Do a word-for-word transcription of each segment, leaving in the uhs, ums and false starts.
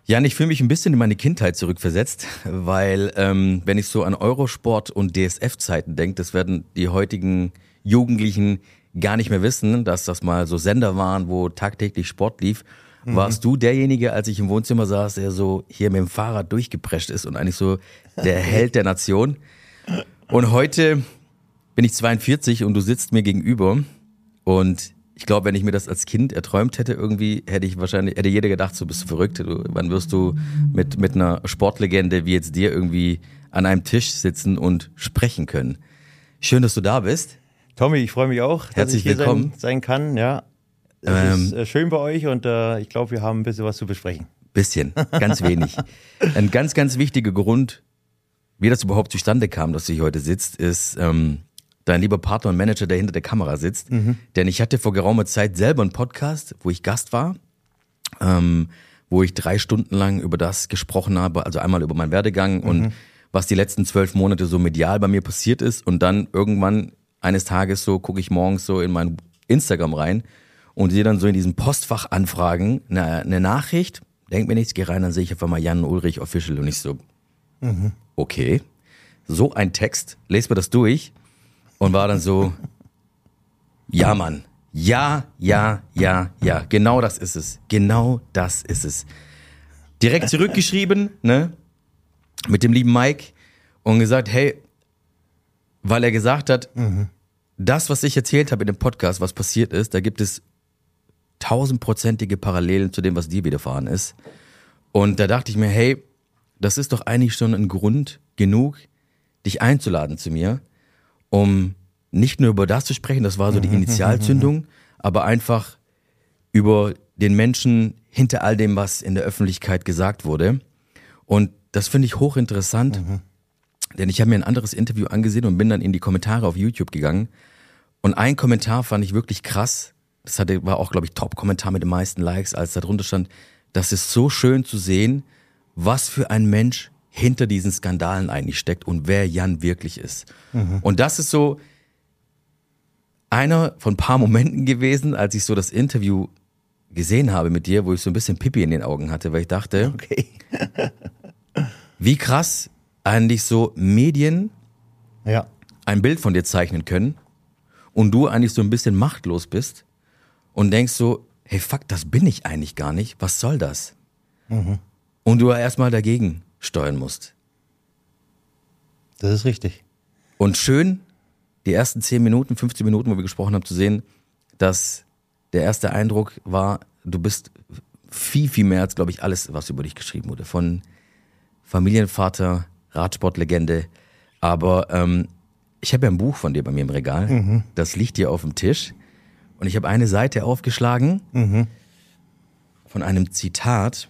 Jan, ich fühle mich ein bisschen in meine Kindheit zurückversetzt, weil ähm, wenn ich so an Eurosport und D S F-Zeiten denke, das werden die heutigen Jugendlichen gar nicht mehr wissen, dass das mal so Sender waren, wo tagtäglich Sport lief. Mhm. Warst du derjenige, als ich im Wohnzimmer saß, der so hier mit dem Fahrrad durchgeprescht ist und eigentlich so der Held der Nation? Und heute bin ich zweiundvierzig und du sitzt mir gegenüber und ich glaube, wenn ich mir das als Kind erträumt hätte, irgendwie hätte ich wahrscheinlich, hätte jeder gedacht, so bist du verrückt. Du, wann wirst du mit, mit einer Sportlegende wie jetzt dir irgendwie an einem Tisch sitzen und sprechen können? Schön, dass du da bist. Tommy, ich freue mich auch, dass Herzlich ich hier willkommen. sein, sein kann. Ja, es ähm, ist äh, schön bei euch und äh, ich glaube, wir haben ein bisschen was zu besprechen. Bisschen, ganz wenig. Ein ganz, ganz wichtiger Grund, wie das überhaupt zustande kam, dass du hier heute sitzt, ist ähm, dein lieber Partner und Manager, der hinter der Kamera sitzt. Mhm. Denn ich hatte vor geraumer Zeit selber einen Podcast, wo ich Gast war, ähm, wo ich drei Stunden lang über das gesprochen habe, also einmal über meinen Werdegang mhm. und was die letzten zwölf Monate so medial bei mir passiert ist. Und dann irgendwann eines Tages so gucke ich morgens so in mein Instagram rein und sehe dann so in diesem Postfach Anfragen eine, eine Nachricht, denk mir nichts, geh rein, dann sehe ich einfach mal Jan Ulrich Official und ich so, mhm. okay, so ein Text, lese mir das durch. Und war dann so, ja Mann, ja, ja, ja, ja, genau das ist es, genau das ist es. Direkt zurückgeschrieben, ne, mit dem lieben Mike und gesagt, hey, weil er gesagt hat, mhm. das, was ich erzählt habe in dem Podcast, was passiert ist, da gibt es tausendprozentige Parallelen zu dem, was dir widerfahren ist. Und da dachte ich mir, hey, das ist doch eigentlich schon ein Grund genug, dich einzuladen zu mir, um nicht nur über das zu sprechen, das war so die Initialzündung, aber einfach über den Menschen hinter all dem, was in der Öffentlichkeit gesagt wurde. Und das finde ich hochinteressant, mhm. denn ich habe mir ein anderes Interview angesehen und bin dann in die Kommentare auf YouTube gegangen. Und ein Kommentar fand ich wirklich krass, das hatte, war auch, glaube ich, Top-Kommentar mit den meisten Likes, als da drunter stand, das ist so schön zu sehen, was für ein Mensch hinter diesen Skandalen eigentlich steckt und wer Jan wirklich ist. Mhm. Und das ist so einer von ein paar Momenten gewesen, als ich so das Interview gesehen habe mit dir, wo ich so ein bisschen Pipi in den Augen hatte, weil ich dachte, okay. wie krass eigentlich so Medien ja. ein Bild von dir zeichnen können und du eigentlich so ein bisschen machtlos bist und denkst so, hey fuck, das bin ich eigentlich gar nicht, was soll das? Mhm. Und du erstmal dagegen steuern musst. Das ist richtig. Und schön, die ersten zehn Minuten, fünfzehn Minuten, wo wir gesprochen haben, zu sehen, dass der erste Eindruck war, du bist viel, viel mehr als, glaube ich, alles, was über dich geschrieben wurde. Von Familienvater, Radsportlegende. Aber ähm, ich habe ja ein Buch von dir bei mir im Regal. Mhm. Das liegt hier auf dem Tisch. Und ich habe eine Seite aufgeschlagen mhm. von einem Zitat,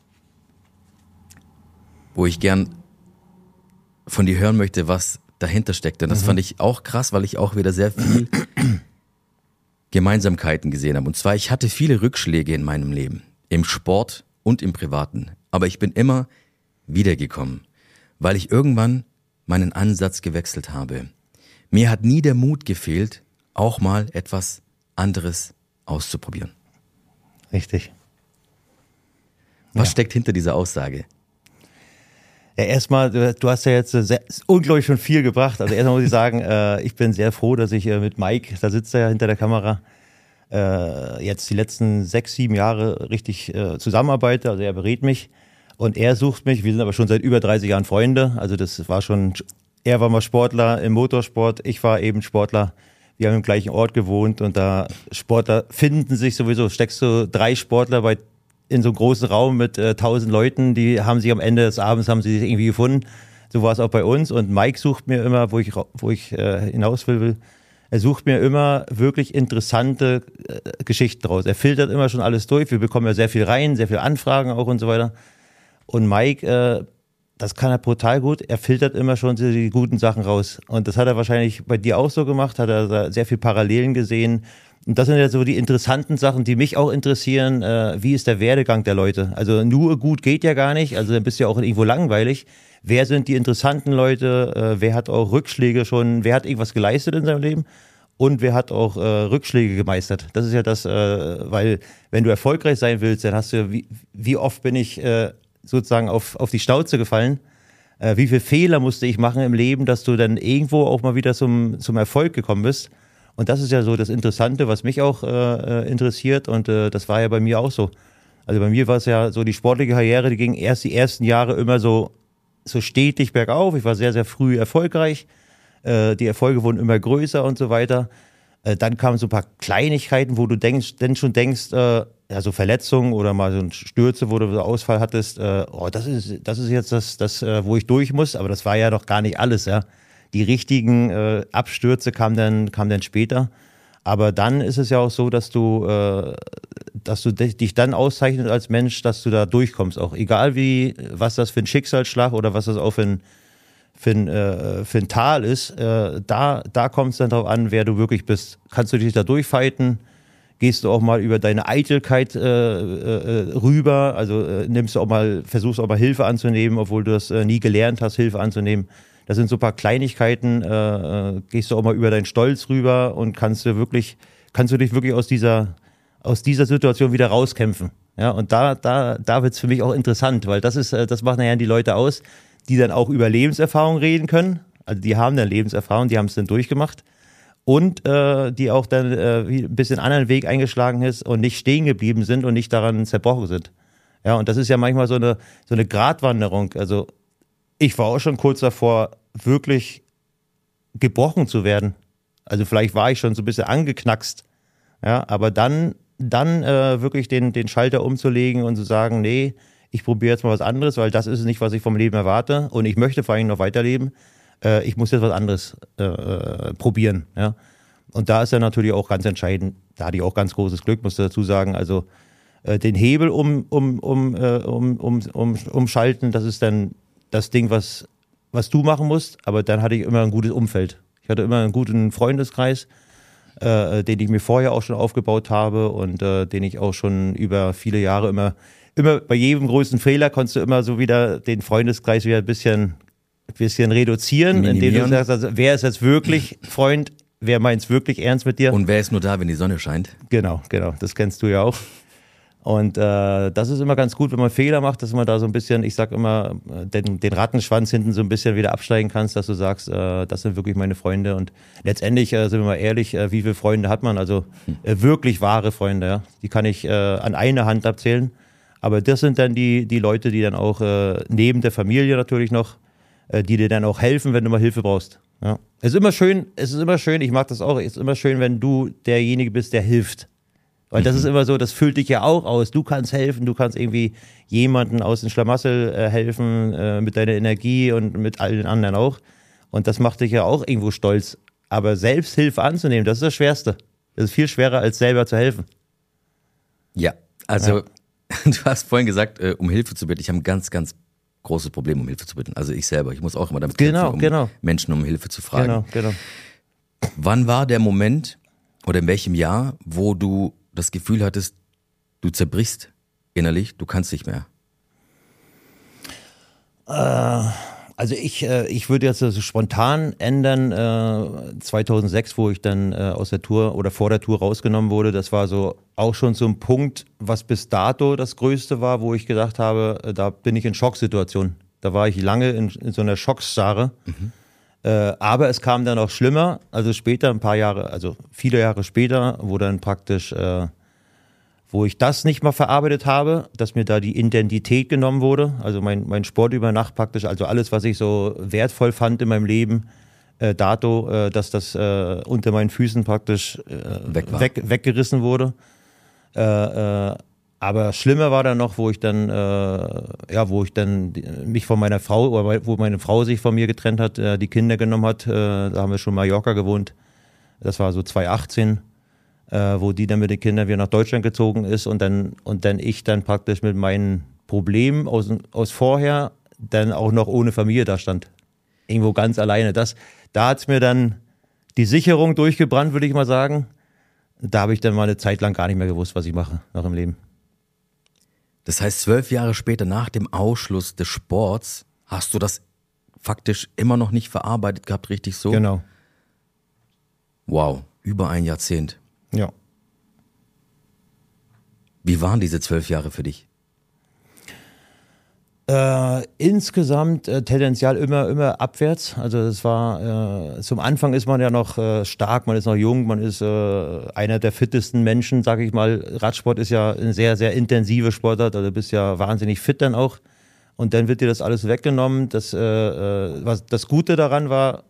wo ich gern von dir hören möchte, was dahinter steckt. Und das mhm. fand ich auch krass, weil ich auch wieder sehr viel Gemeinsamkeiten gesehen habe. Und zwar, ich hatte viele Rückschläge in meinem Leben, im Sport und im Privaten. Aber ich bin immer wiedergekommen, weil ich irgendwann meinen Ansatz gewechselt habe. Mir hat nie der Mut gefehlt, auch mal etwas anderes auszuprobieren. Richtig. Was ja. steckt hinter dieser Aussage? Ja, erstmal, du, du hast ja jetzt sehr, unglaublich schon viel gebracht. Also erstmal muss ich sagen, äh, ich bin sehr froh, dass ich äh, mit Mike, da sitzt er ja hinter der Kamera, äh, jetzt die letzten sechs, sieben Jahre richtig äh, zusammenarbeite. Also er berät mich und er sucht mich. Wir sind aber schon seit über dreißig Jahren Freunde. Also das war schon, er war mal Sportler im Motorsport, ich war eben Sportler. Wir haben im gleichen Ort gewohnt und da Sportler finden sich sowieso. Steckst du drei Sportler bei in so einem großen Raum mit äh, tausend Leuten, die haben sich am Ende des Abends haben sie sich irgendwie gefunden. So war es auch bei uns. Und Mike sucht mir immer, wo ich wo ich äh, hinaus will, will, er sucht mir immer wirklich interessante äh, Geschichten raus. Er filtert immer schon alles durch. Wir bekommen ja sehr viel rein, sehr viele Anfragen auch und so weiter. Und Mike, äh, das kann er brutal gut. Er filtert immer schon die, die guten Sachen raus. Und das hat er wahrscheinlich bei dir auch so gemacht. Hat er da sehr viel Parallelen gesehen. Und das sind ja so die interessanten Sachen, die mich auch interessieren. Äh, wie ist der Werdegang der Leute? Also nur gut geht ja gar nicht. Also dann bist du ja auch irgendwo langweilig. Wer sind die interessanten Leute? Äh, wer hat auch Rückschläge schon? Wer hat irgendwas geleistet in seinem Leben? Und wer hat auch äh, Rückschläge gemeistert? Das ist ja das, äh, weil wenn du erfolgreich sein willst, dann hast du, wie, wie oft bin ich äh, sozusagen auf, auf die Schnauze gefallen. Äh, wie viele Fehler musste ich machen im Leben, dass du dann irgendwo auch mal wieder zum, zum Erfolg gekommen bist. Und das ist ja so das Interessante, was mich auch äh, interessiert. Und äh, das war ja bei mir auch so. Also bei mir war es ja so, die sportliche Karriere, die ging erst die ersten Jahre immer so, so stetig bergauf. Ich war sehr, sehr früh erfolgreich. Äh, die Erfolge wurden immer größer und so weiter. Äh, dann kamen so ein paar Kleinigkeiten, wo du denkst, denn schon denkst, äh, ja, so Verletzungen oder mal so ein Stürze, wo du so Ausfall hattest, äh, oh, das ist, das ist jetzt das, das äh, wo ich durch muss. Aber das war ja doch gar nicht alles, ja. Die richtigen äh, Abstürze kamen dann, kamen dann später. Aber dann ist es ja auch so, dass du, äh, dass du dich dann auszeichnet als Mensch, dass du da durchkommst. Auch egal wie, was das für ein Schicksalsschlag oder was das auch für ein, für ein, äh, für ein Tal ist, äh, da, da kommt es dann drauf an, wer du wirklich bist. Kannst du dich da durchfighten? Gehst du auch mal über deine Eitelkeit äh, äh, rüber? Also äh, nimmst du auch mal, versuchst auch mal Hilfe anzunehmen, obwohl du das äh, nie gelernt hast, Hilfe anzunehmen. Das sind so ein paar Kleinigkeiten, äh, äh, gehst du auch mal über deinen Stolz rüber und kannst du wirklich, kannst du dich wirklich aus dieser, aus dieser Situation wieder rauskämpfen. Ja, und da, da, da wird's für mich auch interessant, weil das ist, äh, das machen ja die Leute aus, die dann auch über Lebenserfahrung reden können. Also die haben dann Lebenserfahrung, die haben es dann durchgemacht. Und äh, die auch dann äh, ein bisschen anderen Weg eingeschlagen ist und nicht stehen geblieben sind und nicht daran zerbrochen sind. Ja, und das ist ja manchmal so eine, so eine Gratwanderung. Also ich war auch schon kurz davor, wirklich gebrochen zu werden. Also vielleicht war ich schon so ein bisschen angeknackst. Ja, aber dann, dann äh, wirklich den, den Schalter umzulegen und zu sagen, nee, ich probiere jetzt mal was anderes, weil das ist nicht, was ich vom Leben erwarte und ich möchte vor allem noch weiterleben. Äh, ich muss jetzt was anderes äh, äh, probieren. Ja. Und da ist ja natürlich auch ganz entscheidend, da hatte ich auch ganz großes Glück, muss ich dazu sagen, also äh, den Hebel um, um, um, äh, um, um, um, umschalten, das ist dann das Ding, was, was du machen musst, aber dann hatte ich immer ein gutes Umfeld. Ich hatte immer einen guten Freundeskreis, äh, den ich mir vorher auch schon aufgebaut habe und äh, den ich auch schon über viele Jahre immer, immer bei jedem größten Fehler konntest du immer so wieder den Freundeskreis wieder ein bisschen, ein bisschen reduzieren, indem du sagst, also, wer ist jetzt wirklich Freund, wer meint es wirklich ernst mit dir? Und wer ist nur da, wenn die Sonne scheint? Genau, genau, das kennst du ja auch. Und äh, das ist immer ganz gut, wenn man Fehler macht, dass man da so ein bisschen, ich sag immer, den, den Rattenschwanz hinten so ein bisschen wieder absteigen kannst, dass du sagst, äh, das sind wirklich meine Freunde. Und letztendlich, äh, sind wir mal ehrlich, äh, wie viele Freunde hat man? Also äh, wirklich wahre Freunde, ja. Die kann ich äh, an einer Hand abzählen. Aber das sind dann die, die Leute, die dann auch äh, neben der Familie natürlich noch, äh, die dir dann auch helfen, wenn du mal Hilfe brauchst. Ja. Es ist immer schön, es ist immer schön, ich mag das auch, es ist immer schön, wenn du derjenige bist, der hilft. Weil das ist immer so, das füllt dich ja auch aus. Du kannst helfen, du kannst irgendwie jemanden aus dem Schlamassel äh, helfen, äh, mit deiner Energie und mit allen anderen auch. Und das macht dich ja auch irgendwo stolz. Aber Selbsthilfe anzunehmen, das ist das Schwerste. Das ist viel schwerer, als selber zu helfen. Ja, also Ja. du hast vorhin gesagt, äh, um Hilfe zu bitten. Ich habe ein ganz, ganz großes Problem, um Hilfe zu bitten. Also ich selber, ich muss auch immer damit Genau, kämpfen, um genau. Menschen um Hilfe zu fragen. Genau, genau. Wann war der Moment oder in welchem Jahr, wo du das Gefühl hattest, du zerbrichst innerlich, du kannst nicht mehr? Also ich, äh, ich würde jetzt also spontan ändern, äh, zweitausendsechs, wo ich dann äh, aus der Tour oder vor der Tour rausgenommen wurde. Das war so auch schon so ein Punkt, was bis dato das Größte war, wo ich gedacht habe, äh, da bin ich in Schocksituation. Da war ich lange in, in so einer Schocksstarre. Mhm. Äh, aber es kam dann auch schlimmer, also später, ein paar Jahre, also viele Jahre später, wo dann praktisch, äh, wo ich das nicht mal verarbeitet habe, dass mir da die Identität genommen wurde, also mein, mein Sport über Nacht praktisch, also alles, was ich so wertvoll fand in meinem Leben, äh, dato, äh, dass das äh, unter meinen Füßen praktisch äh, Weg war. weg, weggerissen wurde. Äh, äh, Aber schlimmer war dann noch, wo ich dann, äh, ja, wo ich dann mich von meiner Frau, oder wo meine Frau sich von mir getrennt hat, äh, die Kinder genommen hat. Äh, da haben wir schon in Mallorca gewohnt. Das war so zweitausendachtzehn, äh, wo die dann mit den Kindern wieder nach Deutschland gezogen ist und dann und dann ich dann praktisch mit meinen Problemen aus aus vorher dann auch noch ohne Familie da stand, irgendwo ganz alleine. Das, da hat's mir dann die Sicherung durchgebrannt, würde ich mal sagen. Da habe ich dann mal eine Zeit lang gar nicht mehr gewusst, was ich mache noch im Leben. Das heißt, zwölf Jahre später nach dem Ausschluss des Sports hast du das faktisch immer noch nicht verarbeitet gehabt, richtig so? Genau. Wow, über ein Jahrzehnt. Ja. Wie waren diese zwölf Jahre für dich? Äh, insgesamt äh, tendenziell immer, immer abwärts. Also es war, äh, zum Anfang ist man ja noch äh, stark, man ist noch jung, man ist äh, einer der fittesten Menschen, sag ich mal. Radsport ist ja ein sehr, sehr intensive Sportart, also du bist ja wahnsinnig fit dann auch. Und dann wird dir das alles weggenommen. Das, äh, äh, was das Gute daran war,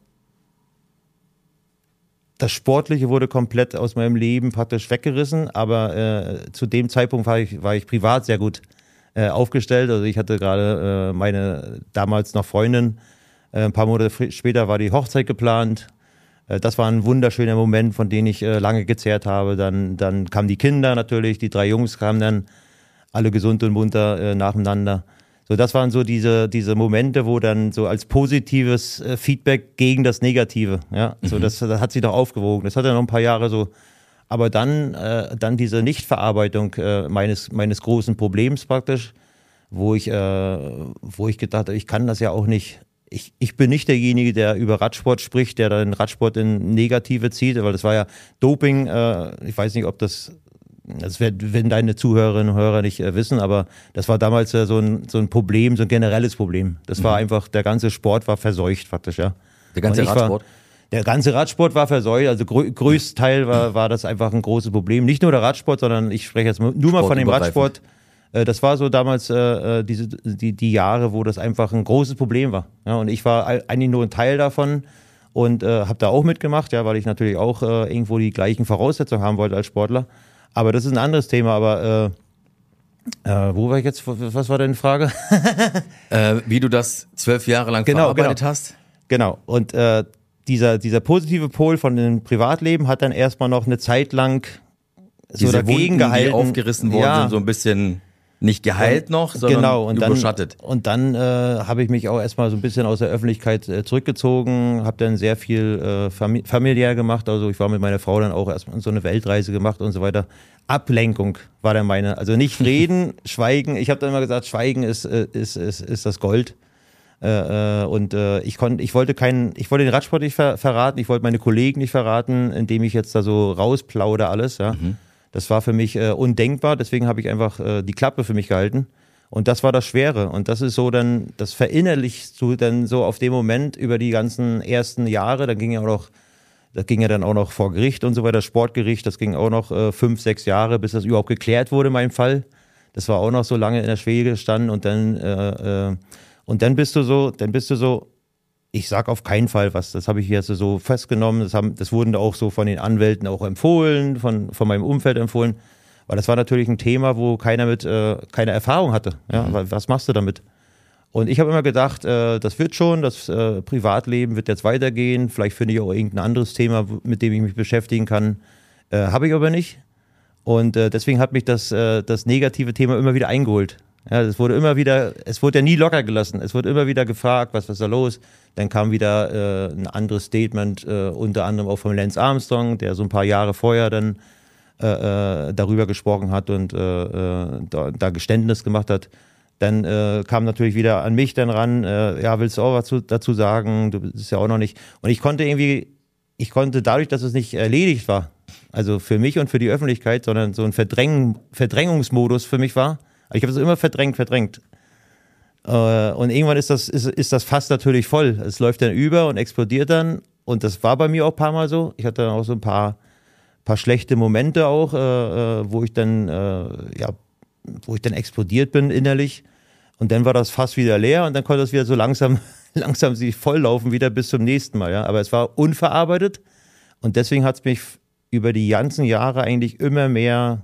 das Sportliche wurde komplett aus meinem Leben praktisch weggerissen, aber äh, zu dem Zeitpunkt war ich, war ich privat sehr gut äh, aufgestellt. Also ich hatte gerade äh, meine damals noch Freundin, äh, ein paar Monate f- später war die Hochzeit geplant. Äh, das war ein wunderschöner Moment, von dem ich äh, lange gezehrt habe. Dann, dann kamen die Kinder natürlich, die drei Jungs kamen dann, alle gesund und munter äh, nacheinander. So, das waren so diese, diese Momente, wo dann so als positives äh, Feedback gegen das Negative, ja, so mhm. das, das hat sich doch aufgewogen. Das hat ja noch ein paar Jahre so, aber dann, äh, dann diese Nichtverarbeitung äh, meines, meines großen Problems praktisch, wo ich, äh, wo ich gedacht habe, ich kann das ja auch nicht, ich, ich bin nicht derjenige, der über Radsport spricht, der dann Radsport in Negative zieht, weil das war ja Doping, äh, ich weiß nicht, ob das Das werden deine Zuhörerinnen und Hörer nicht äh, wissen, aber das war damals äh, so, ein, so ein Problem, so ein generelles Problem. Das war mhm. einfach, der ganze Sport war verseucht faktisch, ja. Der ganze Radsport? War, der ganze Radsport war verseucht, also grö- größter Teil war, war das einfach ein großes Problem. Nicht nur der Radsport, sondern ich spreche jetzt nur mal von dem Radsport. Äh, das war so damals äh, diese, die, die Jahre, wo das einfach ein großes Problem war. Ja, und ich war eigentlich nur ein Teil davon und äh, habe da auch mitgemacht, ja, weil ich natürlich auch äh, irgendwo die gleichen Voraussetzungen haben wollte als Sportler. Aber das ist ein anderes Thema, aber äh, äh, wo war ich jetzt, was war deine Frage? äh, wie du das zwölf Jahre lang genau, verarbeitet genau. hast? Genau, und äh, dieser, dieser positive Pol von dem Privatleben hat dann erstmal noch eine Zeit lang so Diese dagegen Wunden, gehalten. Die aufgerissen worden ja. sind, so ein bisschen nicht geheilt und, noch, sondern genau, und überschattet. Dann, und dann äh, habe ich mich auch erstmal so ein bisschen aus der Öffentlichkeit äh, zurückgezogen, habe dann sehr viel äh, fami- familiär gemacht, also ich war mit meiner Frau dann auch erstmal so eine Weltreise gemacht und so weiter. Ablenkung war dann meine, also nicht reden, schweigen. Ich habe dann immer gesagt, Schweigen ist, äh, ist, ist, ist das Gold. Äh, und äh, ich konnte, ich wollte keinen, ich wollte den Radsport nicht ver- verraten, ich wollte meine Kollegen nicht verraten, indem ich jetzt da so rausplaudere alles, ja. Mhm. Das war für mich äh, undenkbar, deswegen habe ich einfach äh, die Klappe für mich gehalten. Und das war das Schwere. Und das ist so dann, das verinnerlichst du dann so auf dem Moment über die ganzen ersten Jahre. Da ging ja auch noch, das ging ja dann auch noch vor Gericht und so weiter, Sportgericht, das ging auch noch äh, fünf, sechs Jahre, bis das überhaupt geklärt wurde in meinem Fall. Das war auch noch so lange in der Schwebe gestanden und dann, äh, äh, und dann bist du so, dann bist du so, ich sag auf keinen Fall was, das habe ich jetzt so festgenommen, das, haben, das wurden auch so von den Anwälten auch empfohlen, von, von meinem Umfeld empfohlen, weil das war natürlich ein Thema, wo keiner mit, äh, keine Erfahrung hatte, ja, mhm. was machst du damit? Und ich habe immer gedacht, äh, das wird schon, das äh, Privatleben wird jetzt weitergehen, vielleicht finde ich auch irgendein anderes Thema, mit dem ich mich beschäftigen kann, äh, habe ich aber nicht und äh, deswegen hat mich das, äh, das negative Thema immer wieder eingeholt. Ja, es wurde immer wieder, es wurde ja nie locker gelassen. Es wurde immer wieder gefragt, was, was ist da los? Dann kam wieder äh, ein anderes Statement, äh, unter anderem auch von Lance Armstrong, der so ein paar Jahre vorher dann äh, darüber gesprochen hat und äh, da, da Geständnis gemacht hat. Dann äh, kam natürlich wieder an mich dann ran, äh, ja, willst du auch was zu, dazu sagen? Du bist ja auch noch nicht. Und ich konnte irgendwie, ich konnte dadurch, dass es nicht erledigt war, also für mich und für die Öffentlichkeit, sondern so ein Verdrängen, Verdrängungsmodus für mich war. Ich habe es immer verdrängt, verdrängt. Äh, und irgendwann ist das, ist, ist das Fass natürlich voll. Es läuft dann über und explodiert dann. Und das war bei mir auch ein paar Mal so. Ich hatte dann auch so ein paar, paar schlechte Momente auch, äh, wo ich dann, äh, ja, wo ich dann explodiert bin innerlich. Und dann war das Fass wieder leer und dann konnte es wieder so langsam, langsam sich volllaufen wieder bis zum nächsten Mal. Ja. Aber es war unverarbeitet. Und deswegen hat es mich über die ganzen Jahre eigentlich immer mehr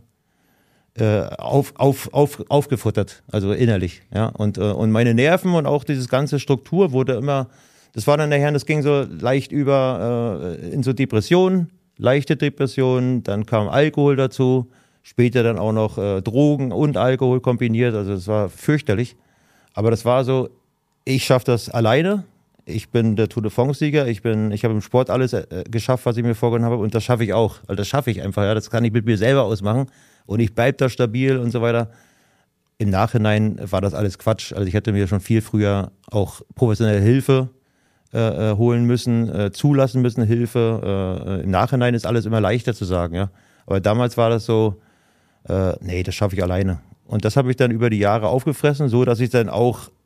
Auf, auf, auf, aufgefuttert, also innerlich, ja, und, und meine Nerven und auch diese ganze Struktur wurde immer, das war dann nachher, das ging so leicht über äh, in so Depressionen, leichte Depressionen, dann kam Alkohol dazu, später dann auch noch äh, Drogen und Alkohol kombiniert, also das war fürchterlich, aber das war so, ich schaffe das alleine, ich bin der Tour de France-Sieger, ich bin, ich habe im Sport alles äh, geschafft, was ich mir vorgenommen habe und das schaffe ich auch, also das schaffe ich einfach, ja, das kann ich mit mir selber ausmachen. Und ich bleib da stabil und so weiter. Im Nachhinein war das alles Quatsch. Also ich hätte mir schon viel früher auch professionelle Hilfe äh, holen müssen, äh, zulassen müssen, Hilfe. Äh, Im Nachhinein ist alles immer leichter zu sagen, ja. Aber damals war das so, äh, nee, das schaffe ich alleine. Und das habe ich dann über die Jahre aufgefressen, so dass ich dann auch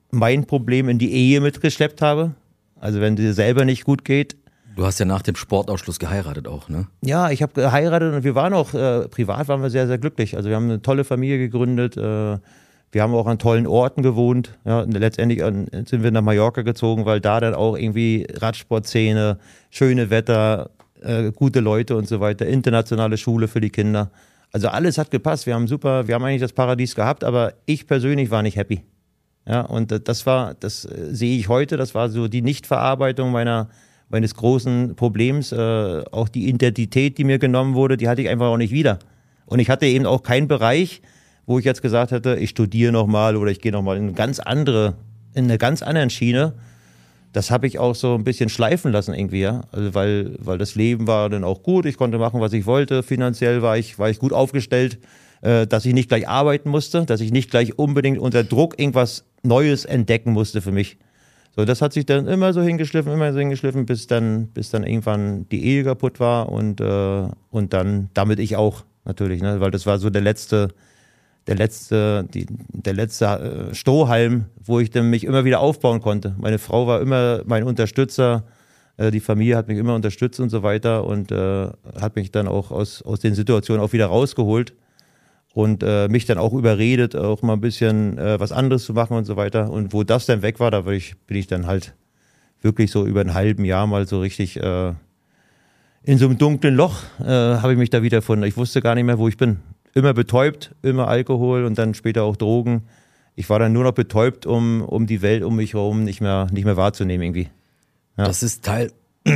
mein Problem in die Ehe mitgeschleppt habe. Also wenn dir selber nicht gut geht. Du hast ja nach dem Sportausschluss geheiratet auch, ne? Ja, ich habe geheiratet und wir waren auch, äh, privat waren wir sehr, sehr glücklich. Also wir haben eine tolle Familie gegründet, äh, wir haben auch an tollen Orten gewohnt. Ja, und letztendlich sind wir nach Mallorca gezogen, weil da dann auch irgendwie Radsportszene, schöne Wetter, äh, gute Leute und so weiter, internationale Schule für die Kinder. Also alles hat gepasst. Wir haben super, wir haben eigentlich das Paradies gehabt, aber ich persönlich war nicht happy. Ja, und das war, das sehe ich heute, das war so die Nichtverarbeitung meiner, meines großen Problems. Äh, auch die Identität, die mir genommen wurde, die hatte ich einfach auch nicht wieder. Und ich hatte eben auch keinen Bereich, wo ich jetzt gesagt hätte, ich studiere nochmal oder ich gehe nochmal in eine ganz andere, in eine ganz anderen Schiene. Das habe ich auch so ein bisschen schleifen lassen irgendwie, ja. Also weil, weil das Leben war dann auch gut, ich konnte machen, was ich wollte, finanziell war ich, war ich gut aufgestellt, äh, dass ich nicht gleich arbeiten musste, dass ich nicht gleich unbedingt unter Druck irgendwas Neues entdecken musste für mich. So, das hat sich dann immer so hingeschliffen, immer so hingeschliffen, bis dann, bis dann irgendwann die Ehe kaputt war und, äh, und dann damit ich auch natürlich, ne, weil das war so der letzte, der letzte, die, der letzte äh, Strohhalm, wo ich dann mich immer wieder aufbauen konnte. Meine Frau war immer mein Unterstützer, äh, die Familie hat mich immer unterstützt und so weiter und äh, hat mich dann auch aus, aus den Situationen auch wieder rausgeholt und äh, mich dann auch überredet, auch mal ein bisschen äh, was anderes zu machen und so weiter. Und wo das dann weg war, da bin ich, bin ich dann halt wirklich so über ein halben Jahr mal so richtig äh, in so einem dunklen Loch äh, habe ich mich da wiedergefunden. Ich wusste gar nicht mehr, wo ich bin. Immer betäubt, immer Alkohol und dann später auch Drogen. Ich war dann nur noch betäubt, um, um die Welt um mich herum nicht mehr, nicht mehr wahrzunehmen irgendwie. Ja. Das ist Teil,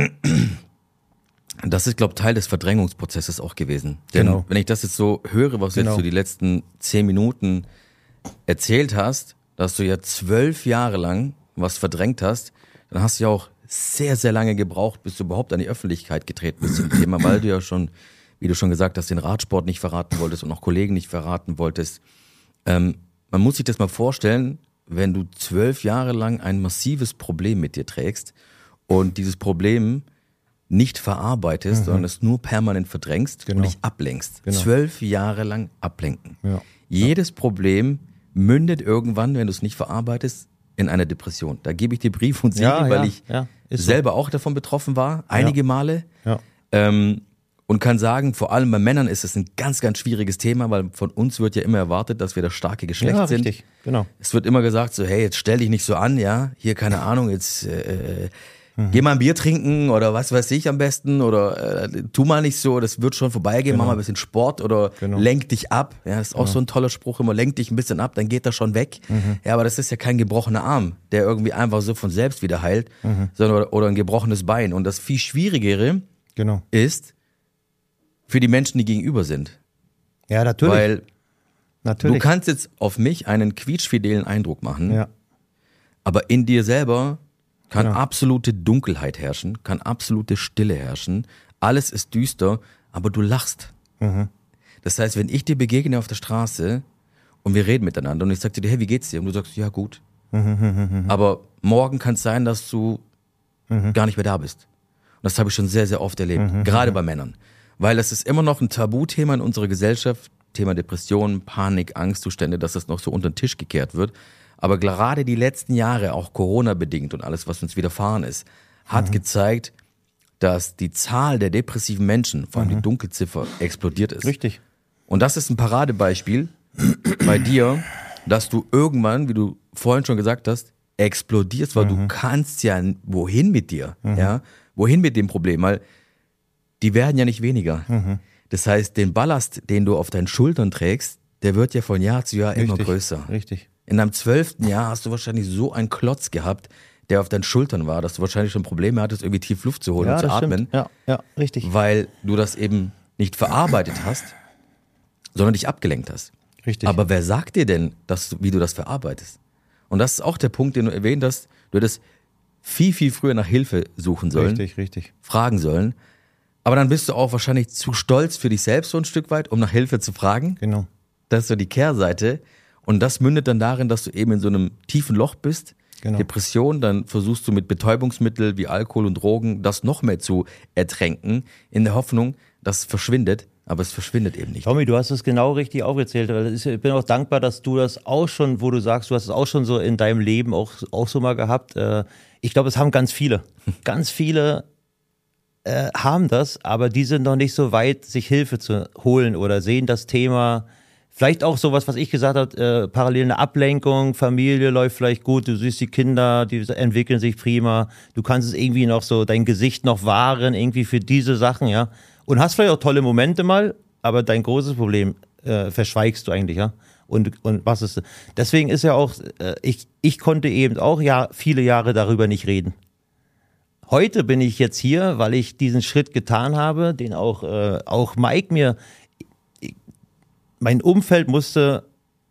das ist, glaube ich, Teil des Verdrängungsprozesses auch gewesen. Denn Genau. wenn ich das jetzt so höre, was du Genau. jetzt so die letzten zehn Minuten erzählt hast, dass du ja zwölf Jahre lang was verdrängt hast, dann hast du ja auch sehr, sehr lange gebraucht, bis du überhaupt an die Öffentlichkeit getreten bist zum Thema, weil du ja schon, wie du schon gesagt hast, den Radsport nicht verraten wolltest und auch Kollegen nicht verraten wolltest. Ähm, man muss sich das mal vorstellen, wenn du zwölf Jahre lang ein massives Problem mit dir trägst und dieses Problem nicht verarbeitest, mhm. sondern es nur permanent verdrängst Genau. und dich ablenkst. Genau. Zwölf Jahre lang ablenken. Ja. Jedes Problem mündet irgendwann, wenn du es nicht verarbeitest, in eine Depression. Da gebe ich dir Brief und Siegel, Ja, weil ja, ich ja, ist so. selber auch davon betroffen war, einige Male. Ja. Ähm, und kann sagen, vor allem bei Männern ist es ein ganz, ganz schwieriges Thema, weil von uns wird ja immer erwartet, dass wir das starke Geschlecht Ja, sind. richtig, genau. Es wird immer gesagt, so, hey, jetzt stell dich nicht so an, ja, hier, keine Ahnung, jetzt äh, mhm. geh mal ein Bier trinken oder was weiß ich am besten oder äh, tu mal nicht so, das wird schon vorbeigehen, Genau. mach mal ein bisschen Sport oder Genau. lenk dich ab. Ja, das ist auch Genau. so ein toller Spruch, immer lenk dich ein bisschen ab, dann geht das schon weg. Mhm. Ja, aber das ist ja kein gebrochener Arm, der irgendwie einfach so von selbst wieder heilt, mhm. sondern oder, oder ein gebrochenes Bein. Und das viel Schwierigere Genau. ist für die Menschen, die gegenüber sind. Ja, natürlich. Weil natürlich. du kannst jetzt auf mich einen quietschfidelen Eindruck machen, Ja. aber in dir selber kann Genau. absolute Dunkelheit herrschen, kann absolute Stille herrschen. Alles ist düster, aber du lachst. Mhm. Das heißt, wenn ich dir begegne auf der Straße und wir reden miteinander und ich sag dir, hey, wie geht's dir? Und du sagst, ja gut. Mhm. Aber morgen kann es sein, dass du Mhm. gar nicht mehr da bist. Und das habe ich schon sehr, sehr oft erlebt, Mhm. gerade bei Männern. Weil es ist immer noch ein Tabuthema in unserer Gesellschaft, Thema Depressionen, Panik, Angstzustände, dass das noch so unter den Tisch gekehrt wird. Aber gerade die letzten Jahre, auch Corona-bedingt und alles, was uns widerfahren ist, hat mhm. gezeigt, dass die Zahl der depressiven Menschen, vor allem mhm. die Dunkelziffer, explodiert ist. Richtig. Und das ist ein Paradebeispiel bei dir, dass du irgendwann, wie du vorhin schon gesagt hast, explodierst, weil mhm. du kannst ja, wohin mit dir, mhm. ja, wohin mit dem Problem, weil die werden ja nicht weniger. Mhm. Das heißt, den Ballast, den du auf deinen Schultern trägst, der wird ja von Jahr zu Jahr Richtig. immer größer. Richtig. In deinem zwölften Jahr hast du wahrscheinlich so einen Klotz gehabt, der auf deinen Schultern war, dass du wahrscheinlich schon Probleme hattest, irgendwie tief Luft zu holen Ja, und zu das atmen. stimmt. Ja, ja, richtig. Weil du das eben nicht verarbeitet hast, sondern dich abgelenkt hast. Richtig. Aber wer sagt dir denn, dass du, wie du das verarbeitest? Und das ist auch der Punkt, den du erwähnt hast. Du hättest viel, viel früher nach Hilfe suchen sollen. Richtig, richtig. Fragen sollen. Aber dann bist du auch wahrscheinlich zu stolz für dich selbst so ein Stück weit, um nach Hilfe zu fragen. Genau. Das ist so die Kehrseite. Und das mündet dann darin, dass du eben in so einem tiefen Loch bist. Genau. Depression, dann versuchst du mit Betäubungsmitteln wie Alkohol und Drogen das noch mehr zu ertränken, in der Hoffnung, dass es verschwindet. aber es verschwindet eben nicht. Tommy, du hast es genau richtig aufgezählt. Ich bin auch dankbar, dass du das auch schon, wo du sagst, du hast es auch schon so in deinem Leben auch, auch so mal gehabt. Ich glaube, es haben ganz viele. Ganz viele äh, haben das, aber die sind noch nicht so weit, sich Hilfe zu holen oder sehen das Thema. Vielleicht auch sowas, was ich gesagt habe, äh, parallel eine Ablenkung, Familie läuft vielleicht gut, du siehst die Kinder, die entwickeln sich prima, du kannst es irgendwie noch so, dein Gesicht noch wahren, irgendwie für diese Sachen, ja. Und hast vielleicht auch tolle Momente mal, aber dein großes Problem äh, verschweigst du eigentlich, ja. Und, und was ist, deswegen ist ja auch, äh, ich, ich konnte eben auch ja viele Jahre darüber nicht reden. Heute bin ich jetzt hier, weil ich diesen Schritt getan habe, den auch, äh, auch Mike mir, mein Umfeld musste,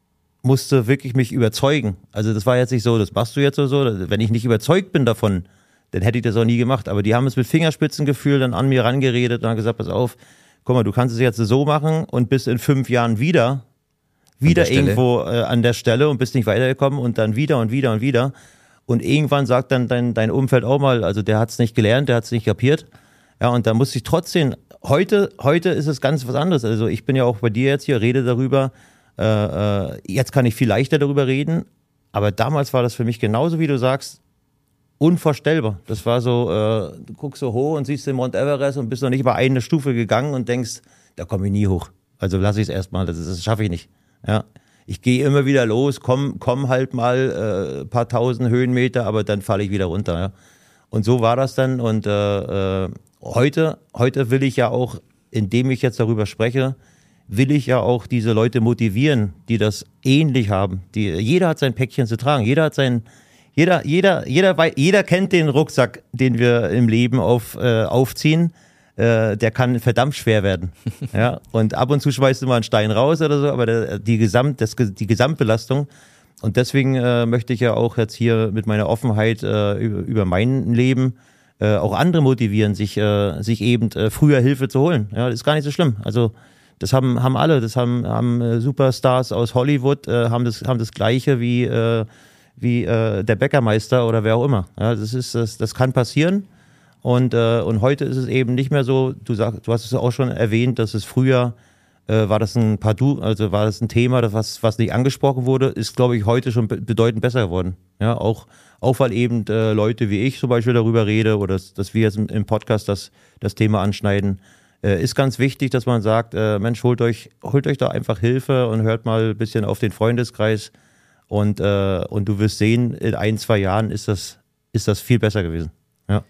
musste wirklich mich überzeugen. Also das war jetzt nicht so, das machst du jetzt oder so. Wenn ich nicht überzeugt bin davon, dann hätte ich das auch nie gemacht. Aber die haben es mit Fingerspitzengefühl dann an mir rangeredet und haben gesagt, pass auf, guck mal, du kannst es jetzt so machen und bist in fünf Jahren wieder, wieder irgendwo äh, an der Stelle und bist nicht weitergekommen und dann wieder und wieder und wieder. Und irgendwann sagt dann dein, dein Umfeld auch mal, also der hat es nicht gelernt, der hat es nicht kapiert. Ja, und da muss ich trotzdem, heute, heute ist es ganz was anderes. Also ich bin ja auch bei dir jetzt hier, rede darüber. Äh, äh, jetzt kann ich viel leichter darüber reden. Aber damals war das für mich genauso, wie du sagst, unvorstellbar. Das war so, äh, du guckst so hoch und siehst den Mount Everest und bist noch nicht über eine Stufe gegangen und denkst, da komme ich nie hoch. Also lasse ich es erstmal, das, das schaffe ich nicht. Ja. Ich gehe immer wieder los, komm, komm halt mal äh, paar tausend Höhenmeter, aber dann falle ich wieder runter. Ja. Und so war das dann. Und äh, äh, heute, heute will ich ja auch, indem ich jetzt darüber spreche, will ich ja auch diese Leute motivieren, die das ähnlich haben. Die, jeder hat sein Päckchen zu tragen. Jeder hat sein, jeder, jeder, jeder, jeder kennt den Rucksack, den wir im Leben auf, äh, aufziehen. Äh, der kann verdammt schwer werden. Ja, und ab und zu schmeißt du mal einen Stein raus oder so, aber der, die Gesamt, das, die Gesamtbelastung. Und deswegen äh, möchte ich ja auch jetzt hier mit meiner Offenheit äh, über, über mein Leben äh, auch andere motivieren, sich, äh, sich eben äh, früher Hilfe zu holen. Ja, das ist gar nicht so schlimm. Also das haben, haben alle, das haben, haben äh, Superstars aus Hollywood, äh, haben das, haben das Gleiche wie, äh, wie äh, der Bäckermeister oder wer auch immer. Ja, das ist, das, das kann passieren. Und, äh, und heute ist es eben nicht mehr so, du sagst, du hast es auch schon erwähnt, dass es früher äh, war das ein Partout, also war das ein Thema, das was, was nicht angesprochen wurde, ist, glaube ich, heute schon bedeutend besser geworden. Ja, auch, auch weil eben äh, Leute wie ich zum Beispiel darüber rede oder dass, dass wir jetzt im, im Podcast das, das Thema anschneiden, äh, ist ganz wichtig, dass man sagt, äh, Mensch, holt euch, holt euch da einfach Hilfe und hört mal ein bisschen auf den Freundeskreis und, äh, und du wirst sehen, in ein, zwei Jahren ist das, ist das viel besser gewesen. Ja.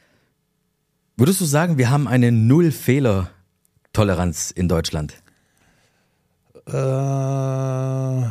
Würdest du sagen, wir haben eine Null-Fehler-Toleranz in Deutschland? Äh,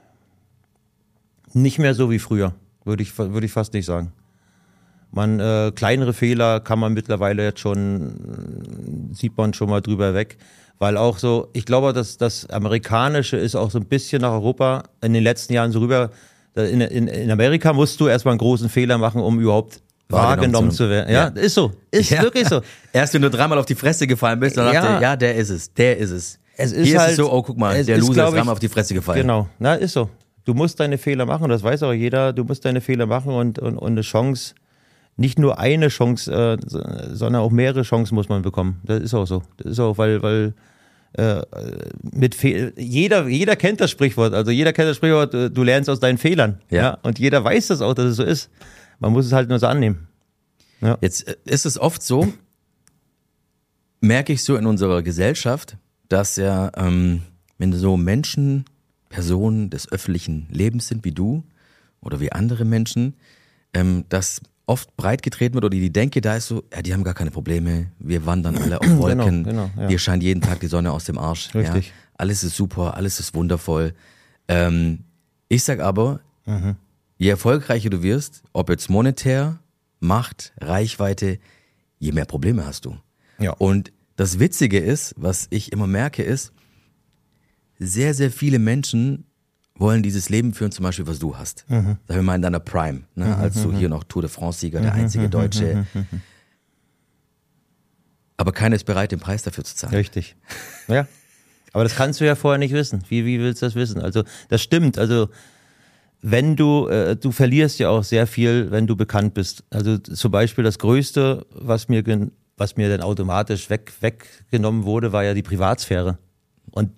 nicht mehr so wie früher, würde ich, würde ich fast nicht sagen. Man, äh, kleinere Fehler kann man mittlerweile jetzt schon, sieht man schon mal drüber weg. Weil auch so, ich glaube, dass das Amerikanische ist auch so ein bisschen nach Europa in den letzten Jahren so rüber. In, in, in Amerika musst du erstmal einen großen Fehler machen, um überhaupt wahrgenommen zu werden. Ja, ja, ist so. Ist ja. Wirklich so. Erst wenn du dreimal auf die Fresse gefallen bist, dann ja. dachte ja, der ist es, der ist es. Es ist Hier halt, ist es so, oh, guck mal, der ist, Loser ist dreimal auf die Fresse gefallen. Genau, na, ist so. Du musst deine Fehler machen, das weiß auch jeder, du musst deine Fehler machen und, und, und eine Chance, nicht nur eine Chance, äh, sondern auch mehrere Chancen muss man bekommen. Das ist auch so. Das ist auch, weil, weil äh, mit Fe- jeder, jeder kennt das Sprichwort, also jeder kennt das Sprichwort, du lernst aus deinen Fehlern. Ja. Ja? Und jeder weiß das auch, dass es so ist. Man muss es halt nur so annehmen. Ja. Jetzt ist es oft so, merke ich so in unserer Gesellschaft, dass ja, ähm, wenn so Menschen, Personen des öffentlichen Lebens sind wie du oder wie andere Menschen, ähm, dass oft breit getreten wird oder die Denke da ist so, ja, die haben gar keine Probleme, wir wandern alle auf Wolken, genau, genau, ja. Wir scheint jeden Tag die Sonne aus dem Arsch. Richtig. Ja? Alles ist super, alles ist wundervoll. Ähm, ich sag aber, mhm. je erfolgreicher du wirst, ob jetzt monetär, Macht, Reichweite, je mehr Probleme hast du. Ja. Und das Witzige ist, was ich immer merke, ist, sehr, sehr viele Menschen wollen dieses Leben führen, zum Beispiel, was du hast. Mhm. Sagen wir mal in deiner Prime, ne? Mhm, als du hier noch Tour de France-Sieger, der einzige Deutsche. Mhm, aber keiner ist bereit, den Preis dafür zu zahlen. Richtig. Ja. Aber das kannst du ja vorher nicht wissen. Wie, wie willst du das wissen? Also, das stimmt. Also, wenn du, äh, du verlierst ja auch sehr viel, wenn du bekannt bist. Also zum Beispiel das Größte, was mir, gen- was mir dann automatisch weg, weggenommen wurde, war ja die Privatsphäre. Und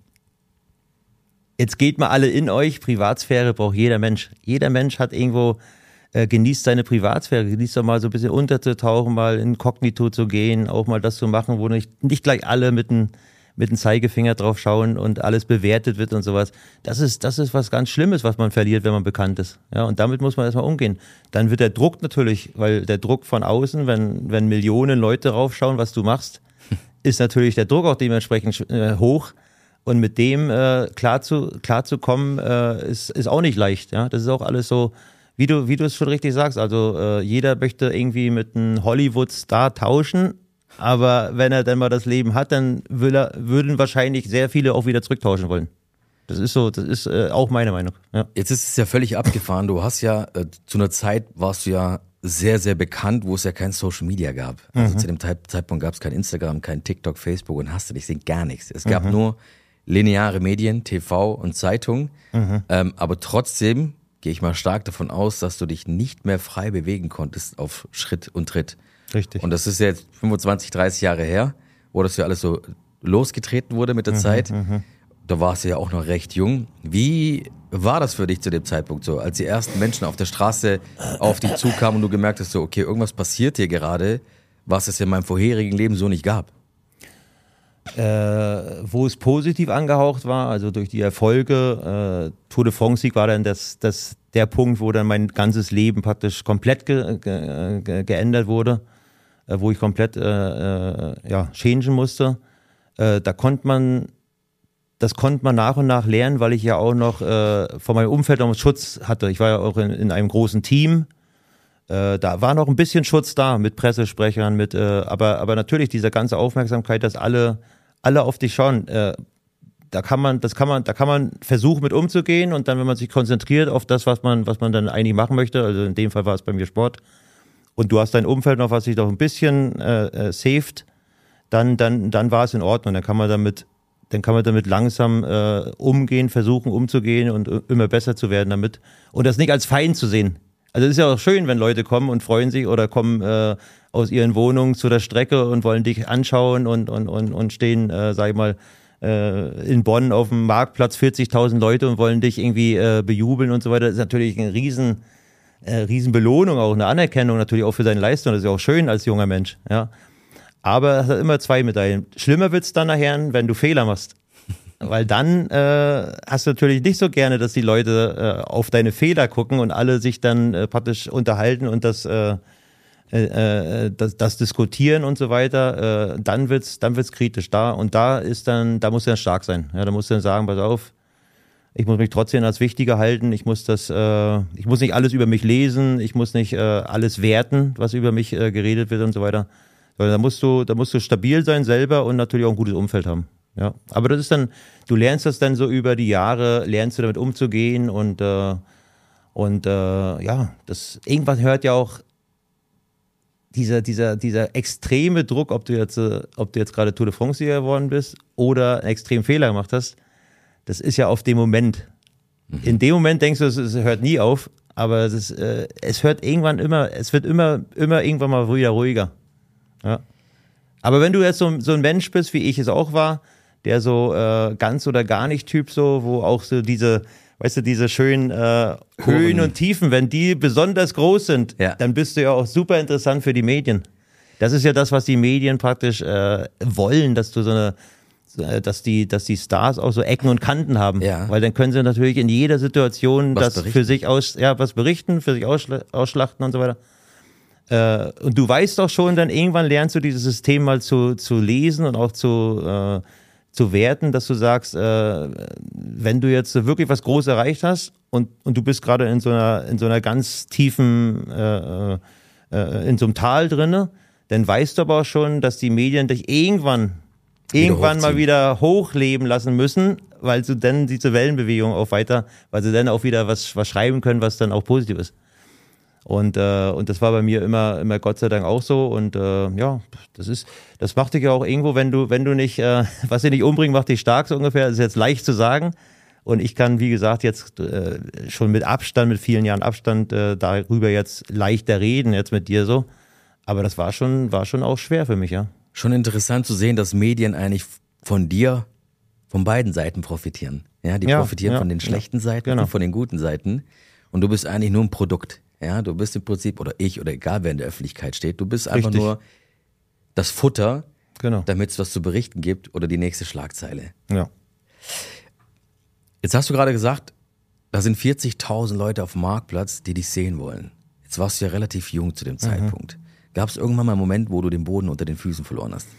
jetzt geht mal alle in euch, Privatsphäre braucht jeder Mensch. Jeder Mensch hat irgendwo, äh, genießt seine Privatsphäre, genießt doch mal so ein bisschen unterzutauchen, mal inkognito zu gehen, auch mal das zu machen, wo nicht, nicht gleich alle mit einem mit dem Zeigefinger drauf schauen und alles bewertet wird und sowas. Das ist, das ist was ganz Schlimmes, was man verliert, wenn man bekannt ist. Ja, und damit muss man erstmal umgehen. Dann wird der Druck natürlich, weil der Druck von außen, wenn, wenn Millionen Leute raufschauen, was du machst, ist natürlich der Druck auch dementsprechend äh, hoch. Und mit dem äh, klar zu, klar zu kommen, äh, ist, ist auch nicht leicht. Ja, das ist auch alles so, wie du, wie du es schon richtig sagst. Also äh, jeder möchte irgendwie mit einem Hollywood-Star tauschen. Aber wenn er dann mal das Leben hat, dann will er, würden wahrscheinlich sehr viele auch wieder zurücktauschen wollen. Das ist so, das ist äh, auch meine Meinung. Ja. Jetzt ist es ja völlig abgefahren. Du hast ja, äh, zu einer Zeit warst du ja sehr, sehr bekannt, wo es ja kein Social Media gab. Also mhm. zu dem Zeitpunkt gab es kein Instagram, kein TikTok, Facebook und hast du nicht, sind gar nichts. Es gab mhm. nur lineare Medien, T V und Zeitung. Mhm. Ähm, aber trotzdem gehe ich mal stark davon aus, dass du dich nicht mehr frei bewegen konntest auf Schritt und Tritt. Richtig. Und das ist jetzt fünfundzwanzig, dreißig Jahre her, wo das ja alles so losgetreten wurde mit der mhm, Zeit. Mhm. Da warst du ja auch noch recht jung. Wie war das für dich zu dem Zeitpunkt so, als die ersten Menschen auf der Straße auf dich zukamen und du gemerkt hast, so, okay, irgendwas passiert hier gerade, was es in meinem vorherigen Leben so nicht gab? Äh, wo es positiv angehaucht war, also durch die Erfolge, äh, Tour de France-Sieg war dann das, das, der Punkt, wo dann mein ganzes Leben praktisch komplett ge, ge, ge, geändert wurde, äh, wo ich komplett äh, äh, ja, changen musste. Äh, da konnte man, das konnte man nach und nach lernen, weil ich ja auch noch äh, von meinem Umfeld noch Schutz hatte. Ich war ja auch in, in einem großen Team. Äh, da war noch ein bisschen Schutz da mit Pressesprechern, mit, äh, aber, aber natürlich diese ganze Aufmerksamkeit, dass alle alle auf dich schauen, äh, da kann man, das kann man, da kann man versuchen mit umzugehen und dann, wenn man sich konzentriert auf das, was man, was man dann eigentlich machen möchte, also in dem Fall war es bei mir Sport und du hast dein Umfeld noch, was sich noch ein bisschen äh, äh, saved, dann, dann, dann war es in Ordnung, dann kann man damit, dann kann man damit langsam äh, umgehen, versuchen umzugehen und äh, immer besser zu werden damit und das nicht als Feind zu sehen. Also es ist ja auch schön, wenn Leute kommen und freuen sich oder kommen äh, aus ihren Wohnungen zu der Strecke und wollen dich anschauen und, und, und, und stehen, äh, sag ich mal, äh, in Bonn auf dem Marktplatz vierzigtausend Leute und wollen dich irgendwie äh, bejubeln und so weiter. Das ist natürlich eine riesen, äh, riesen Belohnung, auch eine Anerkennung natürlich auch für deine Leistung. Das ist ja auch schön als junger Mensch. Ja. Aber es hat immer zwei Medaillen. Schlimmer wird's dann nachher, wenn du Fehler machst. Weil dann äh, hast du natürlich nicht so gerne, dass die Leute äh, auf deine Fehler gucken und alle sich dann äh, praktisch unterhalten und das, äh, äh, das, das diskutieren und so weiter. Äh, dann wird's, dann wird's kritisch da und da ist dann, da musst du dann stark sein. Ja, da musst du dann sagen, pass auf, ich muss mich trotzdem als wichtiger halten. Ich muss das, äh, ich muss nicht alles über mich lesen. Ich muss nicht äh, alles werten, was über mich äh, geredet wird und so weiter. Weil da musst du, da musst du stabil sein selber und natürlich auch ein gutes Umfeld haben. Ja, aber das ist dann, du lernst das dann so über die Jahre, lernst du damit umzugehen und, äh, und äh, ja, das irgendwann hört ja auch dieser, dieser, dieser extreme Druck, ob du jetzt, äh, ob du jetzt gerade Tour de France-Sieger geworden bist oder einen extremen Fehler gemacht hast, das ist ja auf dem Moment. Mhm. In dem Moment denkst du, es, es hört nie auf, aber es, ist, äh, es hört irgendwann immer, es wird immer, immer irgendwann mal wieder ruhiger. Ja. Aber wenn du jetzt so, so ein Mensch bist, wie ich es auch war, der so äh, ganz oder gar nicht Typ so, wo auch so diese, weißt du, diese schönen äh, Höhen und Tiefen, wenn die besonders groß sind, ja, dann bist du ja auch super interessant für die Medien. Das ist ja das, was die Medien praktisch äh, wollen, dass du so eine, dass die, dass die Stars auch so Ecken und Kanten haben, ja, weil dann können sie natürlich in jeder Situation was das berichten. für sich aus, ja, was berichten, für sich ausschla- ausschlachten und so weiter. Äh, und du weißt doch schon, dann irgendwann lernst du dieses System mal zu, zu lesen und auch zu, äh, zu werten, dass du sagst, äh, wenn du jetzt wirklich was Großes erreicht hast und, und du bist gerade in so einer, in so einer ganz tiefen, äh, äh, in so einem Tal drinne, dann weißt du aber auch schon, dass die Medien dich irgendwann, wieder irgendwann hochziehen. mal wieder hochleben lassen müssen, weil sie dann diese Wellenbewegung auch weiter, weil sie dann auch wieder was, was schreiben können, was dann auch positiv ist. Und, äh, und das war bei mir immer, immer Gott sei Dank auch so. Und äh, ja, das ist, das macht dich ja auch irgendwo, wenn du, wenn du nicht, äh, was dich nicht umbringt, macht dich stark, so ungefähr. Das ist jetzt leicht zu sagen. Und ich kann, wie gesagt, jetzt äh, schon mit Abstand, mit vielen Jahren Abstand, äh, darüber jetzt leichter reden, jetzt mit dir so. aber das war schon, war schon auch schwer für mich, ja. Schon interessant zu sehen, dass Medien eigentlich von dir von beiden Seiten profitieren. Ja, die Ja, profitieren ja, von den schlechten ja, Seiten genau. und von den guten Seiten. Und du bist eigentlich nur ein Produkt. Ja, du bist im Prinzip, oder ich, oder egal wer in der Öffentlichkeit steht, du bist einfach Richtig. nur das Futter, Genau. damit es was zu berichten gibt oder die nächste Schlagzeile. Ja. Jetzt hast du gerade gesagt, da sind vierzigtausend Leute auf dem Marktplatz, die dich sehen wollen. Jetzt warst du ja relativ jung zu dem Mhm. Zeitpunkt. Gab es irgendwann mal einen Moment, wo du den Boden unter den Füßen verloren hast?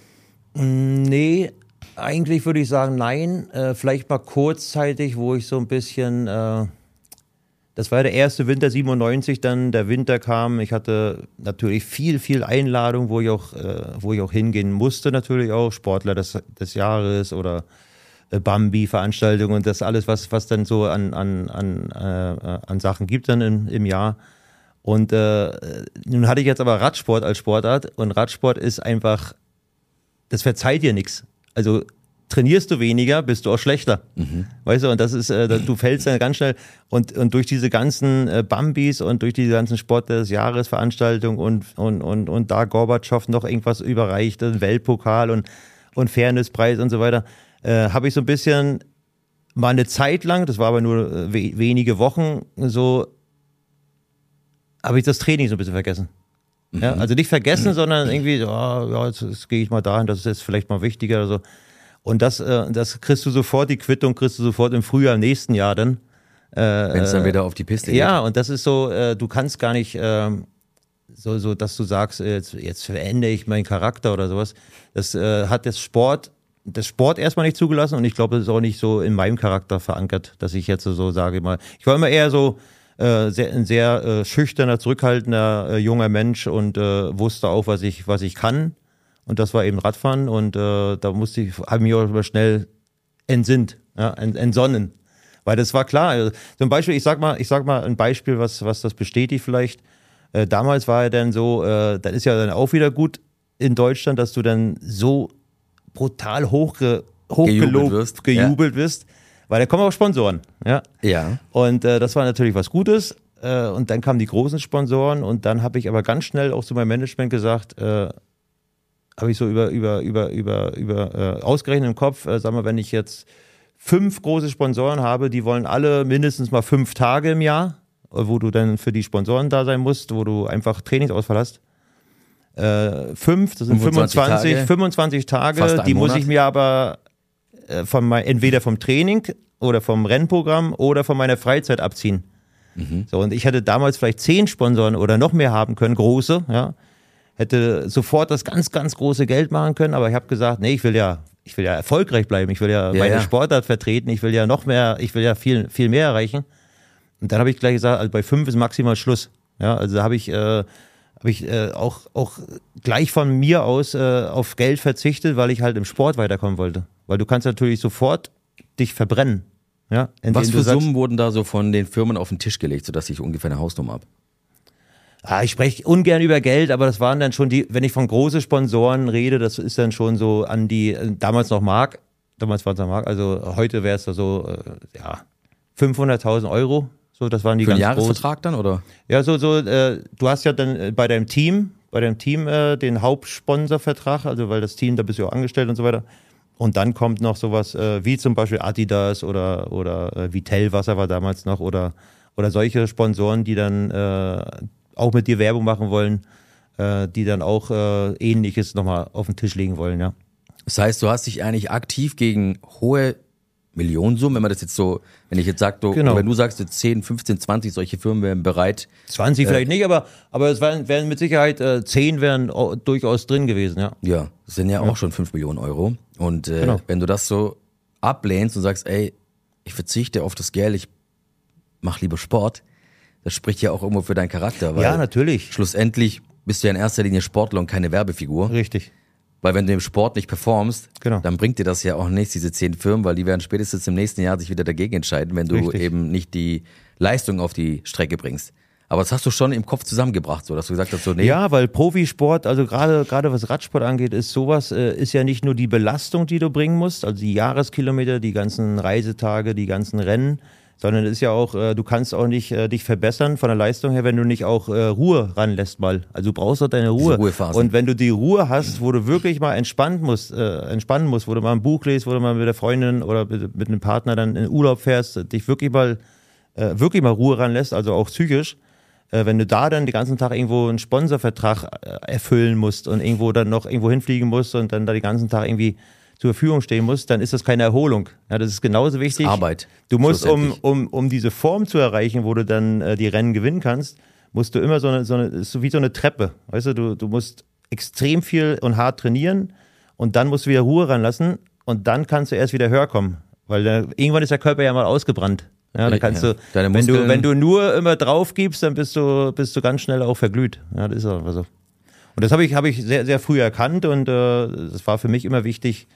Nee, eigentlich würde ich sagen, nein. Äh, vielleicht mal kurzzeitig, wo ich so ein bisschen, äh, das war ja der erste Winter siebenundneunzig, dann der Winter kam. Ich hatte natürlich viel, viel Einladung, wo ich auch, äh, wo ich auch hingehen musste, natürlich auch. Sportler des, des Jahres oder äh, Bambi-Veranstaltungen und das alles, was, was dann so an, an, an, äh, an Sachen gibt dann im, im Jahr. Und äh, nun hatte ich jetzt aber Radsport als Sportart und Radsport ist einfach, das verzeiht dir nichts. Also trainierst du weniger, bist du auch schlechter. Mhm. Weißt du, und das ist, äh, du fällst dann ganz schnell und, und durch diese ganzen äh, Bambis und durch diese ganzen Sport des Jahres Veranstaltungen und, und, und, und da Gorbatschow noch irgendwas überreicht, einen Weltpokal und, und Fairnesspreis und so weiter, äh, habe ich so ein bisschen mal eine Zeit lang, das war aber nur äh, we- wenige Wochen, so habe ich das Training so ein bisschen vergessen. Ja, also nicht vergessen, sondern irgendwie, so, oh, ja, jetzt, jetzt gehe ich mal dahin, das ist jetzt vielleicht mal wichtiger oder so. Und das, äh, das kriegst du sofort, die Quittung kriegst du sofort im Frühjahr im nächsten Jahr dann. Äh, Wenn es dann wieder auf die Piste geht. Ja, und das ist so, äh, du kannst gar nicht äh, so, so, dass du sagst, äh, jetzt, jetzt verändere ich meinen Charakter oder sowas. Das äh, hat das Sport, das Sport erstmal nicht zugelassen und ich glaube, das ist auch nicht so in meinem Charakter verankert, dass ich jetzt so sage mal, ich war immer eher so, Äh, sehr, ein sehr äh, schüchterner, zurückhaltender äh, junger Mensch und äh, wusste auch, was ich, was ich kann. Und das war eben Radfahren und äh, da musste ich, habe mich auch immer schnell entsinnt, ja, ent, entsonnen. Weil das war klar. Also, zum Beispiel, ich sag mal, ich sag mal ein Beispiel, was, was das bestätigt vielleicht. Äh, damals war ja dann so, äh, das ist ja dann auch wieder gut in Deutschland, dass du dann so brutal hochge, hochgelobt, Gejubelt wirst. gejubelt wirst. Weil da kommen auch Sponsoren, ja. Ja. Und äh, das war natürlich was Gutes. Äh, und dann kamen die großen Sponsoren und dann habe ich aber ganz schnell auch zu meinem Management gesagt, äh, habe ich so über über über über über äh, ausgerechnet im Kopf, äh, sag mal, wenn ich jetzt fünf große Sponsoren habe, die wollen alle mindestens mal fünf Tage im Jahr, wo du dann für die Sponsoren da sein musst, wo du einfach Trainingsausfall hast. Äh, fünf, das sind fünfundzwanzig fünfundzwanzig, Tage. fünfundzwanzig Tage, Fast ein die muss Monat. ich mir aber äh, von mein, entweder vom Training oder vom Rennprogramm oder von meiner Freizeit abziehen. Mhm. So, und ich hätte damals vielleicht zehn Sponsoren oder noch mehr haben können, große, ja. Hätte sofort das ganz, ganz große Geld machen können, aber ich habe gesagt, nee, ich will ja, ich will ja erfolgreich bleiben, ich will ja, Ja, meine ja. Sportart vertreten, ich will ja noch mehr, ich will ja viel, viel mehr erreichen. Und dann habe ich gleich gesagt, also bei fünf ist maximal Schluss. Ja, also da habe ich, äh, habe ich äh, auch, auch gleich von mir aus äh, auf Geld verzichtet, weil ich halt im Sport weiterkommen wollte. Weil du kannst natürlich sofort dich verbrennen. Ja, indem Was du für sagst, Summen wurden da so von den Firmen auf den Tisch gelegt, sodass ich ungefähr eine Hausnummer habe? Ah, ich spreche ungern über Geld, aber das waren dann schon die, wenn ich von großen Sponsoren rede, das ist dann schon so an die, äh, damals noch Mark, damals war es noch Mark, also heute wäre es da so, äh, ja, fünfhunderttausend Euro, so, das waren die Für einen ganz großen. Jahresvertrag dann, oder? Ja, so, so, äh, du hast ja dann äh, bei deinem Team, bei deinem Team äh, den Hauptsponsorvertrag, also weil das Team, da bist du ja auch angestellt und so weiter. Und dann kommt noch sowas äh, wie zum Beispiel Adidas oder, oder äh, Vitell Wasser war damals noch oder, oder solche Sponsoren, die dann äh, auch mit dir Werbung machen wollen, äh, die dann auch äh, Ähnliches nochmal auf den Tisch legen wollen, ja. Das heißt, du hast dich eigentlich aktiv gegen hohe Millionensummen, wenn man das jetzt so, wenn ich jetzt sage, du, Genau. wenn du sagst, jetzt zehn, fünfzehn, zwanzig solche Firmen wären bereit, zwanzig vielleicht nicht, aber, aber es wären, wären mit Sicherheit äh, zehn wären au- durchaus drin gewesen, ja. ja, das sind ja, auch schon fünf Millionen Euro. Und äh, Genau. wenn du das so ablehnst und sagst, ey, ich verzichte auf das Geld, ich mach lieber Sport, das spricht ja auch irgendwo für deinen Charakter, weil Ja, natürlich. schlussendlich bist du ja in erster Linie Sportler und keine Werbefigur. Richtig. Weil wenn du im Sport nicht performst, Genau. dann bringt dir das ja auch nichts, diese zehn Firmen, weil die werden spätestens im nächsten Jahr sich wieder dagegen entscheiden, wenn du Richtig. eben nicht die Leistung auf die Strecke bringst. Aber das hast du schon im Kopf zusammengebracht, so dass du gesagt hast, so nee, Ja, weil Profisport, also gerade gerade was Radsport angeht, ist sowas, äh, ist ja nicht nur die Belastung, die du bringen musst, also die Jahreskilometer, die ganzen Reisetage, die ganzen Rennen, sondern es ist ja auch, äh, du kannst auch nicht äh, dich verbessern von der Leistung her, wenn du nicht auch äh, Ruhe ranlässt mal. Also du brauchst doch deine Ruhe. Und wenn du die Ruhe hast, wo du wirklich mal entspannen musst, äh, entspannen musst, wo du mal ein Buch liest, wo du mal mit der Freundin oder mit, mit einem Partner dann in Urlaub fährst, dich wirklich mal, äh, wirklich mal Ruhe ranlässt, also auch psychisch, äh, wenn du da dann den ganzen Tag irgendwo einen Sponsorvertrag äh, erfüllen musst und irgendwo dann noch irgendwo hinfliegen musst und dann da den ganzen Tag irgendwie zur Verfügung stehen muss, dann ist das keine Erholung. Ja, das ist genauso wichtig. Arbeit. Du musst, um, um, um diese Form zu erreichen, wo du dann äh, die Rennen gewinnen kannst, musst du immer so eine, so eine, so wie so eine Treppe. Weißt du, du, du musst extrem viel und hart trainieren und dann musst du wieder Ruhe ranlassen und dann kannst du erst wieder höher kommen. Weil dann, irgendwann ist der Körper ja mal ausgebrannt. Ja, dann kannst ja. du, Deine wenn du, wenn du nur immer drauf gibst, dann bist du, bist du ganz schnell auch verglüht. Ja, das ist auch so. Und das habe ich, habe ich sehr, sehr früh erkannt und äh, das war für mich immer wichtig.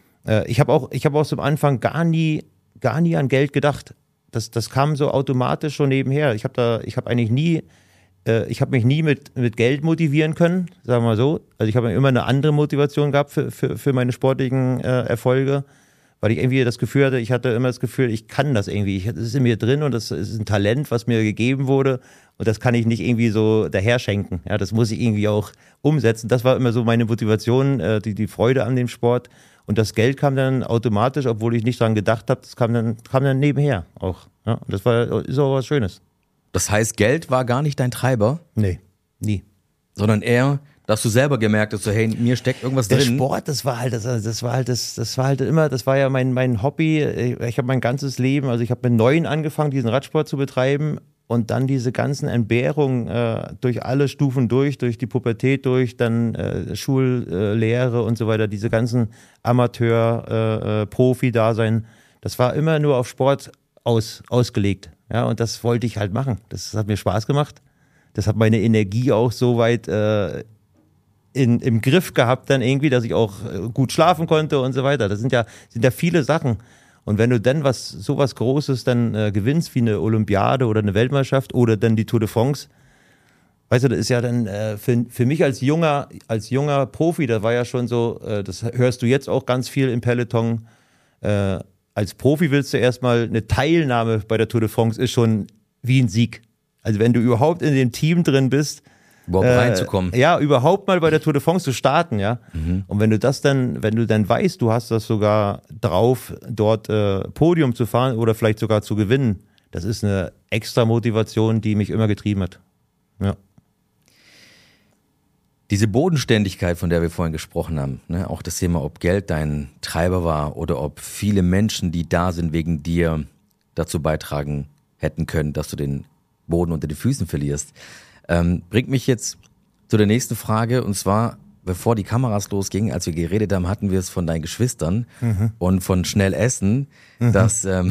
Ich habe auch, ich habe auch zum Anfang gar nie, gar nie an Geld gedacht. Das, das kam so automatisch schon nebenher. Ich habe da, ich habe eigentlich nie, äh, ich habe mich nie mit, mit Geld motivieren können, sagen wir mal so. Also ich habe immer eine andere Motivation gehabt für, für, für meine sportlichen äh, Erfolge, weil ich irgendwie das Gefühl hatte, ich hatte immer das Gefühl, ich kann das irgendwie. Ich, das ist in mir drin und das ist ein Talent, was mir gegeben wurde und das kann ich nicht irgendwie so daher schenken. Ja, das muss ich irgendwie auch umsetzen. Das war immer so meine Motivation, äh, die, die Freude an dem Sport. Und das Geld kam dann automatisch, obwohl ich nicht dran gedacht habe, das kam dann, kam dann nebenher auch. Ja, und das war, ist auch was Schönes. Das heißt, Geld war gar nicht dein Treiber? Nee, nie. Sondern eher, dass du selber gemerkt hast, so, hey, mir steckt irgendwas Der drin. Der Sport, das war halt, das, das war halt, das, das war halt immer, das war ja mein, mein Hobby. Ich habe mein ganzes Leben, also ich habe mit neun angefangen, diesen Radsport zu betreiben. Und dann diese ganzen Entbehrungen äh, durch alle Stufen durch, durch die Pubertät durch, dann äh, Schullehre äh, und so weiter, diese ganzen Amateur-Profi-Dasein, äh, das war immer nur auf Sport aus, ausgelegt. Ja, und das wollte ich halt machen. Das hat mir Spaß gemacht. Das hat meine Energie auch so weit äh, in, im Griff gehabt dann irgendwie, dass ich auch gut schlafen konnte und so weiter. Das sind ja, sind ja viele Sachen. Und wenn du dann was, sowas Großes dann äh, gewinnst, wie eine Olympiade oder eine Weltmeisterschaft oder dann die Tour de France, weißt du, das ist ja dann äh, für, für mich als junger, als junger Profi, da war ja schon so, äh, das hörst du jetzt auch ganz viel im Peloton, äh, als Profi willst du erstmal eine Teilnahme bei der Tour de France, ist schon wie ein Sieg. Also wenn du überhaupt in dem Team drin bist, überhaupt äh, reinzukommen. Ja, überhaupt mal bei der Tour de France zu starten, ja. Mhm. Und wenn du das dann, wenn du dann weißt, du hast das sogar drauf, dort äh, Podium zu fahren oder vielleicht sogar zu gewinnen, das ist eine extra Motivation, die mich immer getrieben hat. Ja. Diese Bodenständigkeit, von der wir vorhin gesprochen haben, ne, auch das Thema, ob Geld dein Treiber war oder ob viele Menschen, die da sind wegen dir, dazu beitragen hätten können, dass du den Boden unter den Füßen verlierst. Ähm, bringt mich jetzt zu der nächsten Frage, und zwar, bevor die Kameras losgingen, als wir geredet haben, hatten wir es von deinen Geschwistern mhm. und von schnell essen, mhm. dass, ähm,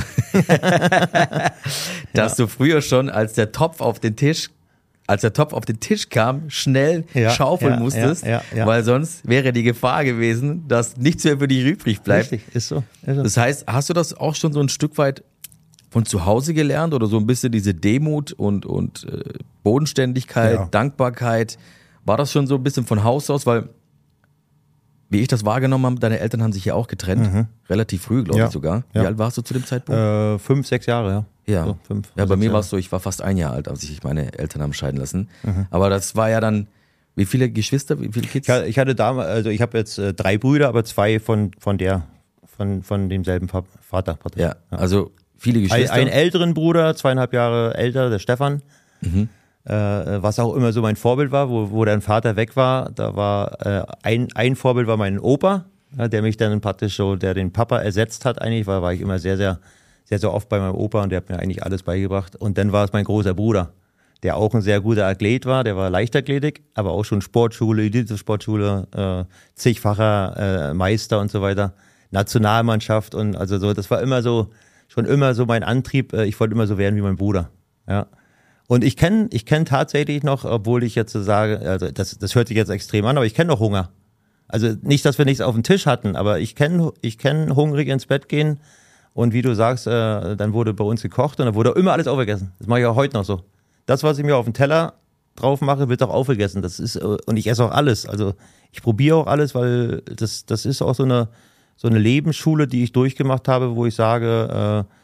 dass ja. du früher schon, als der Topf auf den Tisch, als der Topf auf den Tisch kam, schnell ja, schaufeln ja, musstest, ja, ja, ja. weil sonst wäre die Gefahr gewesen, dass nichts mehr für dich übrig bleibt. Richtig, ist so. Ist so. Das heißt, hast du das auch schon so ein Stück weit von zu Hause gelernt oder so ein bisschen diese Demut und, und äh, Bodenständigkeit, ja. Dankbarkeit? War das schon so ein bisschen von Haus aus? Weil, wie ich das wahrgenommen habe, deine Eltern haben sich ja auch getrennt, mhm. relativ früh, glaube ja. ich sogar. Wie ja. alt warst du zu dem Zeitpunkt? Äh, fünf, sechs Jahre, ja. Ja, so, fünf, ja bei mir Jahre. war es so, ich war fast ein Jahr alt, als sich meine Eltern haben scheiden lassen. Mhm. Aber das war ja dann, wie viele Geschwister, wie viele Kids? Ich hatte damals, also ich habe jetzt äh, drei Brüder, aber zwei von, von der, von, von demselben Vater. Vater. Ja, ja, also viele Geschwister. Ein, einen älteren Bruder, zweieinhalb Jahre älter, der Stefan, mhm. äh, was auch immer so mein Vorbild war, wo, wo dein Vater weg war, da war äh, ein, ein Vorbild war mein Opa, ja, der mich dann praktisch so, der den Papa ersetzt hat eigentlich, weil war ich immer sehr, sehr, sehr, sehr oft bei meinem Opa und der hat mir eigentlich alles beigebracht. Und dann war es mein großer Bruder, der auch ein sehr guter Athlet war, der war Leichtathletik, aber auch schon Sportschule, Elite-Sportschule, äh, zigfacher äh, Meister und so weiter, Nationalmannschaft und also so, das war immer so, schon immer so mein Antrieb, ich wollte immer so werden wie mein Bruder, ja. Und ich kenne ich kenn tatsächlich noch, obwohl ich jetzt so sage, also das, das hört sich jetzt extrem an, aber ich kenne noch Hunger. Also nicht, dass wir nichts auf dem Tisch hatten, aber ich kenne ich kenn hungrig ins Bett gehen und wie du sagst, äh, dann wurde bei uns gekocht und dann wurde immer alles aufgegessen. Das mache ich auch heute noch so. Das, was ich mir auf den Teller drauf mache, wird auch aufgegessen. Das ist, und ich esse auch alles. Also ich probiere auch alles, weil das, das ist auch so eine so eine Lebensschule, die ich durchgemacht habe, wo ich sage,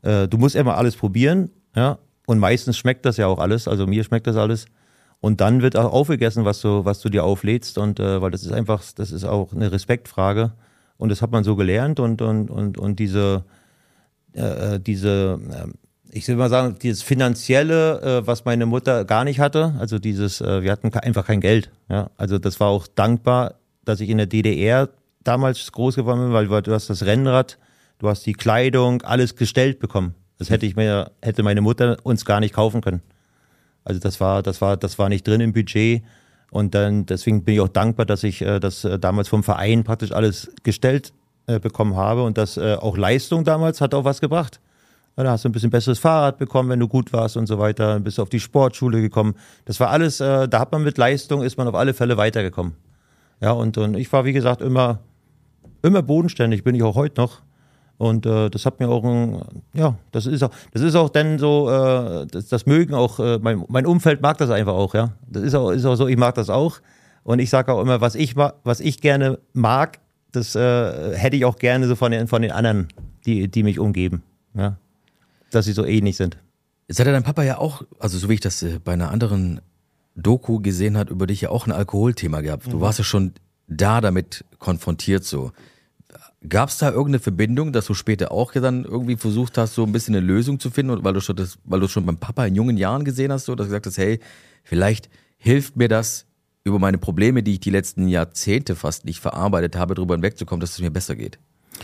äh, du musst immer alles probieren, ja, und meistens schmeckt das ja auch alles, also mir schmeckt das alles. Und dann wird auch aufgegessen, was du, was du dir auflädst. Und äh, weil das ist einfach, das ist auch eine Respektfrage. Und das hat man so gelernt. Und, und, und, und diese, äh, diese, äh, ich will mal sagen, dieses Finanzielle, äh, was meine Mutter gar nicht hatte, also dieses, äh, wir hatten einfach kein Geld. Ja? Also das war auch dankbar, dass ich in der D D R damals groß geworden bin, weil du hast das Rennrad, du hast die Kleidung, alles gestellt bekommen. Das hätte ich mir, hätte meine Mutter uns gar nicht kaufen können. Also das war, das war, das war nicht drin im Budget und dann deswegen bin ich auch dankbar, dass ich äh, das äh, damals vom Verein praktisch alles gestellt äh, bekommen habe und das äh, auch Leistung damals hat auch was gebracht. Ja, da hast du ein bisschen besseres Fahrrad bekommen, wenn du gut warst und so weiter, bist auf die Sportschule gekommen. Das war alles, äh, da hat man mit Leistung ist man auf alle Fälle weitergekommen. Ja und, und ich war wie gesagt immer, immer bodenständig, bin ich auch heute noch. Und äh, das hat mir auch ein, ja, das ist auch, das ist auch dann so, äh, das, das mögen auch, äh, mein, mein Umfeld mag das einfach auch, ja. Das ist auch, ist auch so, ich mag das auch. Und ich sage auch immer, was ich was ich gerne mag, das äh, hätte ich auch gerne so von den, von den anderen, die, die mich umgeben, ja. Dass sie so ähnlich sind. Jetzt hat ja dein Papa ja auch, also so wie ich das äh, bei einer anderen Doku gesehen hat, über dich ja auch ein Alkoholthema gehabt. Du mhm. warst ja schon da damit konfrontiert so. Gab es da irgendeine Verbindung, dass du später auch dann irgendwie versucht hast, so ein bisschen eine Lösung zu finden, weil du schon das, weil du schon beim Papa in jungen Jahren gesehen hast, so, dass du gesagt hast, hey, vielleicht hilft mir das, über meine Probleme, die ich die letzten Jahrzehnte fast nicht verarbeitet habe, darüber hinwegzukommen, dass es mir besser geht?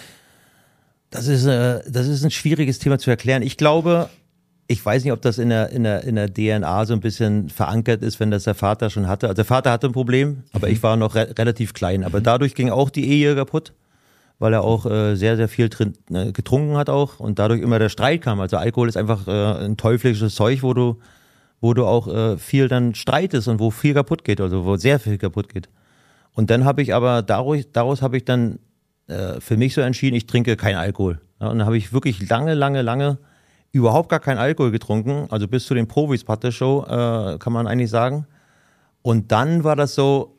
Das ist, äh, das ist ein schwieriges Thema zu erklären. Ich glaube, ich weiß nicht, ob das in der, in der, in der D N A so ein bisschen verankert ist, wenn das der Vater schon hatte. Also der Vater hatte ein Problem, aber mhm. ich war noch re- relativ klein. Aber mhm. dadurch ging auch die Ehe kaputt, weil er auch äh, sehr, sehr viel drin, äh, getrunken hat auch und dadurch immer der Streit kam. Also Alkohol ist einfach äh, ein teuflisches Zeug, wo du, wo du auch äh, viel dann streitest und wo viel kaputt geht, also wo sehr viel kaputt geht. Und dann habe ich aber, daraus, daraus habe ich dann äh, für mich so entschieden, ich trinke keinen Alkohol. Ja, und dann habe ich wirklich lange, lange, lange überhaupt gar keinen Alkohol getrunken, also bis zu den Profis Show, äh, kann man eigentlich sagen. Und dann war das so,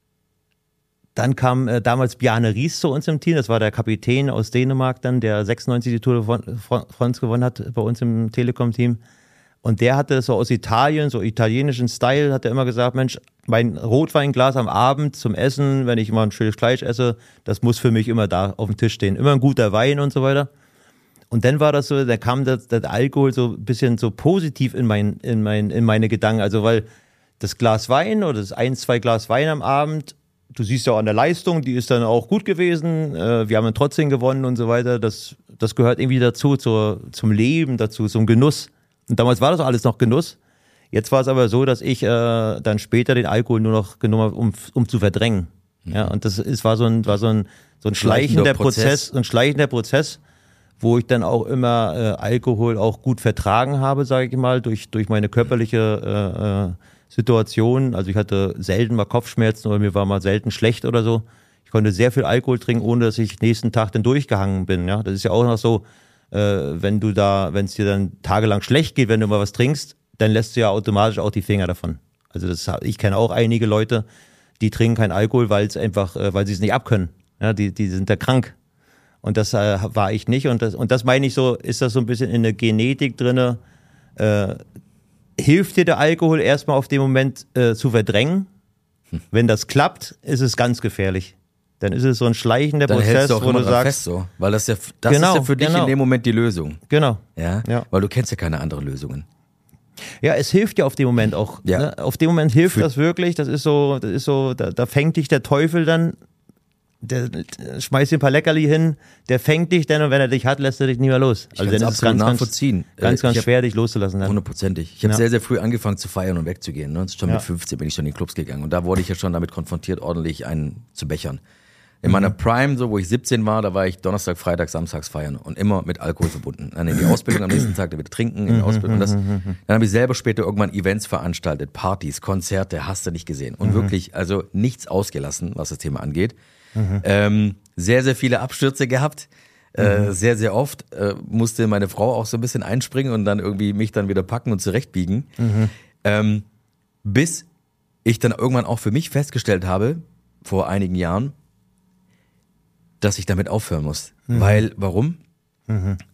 dann kam äh, damals Bjarne Ries zu uns im Team, das war der Kapitän aus Dänemark dann, der sechsundneunzig die Tour de France gewonnen hat bei uns im Telekom-Team. Und der hatte so aus Italien, so italienischen Style, hat er immer gesagt, Mensch, mein Rotweinglas am Abend zum Essen, wenn ich mal ein schönes Fleisch esse, das muss für mich immer da auf dem Tisch stehen. Immer ein guter Wein und so weiter. Und dann war das so, da kam das, das Alkohol so ein bisschen so positiv in, mein, in, mein, in meine Gedanken. Also weil das Glas Wein oder das ein, zwei Glas Wein am Abend, du siehst ja auch an der Leistung, die ist dann auch gut gewesen, äh, wir haben dann trotzdem gewonnen und so weiter, das, das gehört irgendwie dazu, zur, zum Leben dazu, zum Genuss. Und damals war das alles noch Genuss. Jetzt war es aber so, dass ich äh, dann später den Alkohol nur noch genommen habe, um, um zu verdrängen. Mhm. Ja, und das ist, war so ein, war so ein, so ein schleichender Prozess, Prozess, ein schleichender Prozess, wo ich dann auch immer äh, Alkohol auch gut vertragen habe, sage ich mal, durch, durch meine körperliche äh, Situation. Also ich hatte selten mal Kopfschmerzen oder mir war mal selten schlecht oder so. Ich konnte sehr viel Alkohol trinken, ohne dass ich nächsten Tag dann durchgehangen bin. Ja, das ist ja auch noch so, äh, wenn du da, wenn es dir dann tagelang schlecht geht, wenn du mal was trinkst, dann lässt du ja automatisch auch die Finger davon. Also das, ich kenne auch einige Leute, die trinken keinen Alkohol, weil es einfach, äh, weil sie es nicht abkönnen. Ja, die, die sind da krank. Und das äh, war ich nicht. Und das, und das meine ich so, ist das so ein bisschen in der Genetik drinne. Äh, hilft dir der Alkohol erstmal auf den Moment äh, zu verdrängen? Hm. Wenn das klappt, ist es ganz gefährlich. Dann ist es so ein schleichender Dann Prozess, hältst du auch wo immer du dran sagst, fest so, weil das ja, das genau, ist ja für dich genau. in dem Moment die Lösung. Genau. Ja? Ja. Weil du kennst ja keine anderen Lösungen. Ja, es hilft ja auf dem Moment auch. Ja. Ne? Auf dem Moment hilft Für das wirklich. Das ist so, das ist so, da, da fängt dich der Teufel dann, der, der schmeißt dir ein paar Leckerli hin, der fängt dich dann und wenn er dich hat, lässt er dich nie mehr los. Ich Also kann dann es ist es absolut ganz, nachvollziehen. ganz, ganz, ganz Ich hab- schwer, dich loszulassen. Dann. Hundertprozentig. Ich habe Ja. sehr, sehr früh angefangen zu feiern und wegzugehen. Ne? Schon Ja. mit fünfzehn bin ich schon in die Clubs gegangen. Und da wurde ich ja schon damit konfrontiert, ordentlich einen zu bechern. In meiner Prime, so wo ich siebzehn war, da war ich Donnerstag, Freitag, Samstags feiern und immer mit Alkohol verbunden. Dann in die Ausbildung am nächsten Tag, dann wieder trinken in der Ausbildung. Und das, dann habe ich selber später irgendwann Events veranstaltet, Partys, Konzerte, hast du nicht gesehen. Und wirklich, also nichts ausgelassen, was das Thema angeht. Ähm, sehr, sehr viele Abstürze gehabt. Äh, sehr, sehr oft äh, musste meine Frau auch so ein bisschen einspringen und dann irgendwie mich dann wieder packen und zurechtbiegen. Ähm, bis ich dann irgendwann auch für mich festgestellt habe, vor einigen Jahren, dass ich damit aufhören muss. Mhm. Weil, warum? Mhm.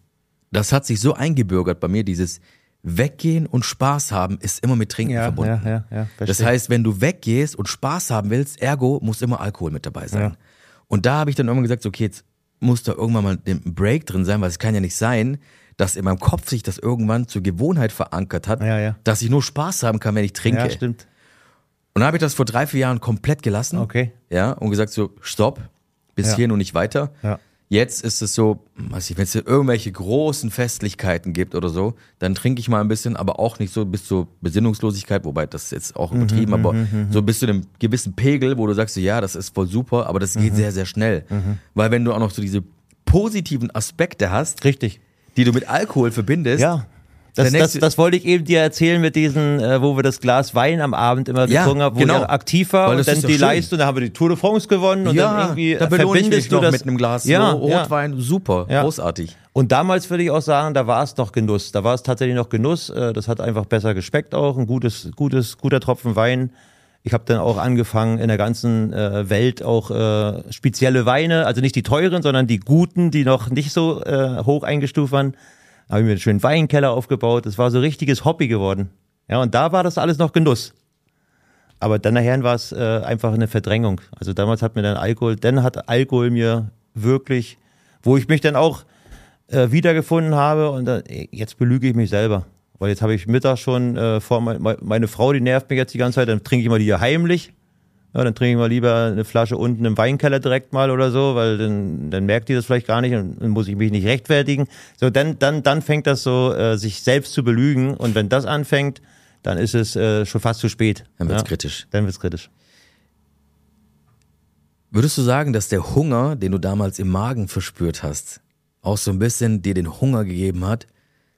das hat sich so eingebürgert bei mir, dieses Weggehen und Spaß haben ist immer mit Trinken ja, verbunden. Ja, ja, ja, das heißt, wenn du weggehst und Spaß haben willst, ergo muss immer Alkohol mit dabei sein. Ja. Und da habe ich dann irgendwann gesagt, okay, jetzt muss da irgendwann mal ein Break drin sein, weil es kann ja nicht sein, dass in meinem Kopf sich das irgendwann zur Gewohnheit verankert hat, Ja, ja. dass ich nur Spaß haben kann, wenn ich trinke. Ja, stimmt. Und dann habe ich das vor drei, vier Jahren komplett gelassen. Okay. Ja, und gesagt so, stopp, bis Ja. hierhin und nicht weiter. Ja. Jetzt ist es so, weiß ich, wenn es irgendwelche großen Festlichkeiten gibt oder so, dann trinke ich mal ein bisschen, aber auch nicht so bis zur Besinnungslosigkeit, wobei das ist jetzt auch übertrieben, aber so bis zu einem gewissen Pegel, wo du sagst, so, ja, das ist voll super, aber das geht sehr, sehr schnell. Weil wenn du auch noch so diese positiven Aspekte hast, Richtig. die du mit Alkohol verbindest, Ja. Das, Der das, nächste- das wollte ich eben dir erzählen mit diesen, äh, wo wir das Glas Wein am Abend immer Ja, getrunken haben, wo genau. ich aktiv war Weil und das dann ist doch die schön. Leistung, da haben wir die Tour de France gewonnen und dann irgendwie da belohne ich mich verbindest du noch das mit einem Glas ja, Rotwein, super, Ja. großartig. Und damals würde ich auch sagen, da war es noch Genuss. Da war es tatsächlich noch Genuss. Äh, Das hat einfach besser geschmeckt auch. Ein gutes, gutes, guter Tropfen Wein. Ich habe dann auch angefangen, in der ganzen äh, Welt auch äh, spezielle Weine, also nicht die teuren, sondern die guten, die noch nicht so äh, hoch eingestuft waren. Habe ich mir einen schönen Weinkeller aufgebaut. Das war so richtiges Hobby geworden. Ja, und da war das alles noch Genuss. Aber dann nachher war es äh, einfach eine Verdrängung. Also damals hat mir dann Alkohol, dann hat Alkohol mir wirklich, wo ich mich dann auch äh, wiedergefunden habe und dann, jetzt belüge ich mich selber. Weil jetzt habe ich Mittag schon äh, vor, mein, meine Frau, die nervt mich jetzt die ganze Zeit, dann trinke ich mal die hier heimlich. Ja, dann trinke ich mal lieber eine Flasche unten im Weinkeller direkt mal oder so, weil dann, dann merkt die das vielleicht gar nicht und dann muss ich mich nicht rechtfertigen. So, dann, dann, dann fängt das so, äh, sich selbst zu belügen und wenn das anfängt, dann ist es äh, schon fast zu spät. Dann wird's ja? kritisch. Dann wird's kritisch. Würdest du sagen, dass der Hunger, den du damals im Magen verspürt hast, auch so ein bisschen dir den Hunger gegeben hat,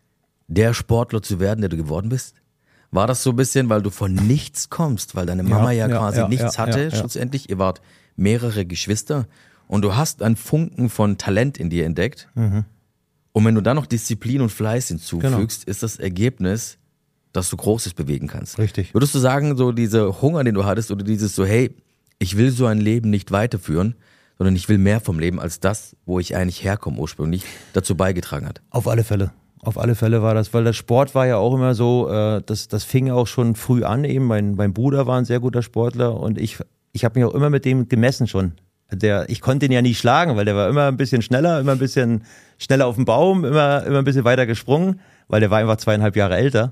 der Sportler zu werden, der du geworden bist? War das so ein bisschen, weil du von nichts kommst, weil deine Mama ja, Ja, ja, quasi ja, nichts ja, hatte, ja, ja. schlussendlich? Ihr wart mehrere Geschwister und du hast einen Funken von Talent in dir entdeckt. Mhm. Und wenn du dann noch Disziplin und Fleiß hinzufügst, Genau. ist das Ergebnis, dass du Großes bewegen kannst. Richtig. Würdest du sagen, so dieser Hunger, den du hattest, oder dieses so, hey, ich will so ein Leben nicht weiterführen, sondern ich will mehr vom Leben als das, wo ich eigentlich herkomme ursprünglich, dazu beigetragen hat? Auf alle Fälle. Auf alle Fälle war das, weil der Sport war ja auch immer so, äh, das, das fing auch schon früh an eben. Mein, mein Bruder war ein sehr guter Sportler und ich, ich habe mich auch immer mit dem gemessen schon. Der, ich konnte ihn ja nie schlagen, weil der war immer ein bisschen schneller, immer ein bisschen schneller auf dem Baum, immer, immer ein bisschen weiter gesprungen, weil der war einfach zweieinhalb Jahre älter.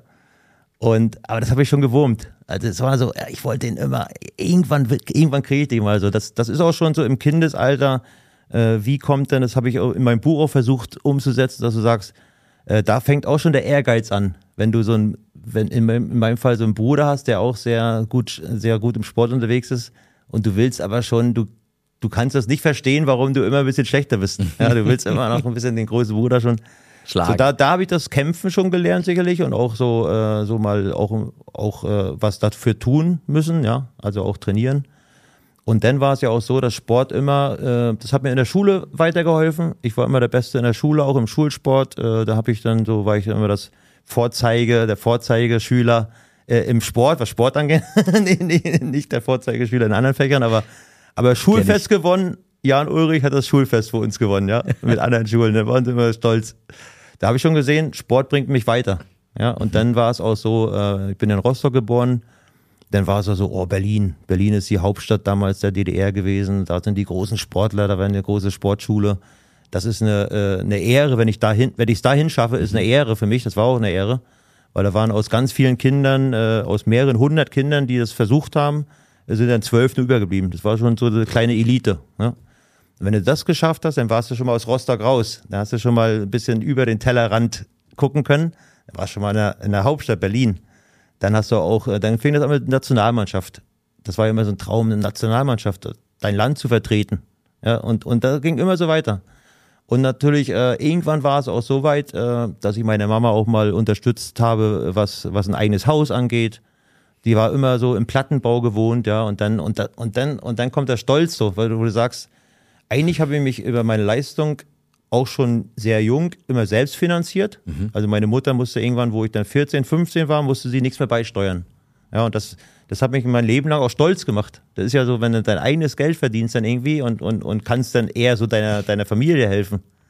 Und, aber das habe ich schon gewurmt. Also es war so, ja, ich wollte den immer, irgendwann, irgendwann kriege ich den mal so. Das, das ist auch schon so im Kindesalter. Äh, wie kommt denn, das habe ich auch in meinem Buch auch versucht umzusetzen, dass du sagst, äh, da fängt auch schon der Ehrgeiz an. Wenn du so ein, wenn in meinem, in meinem Fall so einen Bruder hast, der auch sehr gut, sehr gut im Sport unterwegs ist und du willst aber schon, du, du kannst das nicht verstehen, warum du immer ein bisschen schlechter bist. Ja, du willst immer noch ein bisschen den großen Bruder schon. Schlagen. So, da da habe ich das Kämpfen schon gelernt sicherlich und auch so äh, so mal auch auch äh, was dafür tun müssen, ja, also auch trainieren. Und dann war es ja auch so, dass Sport immer, äh, das hat mir in der Schule weitergeholfen. Ich war immer der Beste in der Schule, auch im Schulsport. Äh, da habe ich dann so, war ich immer das Vorzeige, der Vorzeigeschüler äh, im Sport, was Sport angeht. nee, nee, nicht der Vorzeigeschüler in anderen Fächern, aber aber Schulfest gewonnen. Jan Ulrich hat das Schulfest für uns gewonnen, ja, mit anderen Schulen. Da waren sie immer stolz. Da habe ich schon gesehen, Sport bringt mich weiter. Ja, und dann war es auch so, äh, ich bin in Rostock geboren, dann war es auch so, oh, Berlin. Berlin ist die Hauptstadt damals der D D R gewesen, da sind die großen Sportler, da war eine große Sportschule. Das ist eine, äh, eine Ehre, wenn ich dahin, wenn ich es dahin schaffe, ist eine Ehre für mich, das war auch eine Ehre, weil da waren aus ganz vielen Kindern, äh, aus mehreren hundert Kindern, die das versucht haben, sind dann zwölf nur übergeblieben. Das war schon so eine kleine Elite, ne? Wenn du das geschafft hast, dann warst du schon mal aus Rostock raus. Da hast du schon mal ein bisschen über den Tellerrand gucken können. Da warst du schon mal in der, in der Hauptstadt Berlin. Dann hast du auch, dann fing das an mit der Nationalmannschaft. Das war ja immer so ein Traum, eine Nationalmannschaft, dein Land zu vertreten. Ja, und, und da ging immer so weiter. Und natürlich, äh, irgendwann war es auch so weit, äh, dass ich meine Mama auch mal unterstützt habe, was, was ein eigenes Haus angeht. Die war immer so im Plattenbau gewohnt, ja, und dann, und, da, und dann, und dann kommt der Stolz so, weil du, wo du sagst, eigentlich habe ich mich über meine Leistung auch schon sehr jung immer selbst finanziert. Mhm. Also meine Mutter musste irgendwann, wo ich dann vierzehn, fünfzehn war, musste sie nichts mehr beisteuern. Ja, und das, das hat mich mein Leben lang auch stolz gemacht. Das ist ja so, wenn du dein eigenes Geld verdienst dann irgendwie und, und, und kannst dann eher so deiner, deiner Familie helfen.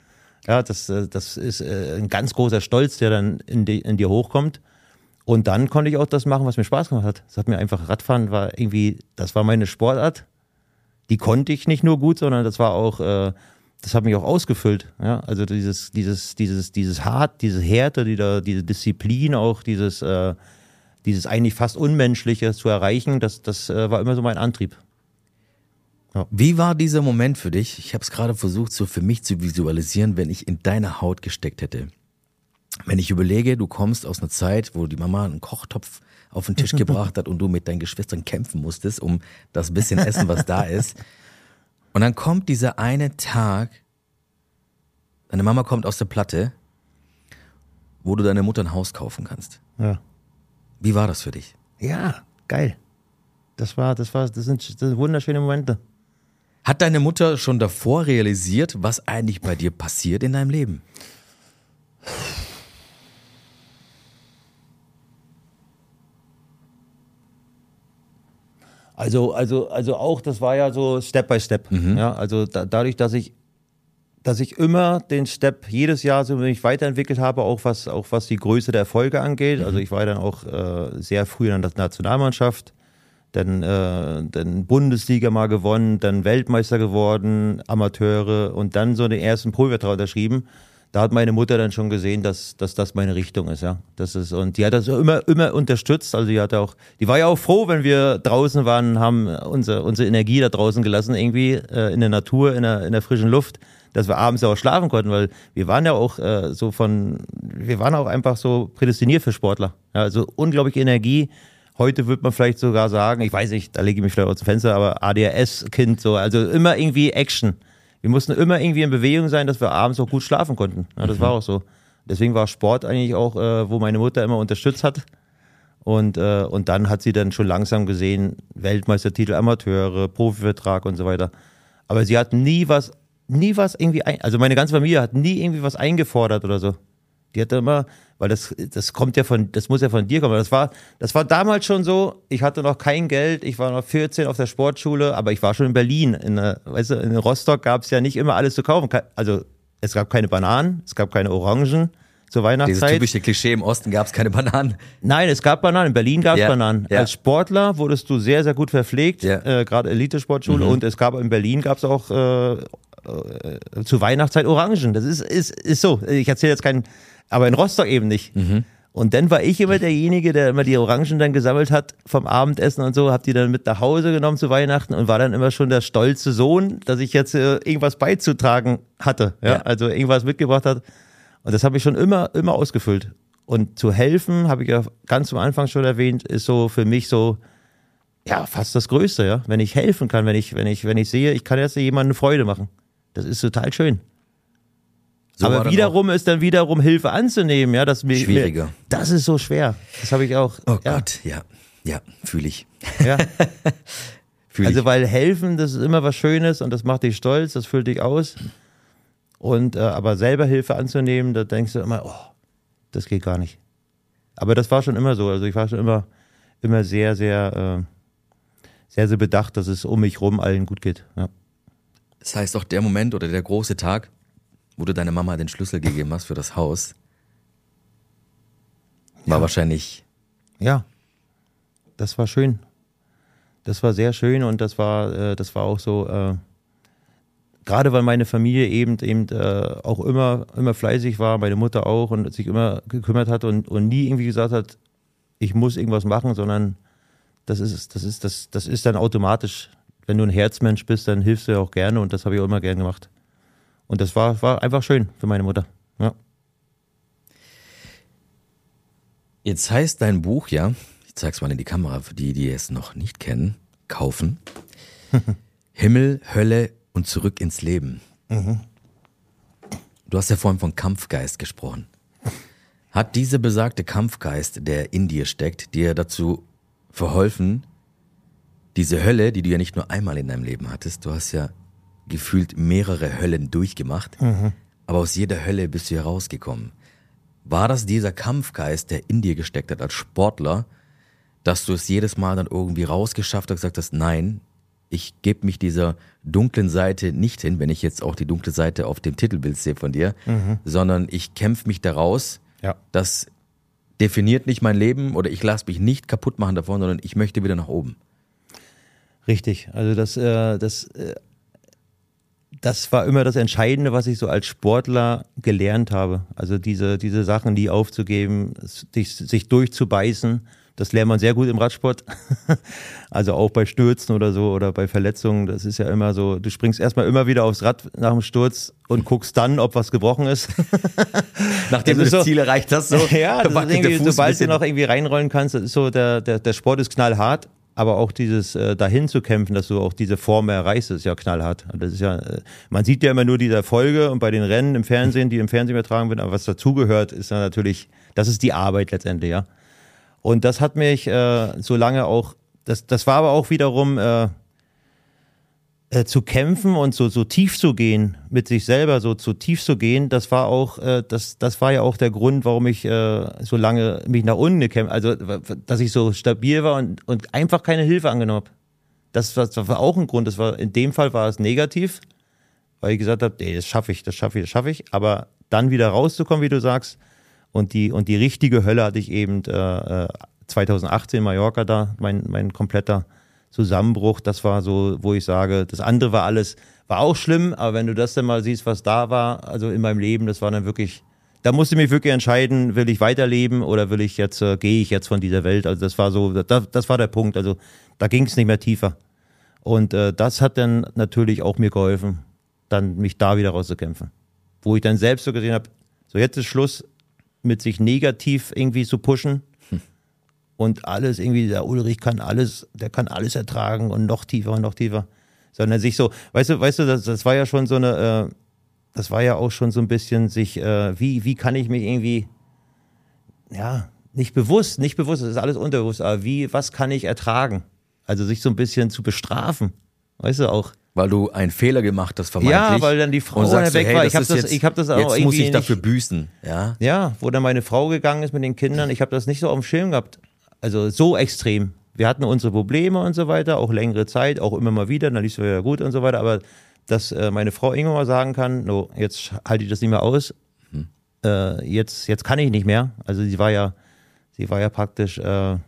Ja, das, das ist ein ganz großer Stolz, der dann in, die, in dir hochkommt. Und dann konnte ich auch das machen, was mir Spaß gemacht hat. Das hat mir einfach, Radfahren war irgendwie, das war meine Sportart. Die konnte ich nicht nur gut, sondern das war auch, äh, das hat mich auch ausgefüllt. Ja, also dieses, dieses, dieses, dieses Hart, diese Härte, die da, diese Disziplin, auch dieses, äh, dieses eigentlich fast Unmenschliche zu erreichen, das, das äh, war immer so mein Antrieb. Ja. Wie war dieser Moment für dich? Ich habe es gerade versucht, so für mich zu visualisieren, wenn ich in deiner Haut gesteckt hätte. Wenn ich überlege, du kommst aus einer Zeit, wo die Mama einen Kochtopf auf den Tisch gebracht hat und du mit deinen Geschwistern kämpfen musstest, um das bisschen Essen, was da ist. Und dann kommt dieser eine Tag, deine Mama kommt aus der Platte, wo du deiner Mutter ein Haus kaufen kannst. Ja. Wie war das für dich? Ja, geil. Das war, das war, das sind, das sind wunderschöne Momente. Hat deine Mutter schon davor realisiert, was eigentlich bei dir passiert in deinem Leben? Also, also, also auch, das war ja so Step by Step. Mhm. Ja, also da, dadurch, dass ich, dass ich immer den Step jedes Jahr so mich weiterentwickelt habe, auch was, auch was die Größe der Erfolge angeht. Mhm. Also ich war dann auch äh, sehr früh in der Nationalmannschaft, dann, äh, dann Bundesliga mal gewonnen, dann Weltmeister geworden, Amateure und dann so den ersten Profivertrag unterschrieben. Da hat meine Mutter dann schon gesehen, dass, dass das meine Richtung ist, ja. Das ist, und die hat das immer, immer unterstützt. Also die hat auch, die war ja auch froh, wenn wir draußen waren, haben unsere, unsere Energie da draußen gelassen, irgendwie äh, in der Natur, in der, in der frischen Luft, dass wir abends auch schlafen konnten, weil wir waren ja auch äh, so von, wir waren auch einfach so prädestiniert für Sportler. Ja, also unglaubliche Energie. Heute wird man vielleicht sogar sagen, ich weiß nicht, da lege ich mich vielleicht aus dem Fenster, aber A D H S-Kind so, also immer irgendwie Action. Wir mussten immer irgendwie in Bewegung sein, dass wir abends auch gut schlafen konnten. Ja, das mhm. war auch so. Deswegen war Sport eigentlich auch, äh, wo meine Mutter immer unterstützt hat. Und, äh, und dann hat sie dann schon langsam gesehen, Weltmeistertitel, Amateure, Profivertrag und so weiter. Aber sie hat nie was, nie was irgendwie, ein, also meine ganze Familie hat nie irgendwie was eingefordert oder so. Die hatte immer, weil das, das kommt ja von, das muss ja von dir kommen. Das war, das war damals schon so, ich hatte noch kein Geld, ich war noch vierzehn auf der Sportschule, aber ich war schon in Berlin. In, weißt du, in Rostock gab es ja nicht immer alles zu kaufen. Also es gab keine Bananen, es gab keine Orangen zur Weihnachtszeit. Dieses typische Klischee, im Osten gab es keine Bananen. Nein, es gab Bananen, in Berlin gab es ja, Bananen. Ja. Als Sportler wurdest du sehr, sehr gut verpflegt, ja. äh, gerade Elite-Sportschule. Mhm. Und es gab in Berlin gab es auch äh, äh, zur Weihnachtszeit Orangen. Das ist, ist, ist so. Ich erzähle jetzt keinen, aber in Rostock eben nicht. Mhm. Und dann war ich immer derjenige, der immer die Orangen dann gesammelt hat vom Abendessen und so, hab die dann mit nach Hause genommen zu Weihnachten und war dann immer schon der stolze Sohn, dass ich jetzt äh, irgendwas beizutragen hatte, ja? Ja. Also irgendwas mitgebracht hat. Und das habe ich schon immer, immer ausgefüllt. Und zu helfen, habe ich ja ganz am Anfang schon erwähnt, ist so für mich so, ja, fast das Größte, ja. Wenn ich helfen kann, wenn ich, wenn ich, wenn ich sehe, ich kann jetzt jemandem eine Freude machen. Das ist total schön. So, aber wiederum ist dann wiederum Hilfe anzunehmen, ja, das mir, schwieriger. Mir, das ist so schwer. Das habe ich auch. Oh ja. Gott, ja, ja, fühle ich. Ja. fühl also ich. weil helfen, das ist immer was Schönes und das macht dich stolz, das füllt dich aus. Und äh, aber selber Hilfe anzunehmen, da denkst du immer, oh, das geht gar nicht. Aber das war schon immer so. Also ich war schon immer, immer sehr, sehr, äh, sehr, sehr bedacht, dass es um mich rum allen gut geht. Ja. Das heißt auch der Moment oder der große Tag, wo du deiner Mama den Schlüssel gegeben hast für das Haus, war ja. wahrscheinlich... Ja, das war schön. Das war sehr schön und das war, äh, das war auch so, äh, gerade weil meine Familie eben, eben äh, auch immer, immer fleißig war, meine Mutter auch und sich immer gekümmert hat und, und nie irgendwie gesagt hat, ich muss irgendwas machen, sondern das ist, das ist, das, das ist dann automatisch. Wenn du ein Herzmensch bist, dann hilfst du ja auch gerne und das habe ich auch immer gern gemacht. Und das war, war einfach schön für meine Mutter. Ja. Jetzt heißt dein Buch, ja, ich zeig's mal in die Kamera, für die, die es noch nicht kennen, kaufen. Himmel, Hölle und zurück ins Leben. Mhm. Du hast ja vorhin von Kampfgeist gesprochen. Hat dieser besagte Kampfgeist, der in dir steckt, dir dazu verholfen, diese Hölle, die du ja nicht nur einmal in deinem Leben hattest, du hast ja gefühlt mehrere Höllen durchgemacht, mhm. aber aus jeder Hölle bist du herausgekommen. War das dieser Kampfgeist, der in dir gesteckt hat als Sportler, dass du es jedes Mal dann irgendwie rausgeschafft hast und gesagt hast, nein, ich gebe mich dieser dunklen Seite nicht hin, wenn ich jetzt auch die dunkle Seite auf dem Titelbild sehe von dir, mhm. sondern ich kämpfe mich daraus. Ja. Das definiert nicht mein Leben oder ich lasse mich nicht kaputt machen davon, sondern ich möchte wieder nach oben. Richtig, also das, äh, das, äh, das war immer das Entscheidende, was ich so als Sportler gelernt habe. Also diese, diese Sachen nie aufzugeben, sich, sich durchzubeißen, das lernt man sehr gut im Radsport. Also auch bei Stürzen oder so oder bei Verletzungen, das ist ja immer so, du springst erstmal immer wieder aufs Rad nach dem Sturz und guckst dann, ob was gebrochen ist. Nachdem das du das so, Ziel erreicht hast, so ja, das ist irgendwie, sobald du noch irgendwie reinrollen kannst, das ist so, der, der, der Sport ist knallhart. Aber auch dieses äh, dahin zu kämpfen, dass du auch diese Form erreichst, ist ja knallhart. Das ist ja, äh, man sieht ja immer nur die Erfolge und bei den Rennen im Fernsehen, die im Fernsehen übertragen werden, aber was dazugehört, ist dann natürlich, das ist die Arbeit letztendlich, ja. Und das hat mich äh, so lange auch, das, das war aber auch wiederum äh, äh, zu kämpfen und so, so tief zu gehen, mit sich selber so zu tief zu gehen, das war auch, äh, das, das war ja auch der Grund, warum ich äh, so lange mich nach unten gekämpft, also dass ich so stabil war und, und einfach keine Hilfe angenommen habe. Das war, das war auch ein Grund, das war, in dem Fall war es negativ, weil ich gesagt habe, ey, das schaffe ich, das schaffe ich, das schaffe ich, aber dann wieder rauszukommen, wie du sagst, und die, und die richtige Hölle hatte ich eben äh, zwanzig achtzehn in Mallorca da, mein, mein kompletter Zusammenbruch, das war so, wo ich sage, das andere war alles, war auch schlimm, aber wenn du das dann mal siehst, was da war, also in meinem Leben, das war dann wirklich, da musste ich mich wirklich entscheiden, will ich weiterleben oder will ich jetzt, äh, gehe ich jetzt von dieser Welt, also das war so, das, das war der Punkt, also da ging es nicht mehr tiefer und äh, das hat dann natürlich auch mir geholfen, dann mich da wieder rauszukämpfen, wo ich dann selbst so gesehen habe, so jetzt ist Schluss mit sich negativ irgendwie zu pushen, und alles irgendwie, der Ulrich kann alles, der kann alles ertragen und noch tiefer und noch tiefer. Sondern sich so, weißt du, weißt du, das, das war ja schon so eine, äh, das war ja auch schon so ein bisschen sich, äh, wie, wie kann ich mich irgendwie, ja, nicht bewusst, nicht bewusst, das ist alles unterbewusst, aber wie, was kann ich ertragen? Also sich so ein bisschen zu bestrafen, weißt du auch. Weil du einen Fehler gemacht hast, vermeintlich. Ja, weil dann die Frau dann weg so, hey, war. das Ich habe ist das, jetzt, ich hab das auch jetzt irgendwie muss ich nicht, dafür büßen. Ja, ja, wo dann meine Frau gegangen ist mit den Kindern. Ich habe das nicht so auf dem Schirm gehabt. Also so extrem. Wir hatten unsere Probleme und so weiter, auch längere Zeit, auch immer mal wieder, dann lief es wieder gut und so weiter. Aber dass äh, meine Frau irgendwann mal sagen kann, no, jetzt halte ich das nicht mehr aus, hm. äh, jetzt, jetzt kann ich nicht mehr. Also sie war ja, sie war ja praktisch, äh,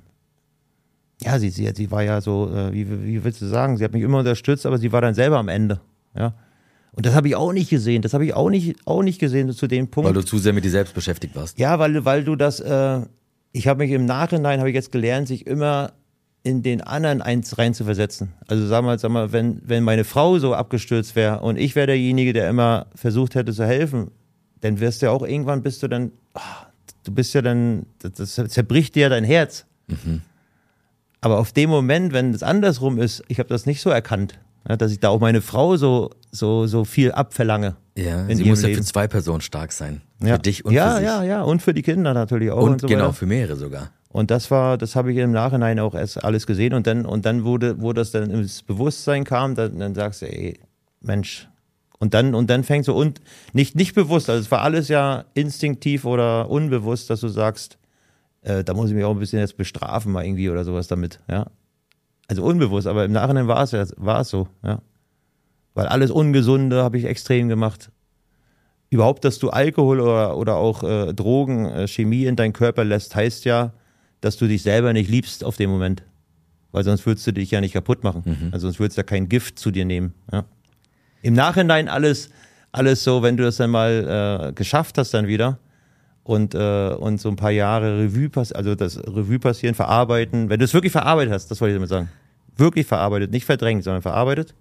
ja, sie, sie, sie war ja so, äh, wie, wie willst du sagen, sie hat mich immer unterstützt, aber sie war dann selber am Ende. Ja. Und das habe ich auch nicht gesehen. Das habe ich auch nicht, auch nicht gesehen zu dem Punkt. Weil du zu sehr mit dir selbst beschäftigt warst. Ja, weil, weil du das, äh, ich habe mich im Nachhinein, habe ich jetzt gelernt, sich immer in den anderen eins rein zu versetzen. Also sag mal, sag mal, wenn, wenn meine Frau so abgestürzt wäre und ich wäre derjenige, der immer versucht hätte zu helfen, dann wirst du ja auch irgendwann, bist du dann, oh, du bist ja dann, das, das zerbricht dir ja dein Herz. Mhm. Aber auf dem Moment, wenn es andersrum ist, ich habe das nicht so erkannt, ja, dass ich da auch meine Frau so, so, so viel abverlange. Ja, sie muss ja für zwei Personen stark sein. Für ja. dich und ja, für sich. Ja, ja, ja, und für die Kinder natürlich auch. Und, und so genau, weiter. für mehrere sogar. Und das war, das habe ich im Nachhinein auch erst alles gesehen und dann, und dann wurde, wo das dann ins Bewusstsein kam, dann, dann sagst du, ey, Mensch. Und dann, und dann fängst du, und nicht, nicht bewusst, also es war alles ja instinktiv oder unbewusst, dass du sagst, äh, da muss ich mich auch ein bisschen jetzt bestrafen mal irgendwie oder sowas damit, ja. Also unbewusst, aber im Nachhinein war es ja, war es so, ja. Weil alles Ungesunde habe ich extrem gemacht. Überhaupt, dass du Alkohol oder, oder auch äh, Drogen, äh, Chemie in deinen Körper lässt, heißt ja, dass du dich selber nicht liebst auf dem Moment. Weil sonst würdest du dich ja nicht kaputt machen. Mhm. Also sonst würdest du ja kein Gift zu dir nehmen. Ja. Im Nachhinein alles, alles so, wenn du das dann mal äh, geschafft hast dann wieder und, äh, und so ein paar Jahre Revue passieren, also das Revue passieren, verarbeiten, wenn du es wirklich verarbeitet hast, das wollte ich damit sagen. Wirklich verarbeitet, nicht verdrängt, sondern verarbeitet.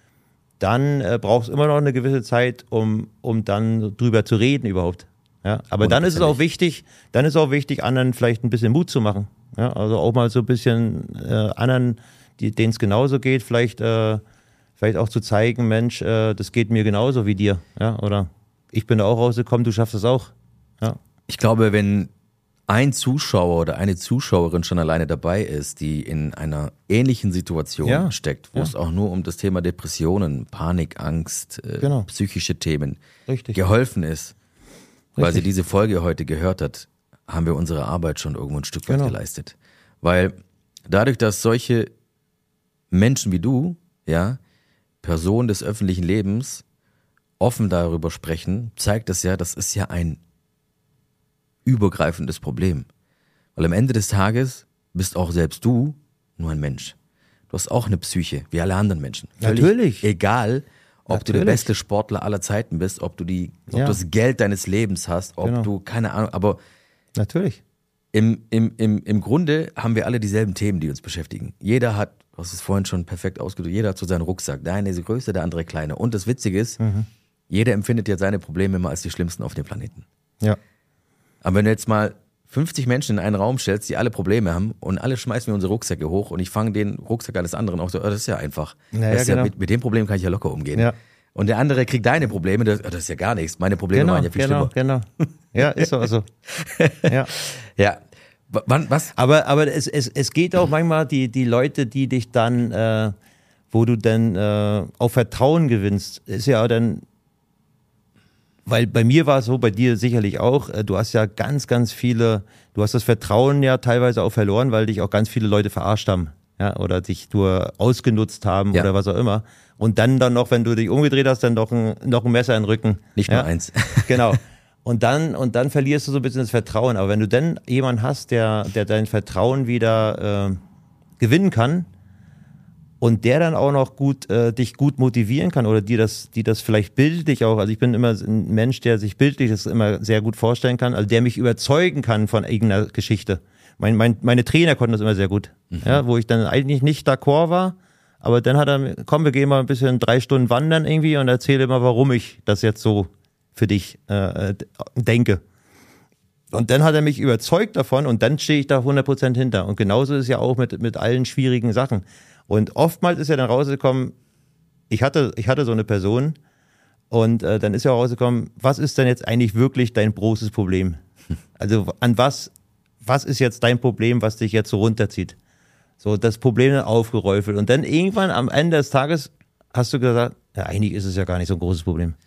Dann äh, brauchst du immer noch eine gewisse Zeit, um, um dann drüber zu reden überhaupt. Ja, aber dann ist es auch wichtig, dann ist es auch wichtig, anderen vielleicht ein bisschen Mut zu machen. Ja, also auch mal so ein bisschen äh, anderen, denen es genauso geht, vielleicht, äh, vielleicht auch zu zeigen, Mensch, äh, das geht mir genauso wie dir. Ja, oder ich bin da auch rausgekommen, du schaffst das auch. Ja. Ich glaube, wenn ein Zuschauer oder eine Zuschauerin schon alleine dabei ist, die in einer ähnlichen Situation ja, steckt, wo ja. es auch nur um das Thema Depressionen, Panik, Angst, äh, genau. psychische Themen Richtig. geholfen ist, Richtig. weil sie diese Folge heute gehört hat, haben wir unsere Arbeit schon irgendwo ein Stück weit genau. geleistet. Weil dadurch, dass solche Menschen wie du ja, Personen des öffentlichen Lebens offen darüber sprechen, zeigt es ja, das ist ja ein übergreifendes Problem. Weil am Ende des Tages bist auch selbst du nur ein Mensch. Du hast auch eine Psyche, wie alle anderen Menschen. Völlig Natürlich. Egal, ob Natürlich. du der beste Sportler aller Zeiten bist, ob du die, ob Ja. du das Geld deines Lebens hast, ob Genau. du, keine Ahnung, aber Natürlich. im, im, im, im Grunde haben wir alle dieselben Themen, die uns beschäftigen. Jeder hat, du hast es vorhin schon perfekt ausgedrückt, jeder hat so seinen Rucksack. Der eine ist größer, der andere kleiner. Und das Witzige ist, Mhm. jeder empfindet ja seine Probleme immer als die schlimmsten auf dem Planeten. Ja. Aber wenn du jetzt mal fünfzig Menschen in einen Raum stellst, die alle Probleme haben und alle schmeißen wir unsere Rucksäcke hoch und ich fange den Rucksack eines anderen auch so, oh, das ist ja einfach. Ja, das ist ja, ja, genau. mit, mit dem Problem kann ich ja locker umgehen. Ja. Und der andere kriegt deine Probleme, das, oh, das ist ja gar nichts. Meine Probleme Genau, waren ja viel genau, schlimmer. genau. Ja, ist so. Also. Ja. Ja. W- Wann, was? Aber, aber es, es, es geht auch manchmal die, die Leute, die dich dann, äh, wo du dann äh, auf Vertrauen gewinnst, ist ja auch dann, weil bei mir war es so, bei dir sicherlich auch, äh, du hast ja ganz, ganz viele, du hast das Vertrauen ja teilweise auch verloren, weil dich auch ganz viele Leute verarscht haben, ja, oder dich nur ausgenutzt haben Ja. oder was auch immer. Und dann dann noch, wenn du dich umgedreht hast, dann noch ein, noch ein Messer in den Rücken. Nicht ja? nur eins. Genau. Und dann, und dann verlierst du so ein bisschen das Vertrauen. Aber wenn du dann jemanden hast, der, der dein Vertrauen wieder äh, gewinnen kann und der dann auch noch gut, äh, dich gut motivieren kann oder dir das, die das vielleicht bildlich auch, also ich bin immer ein Mensch, der sich bildlich das immer sehr gut vorstellen kann, also der mich überzeugen kann von irgendeiner Geschichte. Mein, mein, meine Trainer konnten das immer sehr gut, mhm. ja, wo ich dann eigentlich nicht d'accord war, aber dann hat er, komm, wir gehen mal ein bisschen drei Stunden wandern irgendwie und erzähle mal, warum ich das jetzt so für dich äh, denke. Und dann hat er mich überzeugt davon und dann stehe ich da hundert Prozent hinter. Und genauso ist es ja auch mit, mit allen schwierigen Sachen. Und oftmals ist ja dann rausgekommen, ich hatte, ich hatte so eine Person und äh, dann ist ja rausgekommen, was ist denn jetzt eigentlich wirklich dein großes Problem? Also an was, was ist jetzt dein Problem, was dich jetzt so runterzieht? So, das Problem dann aufgeräufelt. Und dann irgendwann am Ende des Tages hast du gesagt, ja, eigentlich ist es ja gar nicht so ein großes Problem.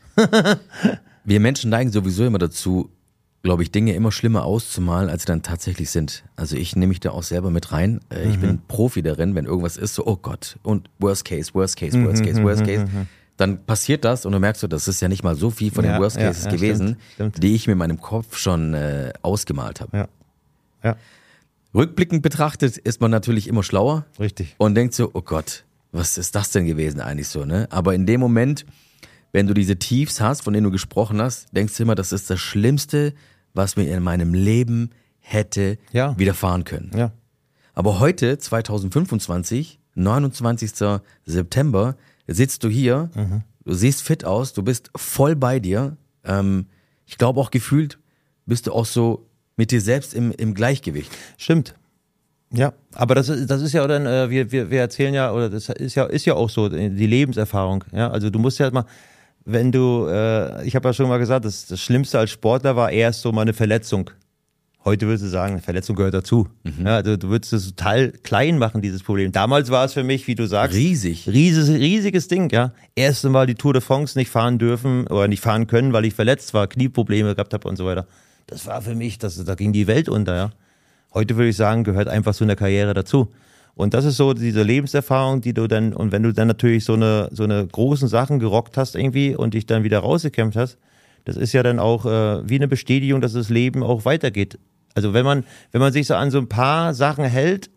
Wir Menschen neigen sowieso immer dazu, glaube ich, Dinge immer schlimmer auszumalen, als sie dann tatsächlich sind. Also ich nehme mich da auch selber mit rein. Äh, Ich Mhm. bin Profi darin, wenn irgendwas ist, so, oh Gott, und worst case, worst case, worst case, worst case. Dann passiert das und du merkst so, das ist ja nicht mal so viel von den Ja, Worst ja, Cases ja, gewesen, stimmt, stimmt. die ich mir in meinem Kopf schon äh, ausgemalt habe. Ja. Ja, Rückblickend betrachtet ist man natürlich immer schlauer richtig. und denkt so, oh Gott, was ist das denn gewesen eigentlich so, ne? Aber in dem Moment, wenn du diese Tiefs hast, von denen du gesprochen hast, denkst du immer, das ist das Schlimmste, was mir in meinem Leben hätte Ja. widerfahren können. Ja. Aber heute, zwanzig fünfundzwanzig, neunundzwanzigster September, sitzt du hier, Mhm. du siehst fit aus, du bist voll bei dir. Ähm, ich glaube auch gefühlt bist du auch so mit dir selbst im, im Gleichgewicht. Stimmt. Ja, aber das ist, das ist ja dann, äh, wir, wir, wir erzählen ja, oder das ist ja, ist ja auch so, die Lebenserfahrung. Ja, also du musst ja mal, wenn du, äh, ich habe ja schon mal gesagt, das, das Schlimmste als Sportler war erst so mal eine Verletzung. Heute würdest du sagen, eine Verletzung gehört dazu. Ja, also du würdest es total klein machen, dieses Problem. Damals war es für mich, wie du sagst, Riesig. Rieses, riesiges Ding, ja. Erste Mal die Tour de France nicht fahren dürfen oder nicht fahren können, weil ich verletzt war, Knieprobleme gehabt habe und so weiter. Das war für mich, das, da ging die Welt unter, ja. Heute würde ich sagen, gehört einfach zu einer Karriere dazu. Und das ist so diese Lebenserfahrung, die du dann, und wenn du dann natürlich so eine, so eine großen Sachen gerockt hast irgendwie und dich dann wieder rausgekämpft hast, das ist ja dann auch äh, wie eine Bestätigung, dass das Leben auch weitergeht. Also wenn man, wenn man sich so an so ein paar Sachen hält,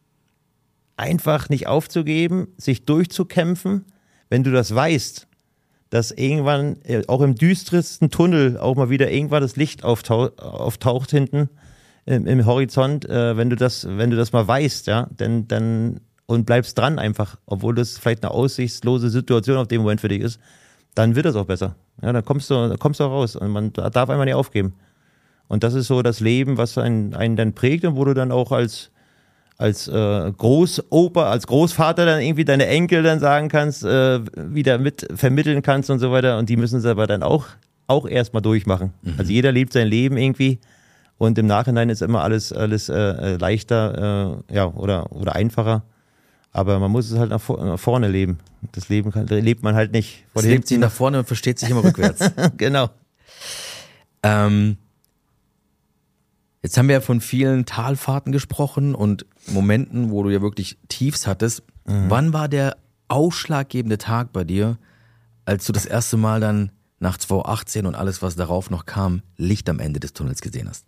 einfach nicht aufzugeben, sich durchzukämpfen, wenn du das weißt, dass irgendwann äh, auch im düstersten Tunnel auch mal wieder irgendwann das Licht auftaucht, auftaucht hinten im, im Horizont, äh, wenn du das, wenn du das mal weißt, ja, dann, dann und bleibst dran einfach, obwohl das vielleicht eine aussichtslose Situation auf dem Moment für dich ist, dann wird das auch besser. Ja, dann kommst du, dann kommst du auch raus und man darf einfach nicht aufgeben. Und das ist so das Leben, was einen, einen dann prägt und wo du dann auch als als äh, Großopa, als Großvater dann irgendwie deine Enkel dann sagen kannst, äh, wieder mit vermitteln kannst und so weiter. Und die müssen es aber dann auch, auch erstmal durchmachen. Mhm. Also jeder lebt sein Leben irgendwie und im Nachhinein ist immer alles, alles äh, leichter äh, ja, oder, oder einfacher. Aber man muss es halt nach, vor, nach vorne leben. Das Leben kann, lebt man halt nicht. Es lebt sich nach vorne und versteht sich immer rückwärts. Genau. Ähm, jetzt haben wir ja von vielen Talfahrten gesprochen und Momenten, wo du ja wirklich Tiefs hattest. Mhm. Wann war der ausschlaggebende Tag bei dir, als du das erste Mal dann nach zweitausendachtzehn und alles, was darauf noch kam, Licht am Ende des Tunnels gesehen hast?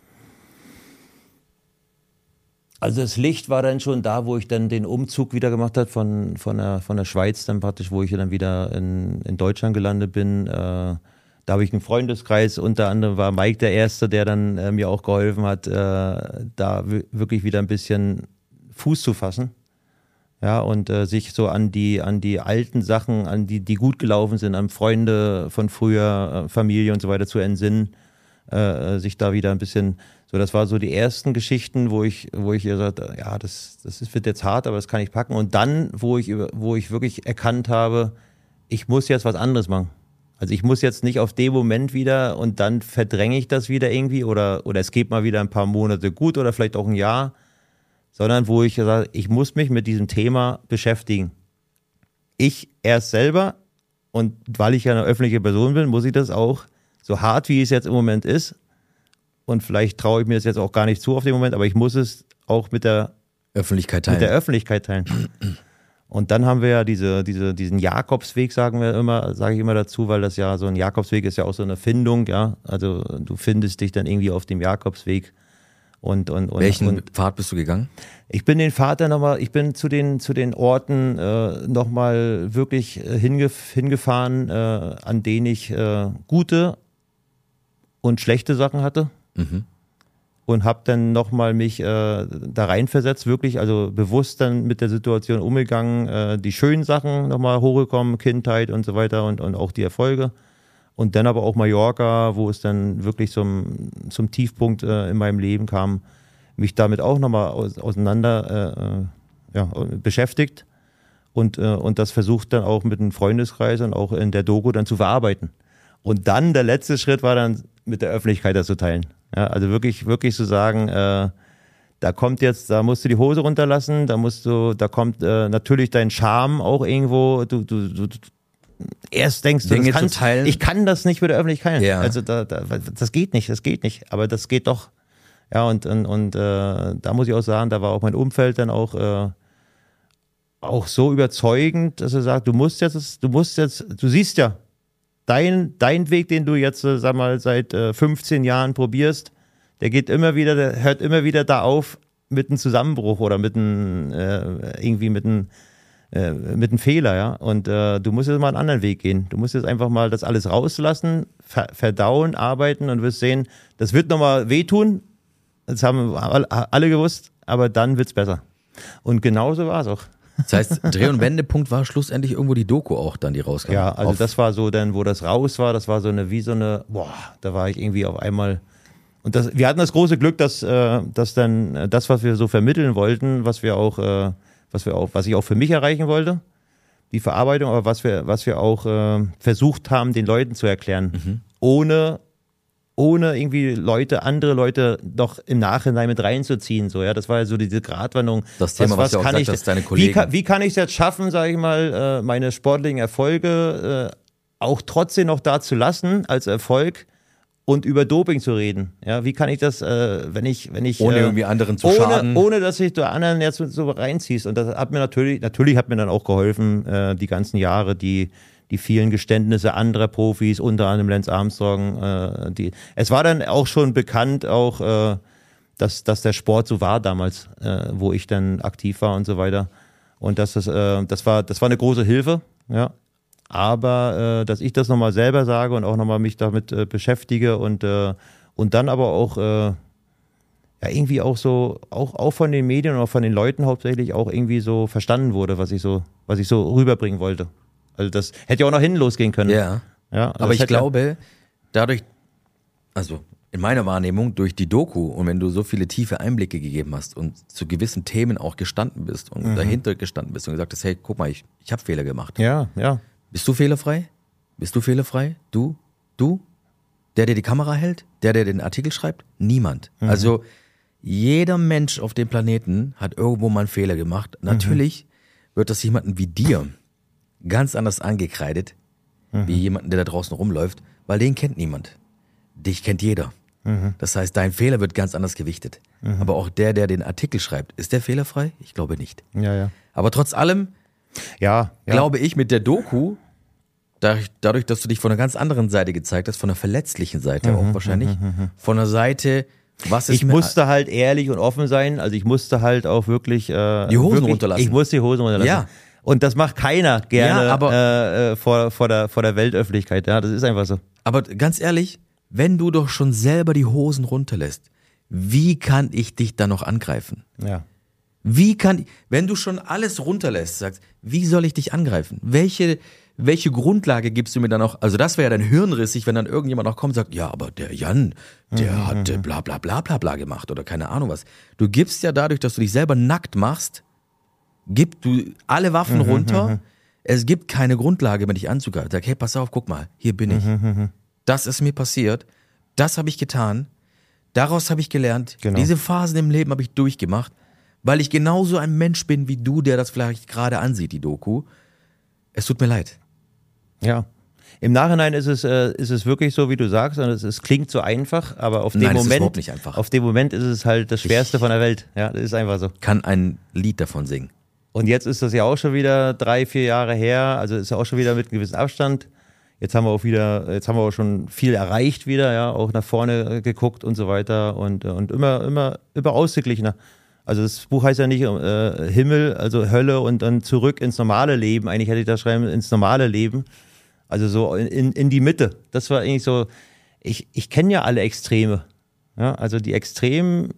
Also das Licht war dann schon da, wo ich dann den Umzug wieder gemacht habe von, von, der, von der Schweiz dann praktisch, wo ich dann wieder in, in Deutschland gelandet bin. Äh, da habe ich einen Freundeskreis, unter anderem war Mike der Erste, der dann äh, mir auch geholfen hat, äh, da w- wirklich wieder ein bisschen Fuß zu fassen. Ja, und äh, sich so an die, an die alten Sachen, an die, die gut gelaufen sind, an Freunde von früher, äh, Familie und so weiter zu entsinnen, äh, sich da wieder ein bisschen... So, das war so die ersten Geschichten, wo ich, wo ich gesagt habe, ja, das, das ist, wird jetzt hart, aber das kann ich packen. Und dann, wo ich, wo ich wirklich erkannt habe, ich muss jetzt was anderes machen. Also ich muss jetzt nicht auf dem Moment wieder und dann verdränge ich das wieder irgendwie oder, oder es geht mal wieder ein paar Monate gut oder vielleicht auch ein Jahr, sondern wo ich gesagt habe, ich muss mich mit diesem Thema beschäftigen. Ich erst selber und weil ich ja eine öffentliche Person bin, muss ich das auch, so hart wie es jetzt im Moment ist, und vielleicht traue ich mir das jetzt auch gar nicht zu auf den Moment, aber ich muss es auch mit der Öffentlichkeit teilen. Mit der Öffentlichkeit teilen. Und dann haben wir ja diese, diese, diesen Jakobsweg, sagen wir immer, sage ich immer dazu, weil das ja so ein Jakobsweg ist ja auch so eine Findung, ja. Also du findest dich dann irgendwie auf dem Jakobsweg. Und, und, und, Welchen und Pfad bist du gegangen? Ich bin den Pfad dann nochmal, ich bin zu den, zu den Orten äh, nochmal wirklich hingef- hingefahren, äh, an denen ich äh, gute und schlechte Sachen hatte. Mhm. Und habe dann nochmal mich äh, da reinversetzt, wirklich, also bewusst dann mit der Situation umgegangen, äh, die schönen Sachen nochmal hochgekommen, Kindheit und so weiter und, und auch die Erfolge. Und dann aber auch Mallorca, wo es dann wirklich zum, zum Tiefpunkt äh, in meinem Leben kam, mich damit auch nochmal aus, auseinander äh, ja, beschäftigt und, äh, und das versucht dann auch mit einem Freundeskreis und auch in der Doku dann zu verarbeiten. Und dann der letzte Schritt war dann mit der Öffentlichkeit das zu teilen. Ja, also wirklich, wirklich zu sagen, äh, da kommt jetzt, da musst du die Hose runterlassen, da musst du, da kommt äh, natürlich dein Charme auch irgendwo, du, du, du, du erst denkst du, Dinge das kannst, zu teilen. Ich kann das nicht mit der Öffentlichkeit. Ja. Also da, da, das geht nicht, das geht nicht, aber das geht doch. Ja, und, und, und äh, da muss ich auch sagen, da war auch mein Umfeld dann auch, äh, auch so überzeugend, dass er sagt, du musst jetzt, du musst jetzt, du siehst ja, Dein, dein Weg, den du jetzt, äh, sag mal, seit äh, fünfzehn Jahren probierst, der geht immer wieder, der hört immer wieder da auf mit einem Zusammenbruch oder mit einem, äh, irgendwie mit einem, äh, mit einem Fehler, ja. Und äh, du musst jetzt mal einen anderen Weg gehen. Du musst jetzt einfach mal das alles rauslassen, ver- verdauen, arbeiten und wirst sehen, das wird nochmal wehtun. Das haben alle gewusst, aber dann wird's besser. Und genauso war es auch. Das heißt, Dreh- und Wendepunkt war schlussendlich irgendwo die Doku auch dann, die rauskam. Ja, also auf das war so dann, wo das raus war, das war so eine, wie so eine, boah, da war ich irgendwie auf einmal, und das, wir hatten das große Glück, dass, äh, dass dann äh, das, was wir so vermitteln wollten, was wir auch, äh, was wir auch, was ich auch für mich erreichen wollte, die Verarbeitung, aber was wir, was wir auch äh, versucht haben, den Leuten zu erklären, mhm. ohne ohne irgendwie Leute, andere Leute noch im Nachhinein mit reinzuziehen. So, ja, das war ja so diese Gratwanderung. Das Thema, was, was, was ja auch kann sagt, ich, dass deine Kollegen... Wie kann, wie kann ich es jetzt schaffen, sage ich mal, meine sportlichen Erfolge äh, auch trotzdem noch da zu lassen als Erfolg und über Doping zu reden? Ja, wie kann ich das, äh, wenn ich, wenn ich... Ohne äh, irgendwie anderen zu ohne, schaden. Ohne, dass ich da anderen jetzt so reinziehst. Und das hat mir natürlich, natürlich hat mir dann auch geholfen, äh, die ganzen Jahre, die die vielen Geständnisse anderer Profis, unter anderem Lance Armstrong. Äh, die, es war dann auch schon bekannt, auch äh, dass, dass der Sport so war damals, äh, wo ich dann aktiv war und so weiter. Und dass das, äh, das war, das war eine große Hilfe, ja. Aber äh, dass ich das nochmal selber sage und auch nochmal mich damit äh, beschäftige und äh, und dann aber auch äh, ja irgendwie auch so auch auch von den Medien und auch von den Leuten hauptsächlich auch irgendwie so verstanden wurde, was ich so was ich so rüberbringen wollte. Also das hätte ja auch noch hinten losgehen können. Ja, ja aber ich glaube, dadurch, also in meiner Wahrnehmung, durch die Doku und wenn du so viele tiefe Einblicke gegeben hast und zu gewissen Themen auch gestanden bist und mhm. dahinter gestanden bist und gesagt hast, hey, guck mal, ich, ich habe Fehler gemacht. Ja, ja. Bist du fehlerfrei? Bist du fehlerfrei? Du? Du? Der, der die Kamera hält? Der, der den Artikel schreibt? Niemand. Mhm. Also jeder Mensch auf dem Planeten hat irgendwo mal einen Fehler gemacht. Natürlich mhm. wird das jemanden wie dir ganz anders angekreidet, mhm. wie jemanden, der da draußen rumläuft, weil den kennt niemand. Dich kennt jeder. Mhm. Das heißt, dein Fehler wird ganz anders gewichtet. Mhm. Aber auch der, der den Artikel schreibt, ist der fehlerfrei? Ich glaube nicht. Ja, ja. Aber trotz allem... Ja, ja. glaube ich, mit der Doku, dadurch, dadurch, dass du dich von einer ganz anderen Seite gezeigt hast, von einer verletzlichen Seite auch wahrscheinlich, von der Seite, was ist Ich mit- musste halt ehrlich und offen sein, also ich musste halt auch wirklich äh, Die Hosen wirklich, runterlassen. Ich musste die Hosen runterlassen. Ja. Und das macht keiner gerne Ja, aber- äh, äh, vor, vor, der, vor der Weltöffentlichkeit. Ja, das ist einfach so. Aber ganz ehrlich, wenn du doch schon selber die Hosen runterlässt, wie kann ich dich dann noch angreifen? Ja. Wie kann, wenn du schon alles runterlässt, sagst, wie soll ich dich angreifen? Welche, welche Grundlage gibst du mir dann noch? Also das wäre ja dann hirnrissig, wenn dann irgendjemand noch kommt und sagt, ja, aber der Jan, der Mhm, hat äh, bla bla bla bla bla gemacht oder keine Ahnung was. Du gibst ja dadurch, dass du dich selber nackt machst, gibst du alle Waffen Mhm, runter. Es gibt keine Grundlage, wenn dich anzugreifen. Sag, hey, pass auf, guck mal, hier bin ich. Mhm, Das ist mir passiert. Das habe ich getan. Daraus habe ich gelernt. Genau. Diese Phasen im Leben habe ich durchgemacht, weil ich genauso ein Mensch bin wie du, der das vielleicht gerade ansieht, die Doku. Es tut mir leid. Ja. Im Nachhinein ist es, äh, ist es wirklich so, wie du sagst, und es, es klingt so einfach, aber auf dem Nein, es ist Moment, überhaupt nicht einfach. auf dem Moment ist es halt das Schwerste von der Welt. Ja, das ist einfach so. Kann ein Lied davon singen. Und jetzt ist das ja auch schon wieder drei, vier Jahre her, also ist ja auch schon wieder mit einem gewissen Abstand. Jetzt haben wir auch wieder, jetzt haben wir auch schon viel erreicht wieder, ja, auch nach vorne geguckt und so weiter und, und immer, immer, immer ausgeglichener. Also das Buch heißt ja nicht äh, Himmel, also Hölle und dann zurück ins normale Leben. Eigentlich hätte ich das schreiben, ins normale Leben. Also so in, in die Mitte. Das war eigentlich so, ich, ich kenne ja alle Extreme. Ja, also die Extremen,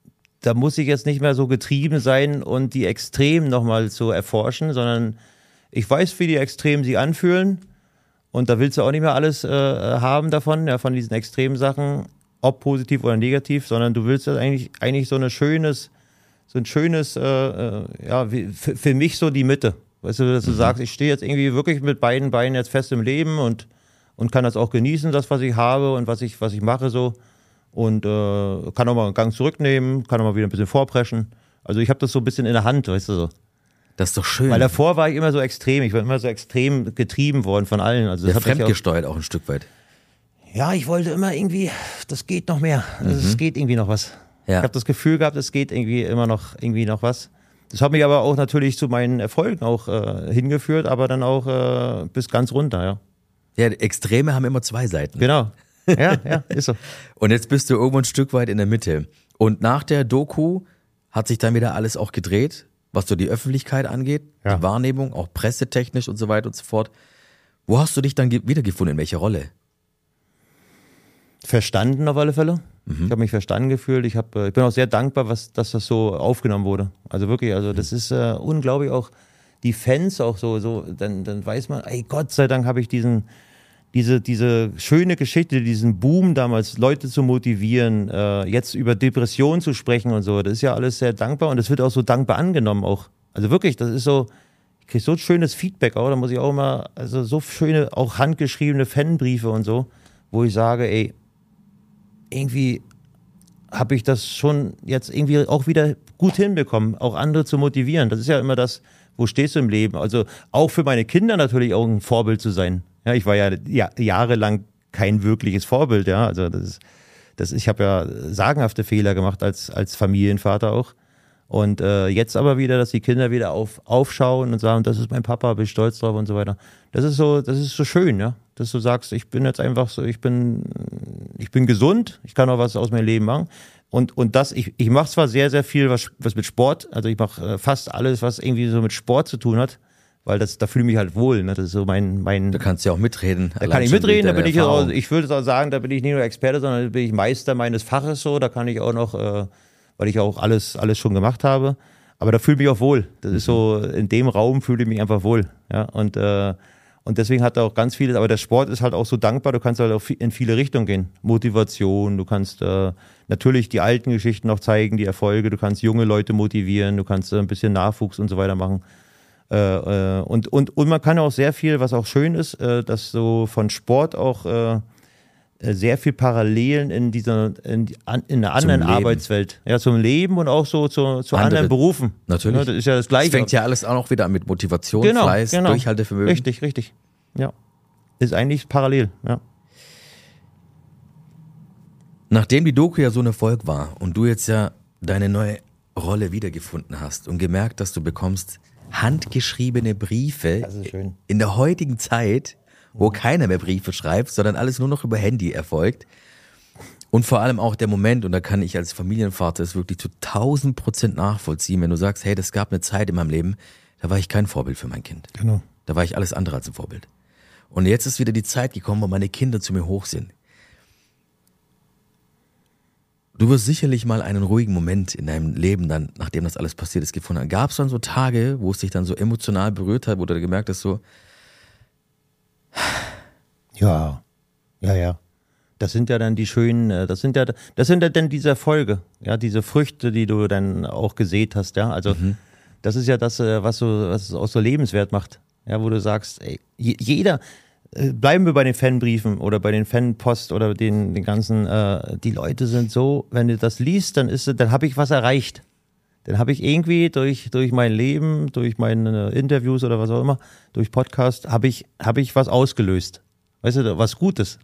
da muss ich jetzt nicht mehr so getrieben sein und die Extremen nochmal zu erforschen, sondern ich weiß, wie die Extremen sich anfühlen und da willst du auch nicht mehr alles äh, haben davon, ja, von diesen extremen Sachen, ob positiv oder negativ, sondern du willst ja eigentlich, eigentlich so ein schönes, so ein schönes, äh, äh, ja, wie, für, für mich so die Mitte. Weißt du, dass du mhm. sagst, ich stehe jetzt irgendwie wirklich mit beiden Beinen jetzt fest im Leben und, und kann das auch genießen, das, was ich habe und was ich, was ich mache so. Und äh, kann auch mal einen Gang zurücknehmen, kann auch mal wieder ein bisschen vorpreschen. Also ich habe das so ein bisschen in der Hand, weißt du so. Das ist doch schön. Weil davor war ich immer so extrem, ich war immer so extrem getrieben worden von allen. Also das ja, hat mich fremdgesteuert auch, auch ein Stück weit. Ja, ich wollte immer irgendwie, das geht noch mehr, also es Mhm. geht irgendwie noch was. Ja. Ich habe das Gefühl gehabt, es geht irgendwie immer noch irgendwie noch was. Das hat mich aber auch natürlich zu meinen Erfolgen auch äh, hingeführt, aber dann auch äh, bis ganz runter, ja. Ja, Extreme haben immer zwei Seiten. Genau. Ja, ja, ist so. Und jetzt bist du irgendwo ein Stück weit in der Mitte. Und nach der Doku hat sich dann wieder alles auch gedreht, was so die Öffentlichkeit angeht, Ja. die Wahrnehmung, auch pressetechnisch und so weiter und so fort. Wo hast du dich dann ge- wiedergefunden, in welcher Rolle? Verstanden auf alle Fälle. Ich habe mich verstanden gefühlt. Ich, hab, äh, ich bin auch sehr dankbar, was, dass das so aufgenommen wurde. Also wirklich, also das ist äh, unglaublich auch die Fans auch so, so dann, dann weiß man, ey, Gott sei Dank habe ich diesen, diese, diese schöne Geschichte, diesen Boom damals, Leute zu motivieren, äh, jetzt über Depressionen zu sprechen und so. Das ist ja alles sehr dankbar und das wird auch so dankbar angenommen auch. Also wirklich, das ist so, ich kriege so schönes Feedback auch, da muss ich auch immer, also so schöne, auch handgeschriebene Fanbriefe und so, wo ich sage, ey, irgendwie habe ich das schon jetzt irgendwie auch wieder gut hinbekommen, auch andere zu motivieren. Das ist ja immer das, wo stehst du im Leben? Also auch für meine Kinder natürlich auch ein Vorbild zu sein. Ja, ich war ja, ja jahrelang kein wirkliches Vorbild, ja. Also das ist, das, ich habe ja sagenhafte Fehler gemacht als, als Familienvater auch. Und äh, jetzt aber wieder, dass die Kinder wieder auf, aufschauen und sagen, das ist mein Papa, bin ich stolz drauf und so weiter. Das ist so, das ist so schön, ja. Dass du sagst, ich bin jetzt einfach so, ich bin, ich bin gesund, ich kann auch was aus meinem Leben machen. Und, und das, ich, ich mache zwar sehr, sehr viel, was, was mit Sport, also ich mache äh, fast alles, was irgendwie so mit Sport zu tun hat, weil das, da fühle ich mich halt wohl, ne? Das ist so mein, mein. Da kannst du ja auch mitreden. Da kann ich mitreden, da bin ich auch, ich würde auch sagen, da bin ich nicht nur Experte, sondern da bin ich Meister meines Faches so, da kann ich auch noch, äh, weil ich auch alles, alles schon gemacht habe. Aber da fühle ich mich auch wohl. Das ist so, in dem Raum fühle ich mich einfach wohl. Ja, und, äh, und deswegen hat er auch ganz vieles, aber der Sport ist halt auch so dankbar, du kannst halt auch in viele Richtungen gehen. Motivation, du kannst äh, natürlich die alten Geschichten noch zeigen, die Erfolge, du kannst junge Leute motivieren, du kannst äh, ein bisschen Nachwuchs und so weiter machen. Äh, äh, und, und, und man kann auch sehr viel, was auch schön ist, äh, dass so von Sport auch äh, sehr viel Parallelen in dieser, in, in einer anderen Arbeitswelt, ja, zum Leben und auch so zu, zu Andere, anderen Berufen. Natürlich. Ja, das ist ja das Gleiche. Das fängt ja alles auch noch wieder an mit Motivation, genau, Fleiß, genau. Durchhaltevermögen. Richtig, richtig. Ja. Ist eigentlich parallel, ja. Nachdem die Doku ja so ein Erfolg war und du jetzt ja deine neue Rolle wiedergefunden hast und gemerkt, dass du bekommst handgeschriebene Briefe Das ist schön. in der heutigen Zeit, wo keiner mehr Briefe schreibt, sondern alles nur noch über Handy erfolgt. Und vor allem auch der Moment, und da kann ich als Familienvater es wirklich zu tausend Prozent nachvollziehen, wenn du sagst, hey, das gab eine Zeit in meinem Leben, da war ich kein Vorbild für mein Kind. Genau. Da war ich alles andere als ein Vorbild. Und jetzt ist wieder die Zeit gekommen, wo meine Kinder zu mir hoch sind. Du wirst sicherlich mal einen ruhigen Moment in deinem Leben dann, nachdem das alles passiert ist, gefunden haben. Gab es dann so Tage, wo es dich dann so emotional berührt hat, wo du gemerkt hast, so, Ja, ja, ja. Das sind ja dann die schönen, äh, das sind ja, das sind ja dann diese Erfolge, ja, diese Früchte, die du dann auch gesät hast, ja. Also Mhm. das ist ja das, äh, was so, was es auch so lebenswert macht, ja, wo du sagst, ey, je- jeder, äh, bleiben wir bei den Fanbriefen oder bei den Fanpost oder den, den ganzen, äh, die Leute sind so, wenn du das liest, dann ist, es- dann habe ich was erreicht. Dann habe ich irgendwie durch, durch mein Leben, durch meine Interviews oder was auch immer, durch Podcast, habe ich, habe ich was ausgelöst. Weißt du, was Gutes.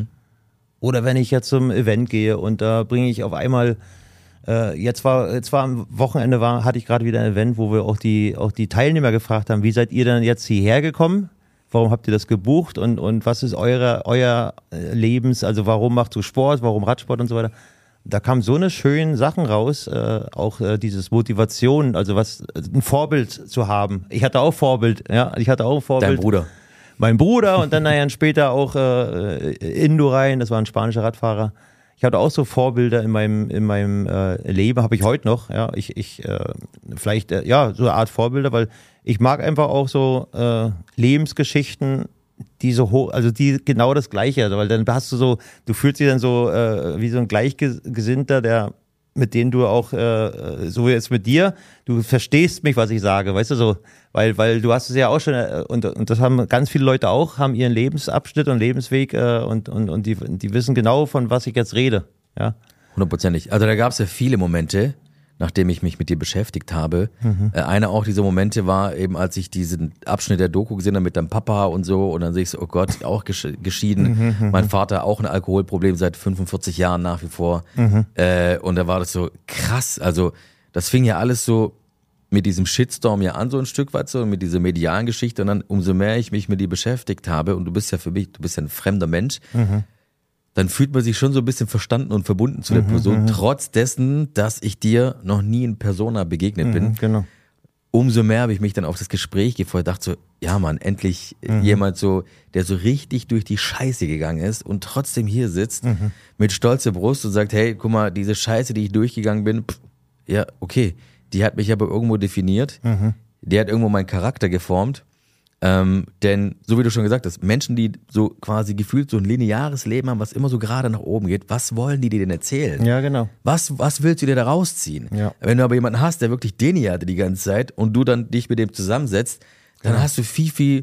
Oder wenn ich jetzt zum Event gehe und da bringe ich auf einmal, äh, jetzt war, jetzt war am Wochenende war, hatte ich gerade wieder ein Event, wo wir auch die, auch die Teilnehmer gefragt haben, wie seid ihr denn jetzt hierher gekommen? Warum habt ihr das gebucht und, und was ist eure, euer äh, Lebens, also warum machst du Sport, warum Radsport und so weiter? Da kamen so eine schönen Sachen raus, äh, auch äh, dieses Motivation, also was, ein Vorbild zu haben. Ich hatte auch Vorbild, ja, ich hatte auch ein Vorbild. dein Bruder. Mein Bruder und dann nachher später auch äh, Indurain, das war ein spanischer Radfahrer. Ich hatte auch so Vorbilder in meinem in meinem äh, Leben, habe ich heute noch. Ja, ich ich äh, vielleicht äh, ja so eine Art Vorbilder, weil ich mag einfach auch so äh, Lebensgeschichten, die so hoch, also die genau das Gleiche, weil dann hast du so, du fühlst dich dann so äh, wie so ein Gleichgesinnter, der mit denen du auch, äh, so wie jetzt mit dir, du verstehst mich, was ich sage, weißt du so, weil, weil du hast es ja auch schon, äh, und, und das haben ganz viele Leute auch, haben ihren Lebensabschnitt und Lebensweg äh, und, und, und die, die wissen genau, von was ich jetzt rede, ja. Hundertprozentig. Also da gab es ja viele Momente, nachdem ich mich mit dir beschäftigt habe. Mhm. Äh, einer auch dieser Momente war eben, als ich diesen Abschnitt der Doku gesehen habe mit deinem Papa und so, und dann sehe ich so, oh Gott, auch gesch geschieden. Mhm, mein Vater auch ein Alkoholproblem seit fünfundvierzig Jahren nach wie vor. Mhm. Äh, und da war das so krass. Also das fing ja alles so mit diesem Shitstorm ja an, so ein Stück weit so, mit dieser medialen Geschichte. Und dann, umso mehr ich mich mit dir beschäftigt habe, und du bist ja für mich, du bist ja ein fremder Mensch, mhm. dann fühlt man sich schon so ein bisschen verstanden und verbunden zu der mhm, Person, mhm. trotz dessen, dass ich dir noch nie in Persona begegnet mhm, bin. Genau. Umso mehr habe ich mich dann auf das Gespräch gefreut, dachte so, ja Mann, endlich mhm. jemand so, der so richtig durch die Scheiße gegangen ist und trotzdem hier sitzt, mhm. mit stolzer Brust und sagt, hey, guck mal, diese Scheiße, die ich durchgegangen bin, pff, ja, okay, die hat mich aber irgendwo definiert, mhm. die hat irgendwo meinen Charakter geformt. Ähm, denn, so wie du schon gesagt hast, Menschen, die so quasi gefühlt so ein lineares Leben haben, was immer so gerade nach oben geht, was wollen die dir denn erzählen? Ja, genau. Was, was willst du dir da rausziehen? Ja. Wenn du aber jemanden hast, der wirklich den hier hatte die ganze Zeit und du dann dich mit dem zusammensetzt, dann Ja. hast du viel, viel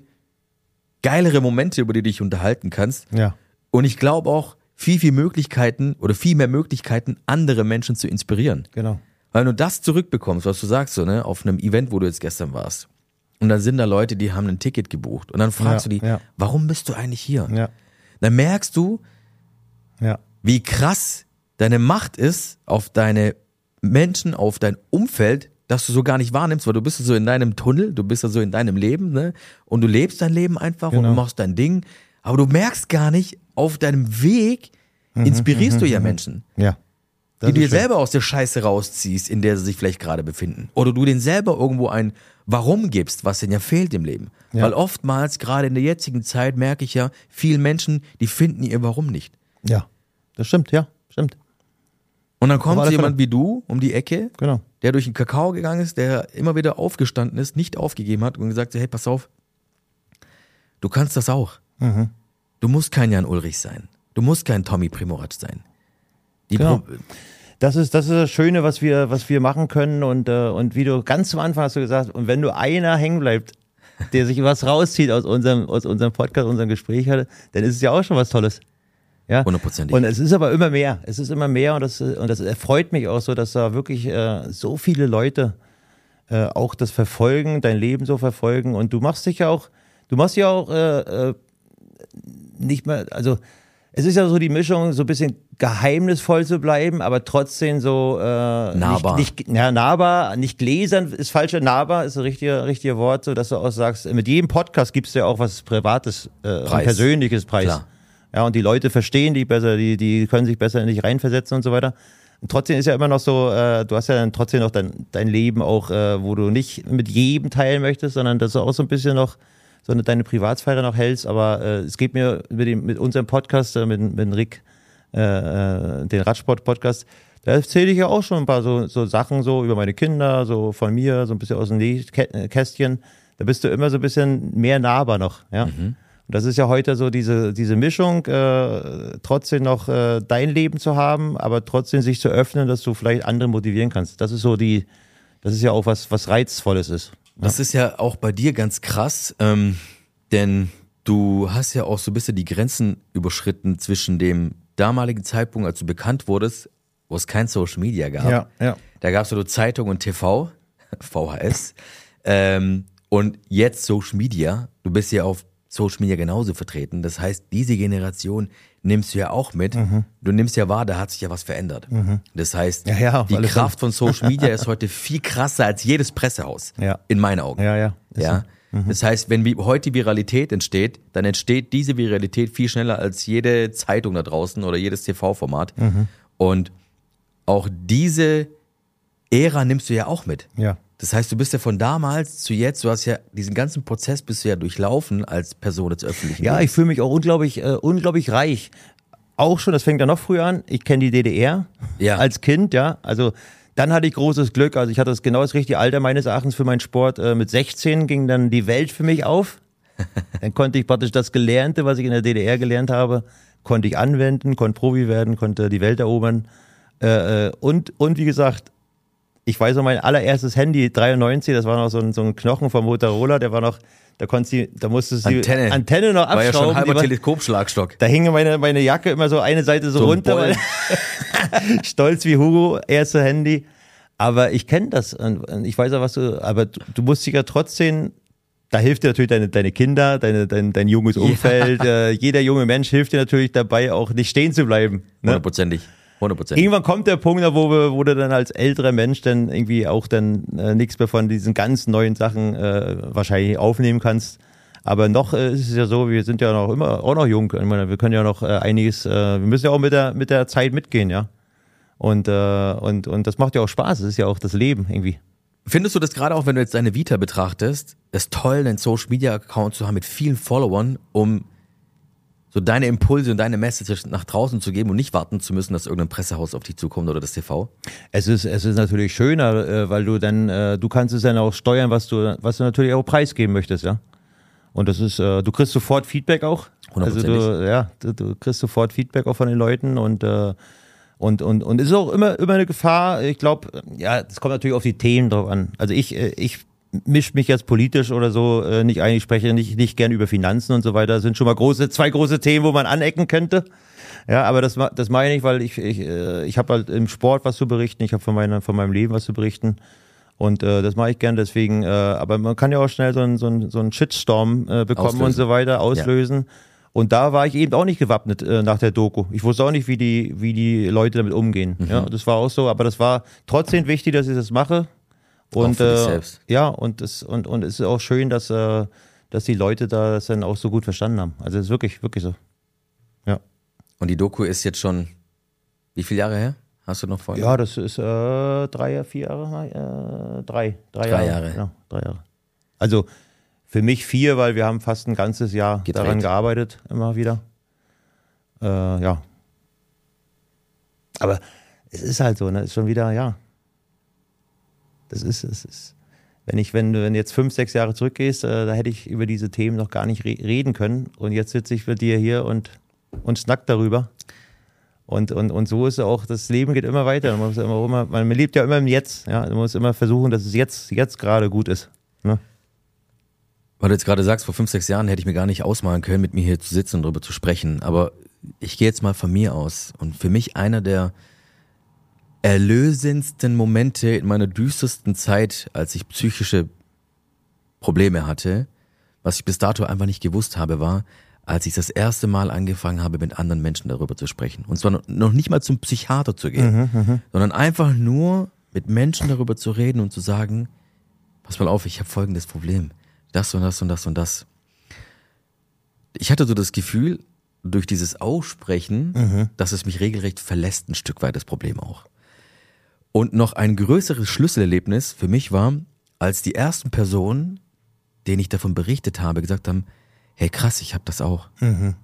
geilere Momente, über die du dich unterhalten kannst. Ja. Und ich glaube auch, viel, viel Möglichkeiten oder viel mehr Möglichkeiten, andere Menschen zu inspirieren. Genau. Weil du das zurückbekommst, was du sagst, so, ne, auf einem Event, wo du jetzt gestern warst. Und dann sind da Leute, die haben ein Ticket gebucht. Und dann fragst Ja, du die, ja. warum bist du eigentlich hier? Ja. Dann merkst du, Ja. wie krass deine Macht ist auf deine Menschen, auf dein Umfeld, dass du so gar nicht wahrnimmst, weil du bist so in deinem Tunnel, du bist ja so in deinem Leben, ne? Und du lebst dein Leben einfach und Genau. du machst dein Ding. Aber du merkst gar nicht, auf deinem Weg inspirierst du ja Menschen, Ja. Das die du ist dir schön. selber aus der Scheiße rausziehst, in der sie sich vielleicht gerade befinden. Oder du denen selber irgendwo ein Warum gibst, was denen ja fehlt im Leben. Ja. Weil oftmals, gerade in der jetzigen Zeit, merke ich ja, vielen Menschen, die finden ihr Warum nicht. Ja. Das stimmt, ja. Stimmt. Und dann Auf kommt alle jemand Fälle. wie du um die Ecke, Genau. der durch den Kakao gegangen ist, der immer wieder aufgestanden ist, nicht aufgegeben hat und gesagt hat, hey, pass auf, du kannst das auch. Mhm. Du musst kein Jan Ulrich sein. Du musst kein Tommy Primoratsch sein. Die Genau. Pro Das ist, das ist das Schöne, was wir, was wir machen können. Und, äh, und wie du ganz am Anfang hast du gesagt, und wenn nur einer hängen bleibt, der sich was rauszieht aus unserem, aus unserem Podcast, unserem Gespräch hatte, dann ist es ja auch schon was Tolles. Ja? Hundertprozentig. Und es ist aber immer mehr. Es ist immer mehr und das, und das erfreut mich auch so, dass da wirklich äh, so viele Leute äh, auch das verfolgen, dein Leben so verfolgen. Und du machst dich ja auch, du machst ja auch äh, äh, nicht mehr, also Es ist ja so die Mischung, so ein bisschen geheimnisvoll zu bleiben, aber trotzdem so äh, nahbar. Nicht, nicht, ja, nahbar, nicht gläsern ist falsch, nahbar ist das richtige, richtige Wort, so dass du auch sagst, mit jedem Podcast gibst du ja auch was Privates, äh, Preis. Persönliches Preis. Klar. Ja, und die Leute verstehen dich besser, die, die können sich besser in dich reinversetzen und so weiter. Und trotzdem ist ja immer noch so, äh, du hast ja dann trotzdem noch dein, dein Leben auch, äh, wo du nicht mit jedem teilen möchtest, sondern dass du auch so ein bisschen noch so eine, deine Privatsphäre noch hältst, aber äh, es geht mir mit, dem, mit unserem Podcast, äh, mit, mit Rick, äh, äh, den Radsport-Podcast, da erzähle ich ja auch schon ein paar so, so Sachen so über meine Kinder, so von mir, so ein bisschen aus dem Kästchen. Da bist du immer so ein bisschen mehr nahbar noch, ja. Mhm. Und das ist ja heute so diese, diese Mischung, äh, trotzdem noch äh, dein Leben zu haben, aber trotzdem sich zu öffnen, dass du vielleicht andere motivieren kannst. Das ist so die, das ist ja auch was, was Reizvolles ist. Das ist ja auch bei dir ganz krass, ähm, denn du hast ja auch so ein bisschen die Grenzen überschritten zwischen dem damaligen Zeitpunkt, als du bekannt wurdest, wo es kein Social Media gab. Ja, ja. Da gab es nur Zeitung und T V, V H S, ähm, und jetzt Social Media. Du bist ja auf Social Media genauso vertreten. Das heißt, diese Generation nimmst du ja auch mit. Mhm. Du nimmst ja wahr, da hat sich ja was verändert. Mhm. Das heißt, ja, ja, die Kraft von Social Media ist heute viel krasser als jedes Pressehaus. Ja. In meinen Augen. Ja, ja. Ja. So. Mhm. Das heißt, wenn heute Viralität entsteht, dann entsteht diese Viralität viel schneller als jede Zeitung da draußen oder jedes T V-Format. Mhm. Und auch diese Ära nimmst du ja auch mit. Ja. Das heißt, du bist ja von damals zu jetzt, du hast ja diesen ganzen Prozess bist du ja durchlaufen als Person des öffentlichen Ja, Lebens. ich fühle mich auch unglaublich, äh, unglaublich reich. Auch schon, das fängt ja noch früher an. Ich kenne die D D R ja. als Kind, ja. Also dann hatte ich großes Glück. Also ich hatte das genau das richtige Alter meines Erachtens für meinen Sport. Äh, mit sechzehn ging dann die Welt für mich auf. Dann konnte ich praktisch das Gelernte, was ich in der D D R gelernt habe, konnte ich anwenden, konnte Profi werden, konnte die Welt erobern. Äh, und, und wie gesagt, ich weiß noch, mein allererstes Handy, dreiundneunzig, das war noch so ein, so ein Knochen vom Motorola, der war noch, da konntest du, da musstest du die Antenne. Antenne noch abschrauben. War ja schon ein halber war, Teleskopschlagstock. Da hing meine, meine Jacke immer so eine Seite so, so runter, weil stolz wie Hugo, erste Handy. Aber ich kenne das und ich weiß ja, was du, aber du, du musst dich ja trotzdem, da hilft dir natürlich deine, deine Kinder, deine, dein, dein junges Umfeld, ja. äh, jeder junge Mensch hilft dir natürlich dabei, auch nicht stehen zu bleiben. Ne? Hundertprozentig. hundert Prozent. Irgendwann kommt der Punkt, wo, wir, wo du dann als älterer Mensch dann irgendwie auch dann äh, nichts mehr von diesen ganz neuen Sachen äh, wahrscheinlich aufnehmen kannst. Aber noch äh, ist es ja so, wir sind ja noch immer auch noch jung. Ich meine, wir können ja noch äh, einiges, äh, wir müssen ja auch mit der mit der Zeit mitgehen, ja. Und äh, und und das macht ja auch Spaß. Das ist ja auch das Leben irgendwie. Findest du das gerade auch, wenn du jetzt deine Vita betrachtest, es toll, einen Social Media Account zu haben mit vielen Followern, um so deine Impulse und deine Message nach draußen zu geben und nicht warten zu müssen, dass irgendein Pressehaus auf dich zukommt oder das T V? Es ist, es ist natürlich schöner, äh, weil du dann, äh, du kannst es dann auch steuern, was du, was du natürlich auch preisgeben möchtest, ja. Und das ist, äh, du kriegst sofort Feedback auch. Also du, ja, du, du kriegst sofort Feedback auch von den Leuten und, äh, und, und, und es ist auch immer, immer eine Gefahr. Ich glaube, ja, es kommt natürlich auf die Themen drauf an. Also ich, ich mische mich jetzt politisch oder so äh, nicht ein. Ich spreche nicht, nicht gern über Finanzen und so weiter. Das sind schon mal große, zwei große Themen, wo man anecken könnte. Ja, aber das, das meine ich, weil ich, ich, äh, ich habe halt im Sport was zu berichten. Ich habe von meiner, von meinem Leben was zu berichten. Und äh, das mache ich gern, deswegen, äh, aber man kann ja auch schnell so einen so einen, so einen Shitstorm äh, bekommen auslösen. Und so weiter, auslösen. Ja. Und da war ich eben auch nicht gewappnet äh, nach der Doku. Ich wusste auch nicht, wie die, wie die Leute damit umgehen. Mhm. Ja, das war auch so, aber das war trotzdem wichtig, dass ich das mache. Und auch für dich selbst. Äh, ja, und es und, und es ist auch schön, dass, äh, dass die Leute da das dann auch so gut verstanden haben. Also es ist wirklich, wirklich so. Ja. Und die Doku ist jetzt schon wie viele Jahre her? Hast du noch vorhin? Ja, das ist äh, drei, vier Jahre, äh, drei, drei, drei Jahre. Jahre. Ja, drei Jahre. Also für mich vier, weil wir haben fast ein ganzes Jahr Gedreht. daran gearbeitet, immer wieder. Äh, ja. Aber es ist halt so, ne? Es ist schon wieder, ja. Das ist, es ist. Wenn ich, wenn du wenn jetzt fünf, sechs Jahre zurückgehst, äh, da hätte ich über diese Themen noch gar nicht re- reden können. Und jetzt sitze ich mit dir hier und, und schnack darüber. Und, und, und so ist auch, das Leben geht immer weiter. Man muss immer, immer, man lebt ja immer im Jetzt. Ja? Man muss immer versuchen, dass es jetzt, jetzt gerade gut ist. Ne? Weil du jetzt gerade sagst, vor fünf, sechs Jahren hätte ich mir gar nicht ausmalen können, mit mir hier zu sitzen und darüber zu sprechen. Aber ich gehe jetzt mal von mir aus. Und für mich einer der erlösendsten Momente in meiner düstersten Zeit, als ich psychische Probleme hatte, was ich bis dato einfach nicht gewusst habe, war, als ich das erste Mal angefangen habe, mit anderen Menschen darüber zu sprechen. Und zwar noch nicht mal zum Psychiater zu gehen, mhm, sondern einfach nur mit Menschen darüber zu reden und zu sagen, pass mal auf, ich habe folgendes Problem. Das und das und das und das. Ich hatte so das Gefühl, durch dieses Aussprechen, mhm. dass es mich regelrecht verlässt, ein Stück weit das Problem auch. Und noch ein größeres Schlüsselerlebnis für mich war, als die ersten Personen, denen ich davon berichtet habe, gesagt haben, hey krass, ich habe das auch. Mhm.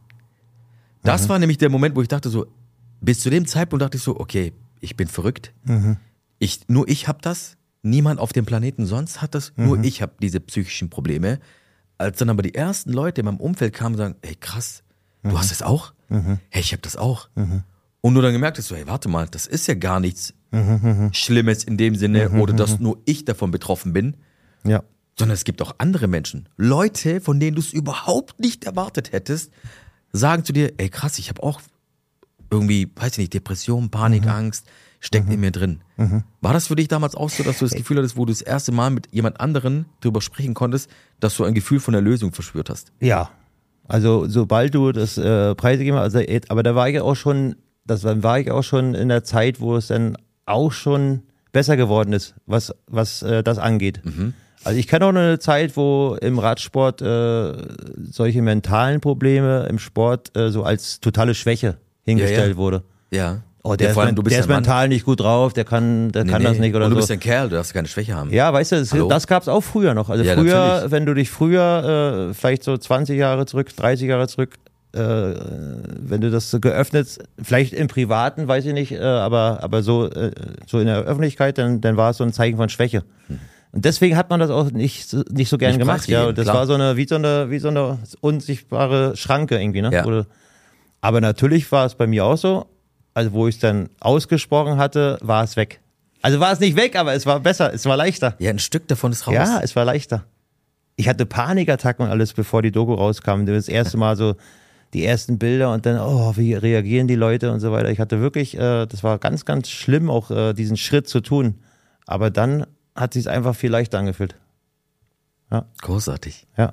Das mhm. war nämlich der Moment, wo ich dachte so, bis zu dem Zeitpunkt dachte ich so, okay, ich bin verrückt. Mhm. Ich, nur ich habe das, niemand auf dem Planeten sonst hat das, mhm. nur ich habe diese psychischen Probleme. Als dann aber die ersten Leute in meinem Umfeld kamen und sagen, hey krass, mhm. du hast das auch? Mhm. Hey, ich habe das auch. Mhm. Und du dann gemerkt hast, so, hey, warte mal, das ist ja gar nichts mhm. Schlimmes in dem Sinne mhm. oder dass nur ich davon betroffen bin. Ja. Sondern es gibt auch andere Menschen. Leute, von denen du es überhaupt nicht erwartet hättest, sagen zu dir, ey krass, ich habe auch irgendwie, weiß ich nicht, Depression, Panik, mhm. Angst, steckt mhm. in mir drin. Mhm. War das für dich damals auch so, dass du das Gefühl hattest, wo du das erste Mal mit jemand anderen drüber sprechen konntest, dass du ein Gefühl von Erlösung verspürt hast? Ja, also sobald du das äh, preisgegeben hast, also, aber da war ich auch schon, das war ich auch schon in der Zeit, wo es dann auch schon besser geworden ist, was, was äh, das angeht. Mhm. Also ich kenne auch eine Zeit, wo im Radsport äh, solche mentalen Probleme im Sport äh, so als totale Schwäche hingestellt ja, ja. wurde. Ja. Oh, der, ja, vor allem, du bist der ist mental Mann. Nicht gut drauf, der kann, der nee, kann nee. das nicht oder so. Und du bist ein Kerl, du darfst keine Schwäche haben. Ja, weißt du, das, das gab es auch früher noch. Also ja, früher, natürlich. Wenn du dich früher, äh, vielleicht so zwanzig Jahre zurück, dreißig Jahre zurück, äh, wenn du das so geöffnet, vielleicht im Privaten, weiß ich nicht, äh, aber, aber so, äh, so in der Öffentlichkeit, dann, dann war es so ein Zeichen von Schwäche. Hm. Und deswegen hat man das auch nicht, nicht so gern nicht gemacht. Ja, und das klar. war so eine, wie so eine, wie so eine unsichtbare Schranke irgendwie, ne? Ja. Oder, aber natürlich war es bei mir auch so, also wo ich es dann ausgesprochen hatte, war es weg. Also war es nicht weg, aber es war besser, es war leichter. Ja, ein Stück davon ist raus. Ja, es war leichter. Ich hatte Panikattacken und alles, bevor die Doku rauskam. Das erste Mal so die ersten Bilder und dann, oh, wie reagieren die Leute und so weiter. Ich hatte wirklich, äh, das war ganz, ganz schlimm, auch äh, diesen Schritt zu tun. Aber dann hat sich einfach viel leichter angefühlt. Ja. Großartig. Ja.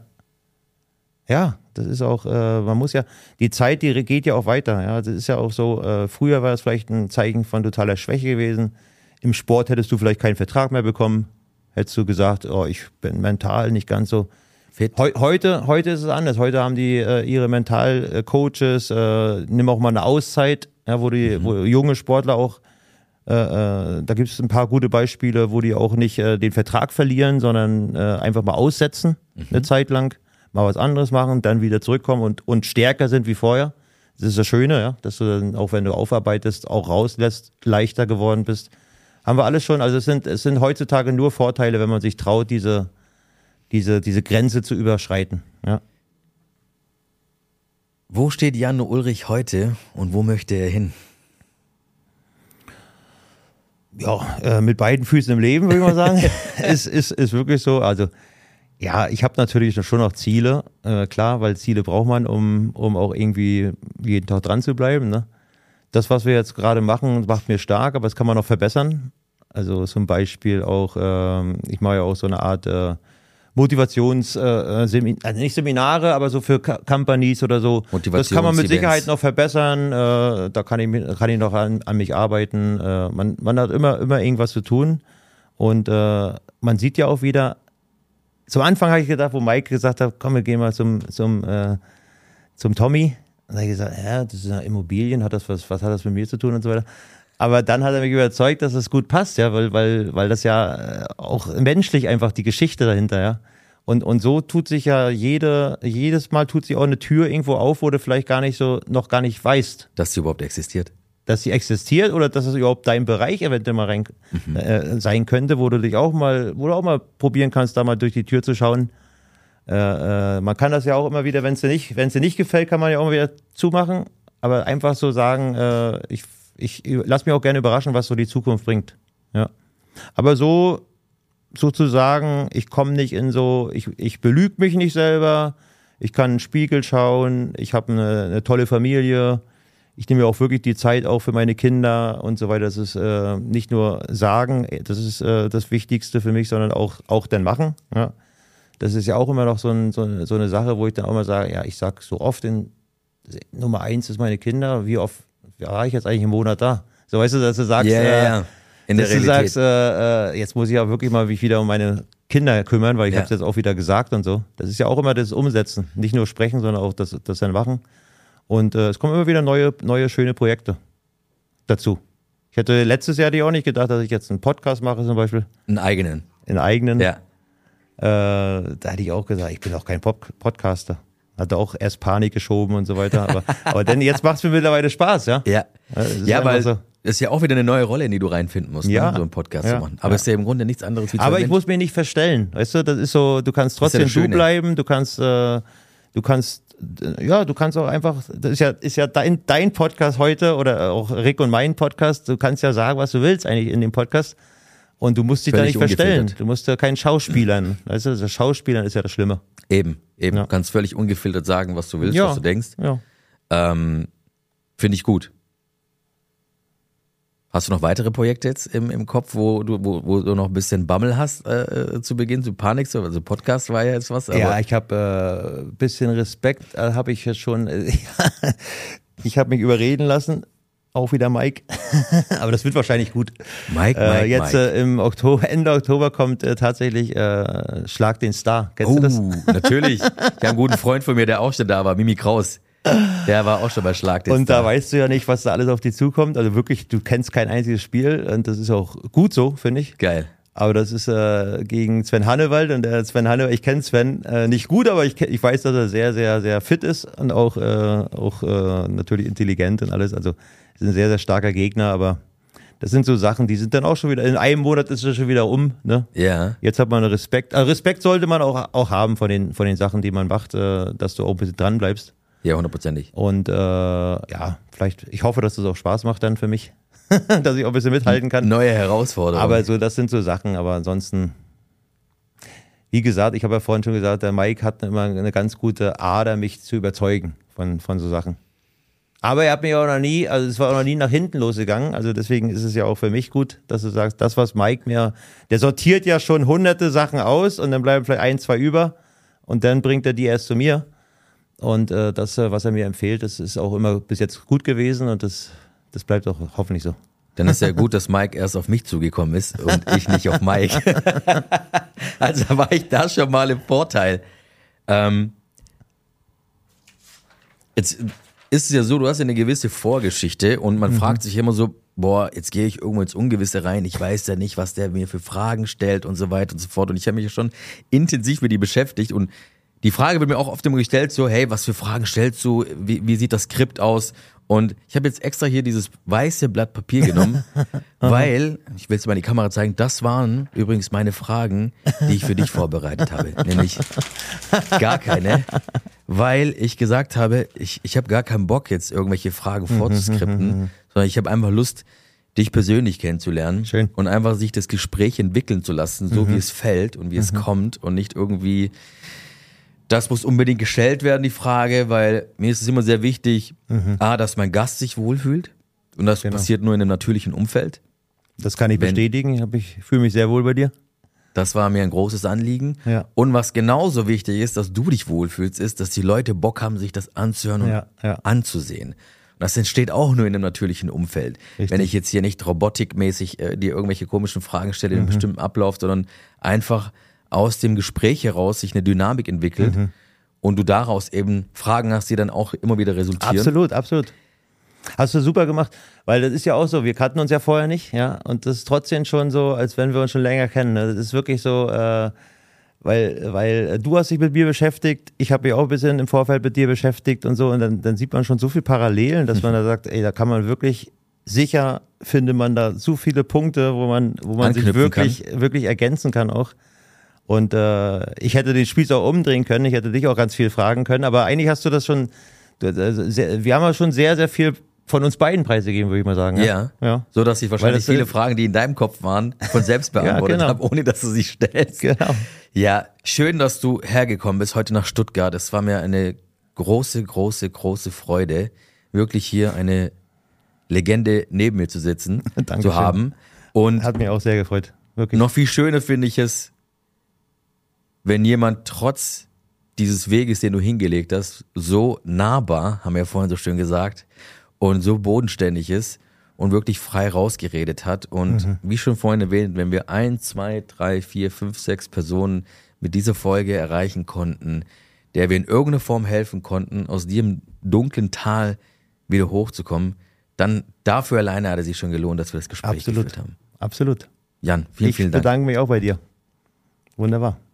Ja, das ist auch, äh, man muss ja, die Zeit, die geht ja auch weiter. Ja, das ist ja auch so, äh, früher war es vielleicht ein Zeichen von totaler Schwäche gewesen. Im Sport hättest du vielleicht keinen Vertrag mehr bekommen. Hättest du gesagt, oh, ich bin mental nicht ganz so fit. Heu, heute, heute ist es anders. Heute haben die äh, ihre Mental-Coaches, äh, nimm auch mal eine Auszeit, ja, wo die, mhm. wo junge Sportler auch Äh, äh, da gibt es ein paar gute Beispiele, wo die auch nicht äh, den Vertrag verlieren, sondern äh, einfach mal aussetzen, mhm. eine Zeit lang, mal was anderes machen, dann wieder zurückkommen und, und stärker sind wie vorher. Das ist das Schöne, ja, dass du dann, auch wenn du aufarbeitest, auch rauslässt, leichter geworden bist. Haben wir alles schon, also es sind, es sind heutzutage nur Vorteile, wenn man sich traut, diese, diese, diese Grenze zu überschreiten. Ja. Wo steht Jan Ullrich heute und wo möchte er hin? Ja, äh, mit beiden Füßen im Leben, würde ich mal sagen. ist, ist, ist wirklich so. Also, ja, ich habe natürlich schon noch Ziele, äh, klar, weil Ziele braucht man, um, um auch irgendwie jeden Tag dran zu bleiben. Ne? Das, was wir jetzt gerade machen, macht mir stark, aber das kann man noch verbessern. Also zum Beispiel auch, äh, ich mache ja auch so eine Art äh, Motivations, äh, Semin- also nicht Seminare, aber so für K- Companies oder so. Das kann man mit Sicherheit noch verbessern. Äh, da kann ich, kann ich noch an, an mich arbeiten. Äh, man, man hat immer, immer irgendwas zu tun. Und äh, man sieht ja auch wieder, zum Anfang habe ich gedacht, wo Mike gesagt hat, komm, wir gehen mal zum, zum, äh, zum Tommy. Und dann habe ich gesagt, ja, das ist ja Immobilien, hat das was, was hat das mit mir zu tun und so weiter. Aber dann hat er mich überzeugt, dass es gut passt, ja, weil, weil, weil das ja auch menschlich einfach die Geschichte dahinter, ja. Und, und so tut sich ja jede, jedes Mal tut sich auch eine Tür irgendwo auf, wo du vielleicht gar nicht so, noch gar nicht weißt. Dass sie überhaupt existiert. Dass sie existiert oder dass es überhaupt dein Bereich eventuell mal rein, mhm. äh, sein könnte, wo du dich auch mal, wo du auch mal probieren kannst, da mal durch die Tür zu schauen. Äh, äh, man kann das ja auch immer wieder, wenn es dir nicht, wenn es dir nicht gefällt, kann man ja auch mal wieder zumachen. Aber einfach so sagen, äh, ich Ich lass mich auch gerne überraschen, was so die Zukunft bringt. Ja. Aber so sozusagen, ich komme nicht in so, ich, ich belüge mich nicht selber, ich kann in den Spiegel schauen, ich habe eine, eine tolle Familie, ich nehme mir auch wirklich die Zeit auch für meine Kinder und so weiter. Das ist äh, nicht nur sagen, das ist äh, das Wichtigste für mich, sondern auch, auch dann machen. Ja. Das ist ja auch immer noch so, ein, so, eine, so eine Sache, wo ich dann auch mal sage, ja, ich sag so oft, in, Nummer eins ist meine Kinder, wie oft war ich jetzt eigentlich im Monat da? So, weißt du, dass du sagst, ja, ja, ja. In dass der du Realität. sagst, äh, äh, jetzt muss ich auch wirklich mal mich wieder um meine Kinder kümmern, weil ich Ja. habe es jetzt auch wieder gesagt und so. Das ist ja auch immer das Umsetzen, nicht nur sprechen, sondern auch das, das dann machen. Und äh, es kommen immer wieder neue, neue schöne Projekte dazu. Ich hätte letztes Jahr die auch nicht gedacht, dass ich jetzt einen Podcast mache zum Beispiel, Einen eigenen. einen eigenen. Ja. Äh, da hätte ich auch gesagt, ich bin auch kein Pop- Podcaster. Hatte auch erst Panik geschoben und so weiter. Aber, aber denn jetzt macht es mir mittlerweile Spaß, ja? Ja, das ist ja einfach weil so. das ist ja auch wieder eine neue Rolle, in die du reinfinden musst, Ja. ne? So einen Podcast Ja. zu machen. Aber Ja. es ist ja im Grunde nichts anderes wie Aber zwei ich muss mich nicht verstellen, weißt du? Das ist so, du kannst Das ist ja trotzdem das du Schöne. bleiben, du kannst, äh, du kannst, äh, ja, du kannst auch einfach, das ist ja, ist ja dein, dein Podcast heute oder auch Rick und mein Podcast, du kannst ja sagen, was du willst eigentlich in dem Podcast. Und du musst dich Völlig da nicht verstellen. ungefiltert. Du musst ja keinen Schauspielern. Weißt du, das Schauspielern ist ja das Schlimme. Eben, eben. Ja. Du kannst völlig ungefiltert sagen, was du willst, Ja. was du denkst. Ja. Ähm, Finde ich gut. Hast du noch weitere Projekte jetzt im, im Kopf, wo du, wo, wo du noch ein bisschen Bammel hast äh, zu Beginn, zu Panik? So? Also Podcast war ja jetzt was. Aber Ja, ich habe ein äh, bisschen Respekt, äh, habe ich jetzt schon. Äh, ich habe mich überreden lassen. Auch wieder Mike. Aber das wird wahrscheinlich gut. Mike, Mike, äh, jetzt Mike. Äh, im Oktober, Ende Oktober kommt äh, tatsächlich äh, Schlag den Star. Kennst Oh, du das? natürlich. Ich habe einen guten Freund von mir, der auch schon da war, Mimi Kraus. Der war auch schon bei Schlag den Und Star. da weißt du ja nicht, was da alles auf dich zukommt. Also wirklich, du kennst kein einziges Spiel. Und das ist auch gut so, finde ich. Geil. Aber das ist äh, gegen Sven Hannewald. Und der Sven Hannewald, ich kenne Sven äh, nicht gut, aber ich, ich weiß, dass er sehr, sehr, sehr fit ist und auch, äh, auch äh, natürlich intelligent und alles. Also ist ein sehr, sehr starker Gegner, aber das sind so Sachen, die sind dann auch schon wieder, in einem Monat ist es schon wieder um, ne? Ja. Jetzt hat man Respekt, also Respekt sollte man auch, auch haben von den, von den Sachen, die man macht, äh, dass du auch ein bisschen dran bleibst. Ja, hundertprozentig. Und äh, ja, vielleicht, ich hoffe, dass das auch Spaß macht dann für mich, dass ich auch ein bisschen mithalten kann. Neue Herausforderung. Aber so, das sind so Sachen, aber ansonsten, wie gesagt, ich habe ja vorhin schon gesagt, der Mike hat immer eine ganz gute Ader, mich zu überzeugen von, von so Sachen. Aber er hat mich auch noch nie, also es war auch noch nie nach hinten losgegangen, also deswegen ist es ja auch für mich gut, dass du sagst, das, was Mike mir, der sortiert ja schon hunderte Sachen aus und dann bleiben vielleicht ein, zwei über und dann bringt er die erst zu mir. Und äh, das, was er mir empfiehlt, das ist auch immer bis jetzt gut gewesen und das, das bleibt auch hoffentlich so. Dann ist ja gut, dass Mike erst auf mich zugekommen ist und ich nicht auf Mike. Also war ich da schon mal im Vorteil. Ähm, jetzt ist es ja so, du hast ja eine gewisse Vorgeschichte und man mhm. fragt sich immer so, boah, jetzt gehe ich irgendwo ins Ungewisse rein, ich weiß ja nicht, was der mir für Fragen stellt und so weiter und so fort. Und ich habe mich ja schon intensiv mit die beschäftigt und die Frage wird mir auch oft immer gestellt, so, hey, was für Fragen stellst du, wie, wie sieht das Skript aus? Und ich habe jetzt extra hier dieses weiße Blatt Papier genommen, weil, ich will es mal in die Kamera zeigen, das waren übrigens meine Fragen, die ich für dich vorbereitet habe. Nämlich gar keine, weil ich gesagt habe, ich, ich habe gar keinen Bock, jetzt irgendwelche Fragen vorzuskripten, sondern ich habe einfach Lust, dich persönlich kennenzulernen. Schön. Und einfach sich das Gespräch entwickeln zu lassen, so Mhm. wie es fällt und wie es kommt und nicht irgendwie... Das muss unbedingt gestellt werden, die Frage, weil mir ist es immer sehr wichtig, mhm. A, dass mein Gast sich wohlfühlt. Und das Genau. passiert nur in einem natürlichen Umfeld. Das kann ich Wenn- bestätigen, ich, hab- ich fühle mich sehr wohl bei dir. Das war mir ein großes Anliegen. Ja. Und was genauso wichtig ist, dass du dich wohlfühlst, ist, dass die Leute Bock haben, sich das anzuhören und Ja, ja. anzusehen. Und das entsteht auch nur in einem natürlichen Umfeld. Richtig. Wenn ich jetzt hier nicht robotikmäßig äh, dir irgendwelche komischen Fragen stelle in einem bestimmten Ablauf, sondern einfach aus dem Gespräch heraus sich eine Dynamik entwickelt und du daraus eben Fragen hast, die dann auch immer wieder resultieren. Absolut, absolut. Hast du super gemacht, weil das ist ja auch so, wir kannten uns ja vorher nicht, ja, und das ist trotzdem schon so, als wenn wir uns schon länger kennen. Ne? Das ist wirklich so, äh, weil, weil du hast dich mit mir beschäftigt, ich habe mich auch ein bisschen im Vorfeld mit dir beschäftigt und so, und dann, dann sieht man schon so viele Parallelen, dass man da sagt, ey, da kann man wirklich, sicher findet man da so viele Punkte, wo man, wo man sich Anknüpfen wirklich, wirklich ergänzen kann auch. Und äh, ich hätte den Spieß auch umdrehen können, ich hätte dich auch ganz viel fragen können, aber eigentlich hast du das schon, du, also sehr, wir haben ja schon sehr, sehr viel von uns beiden preisgegeben, würde ich mal sagen. Ja, ja. so dass ich wahrscheinlich das- viele Fragen, die in deinem Kopf waren, von selbst beantwortet genau. habe, ohne dass du sie stellst. Genau. Ja, schön, dass du hergekommen bist heute nach Stuttgart. Es war mir eine große, große, große Freude, wirklich hier eine Legende neben mir zu sitzen, Dankeschön. zu haben. Und Hat mich auch sehr gefreut. Wirklich. noch viel schöner finde ich es, wenn jemand trotz dieses Weges, den du hingelegt hast, so nahbar, haben wir ja vorhin so schön gesagt, und so bodenständig ist und wirklich frei rausgeredet hat. Und mhm. wie schon vorhin erwähnt, wenn wir ein, zwei, drei, vier, fünf, sechs Personen mit dieser Folge erreichen konnten, der wir in irgendeiner Form helfen konnten, aus diesem dunklen Tal wieder hochzukommen, dann dafür alleine hat es sich schon gelohnt, dass wir das Gespräch Absolut. geführt haben. Absolut. Jan, vielen, ich vielen Dank. Ich bedanke mich auch bei dir. Wunderbar.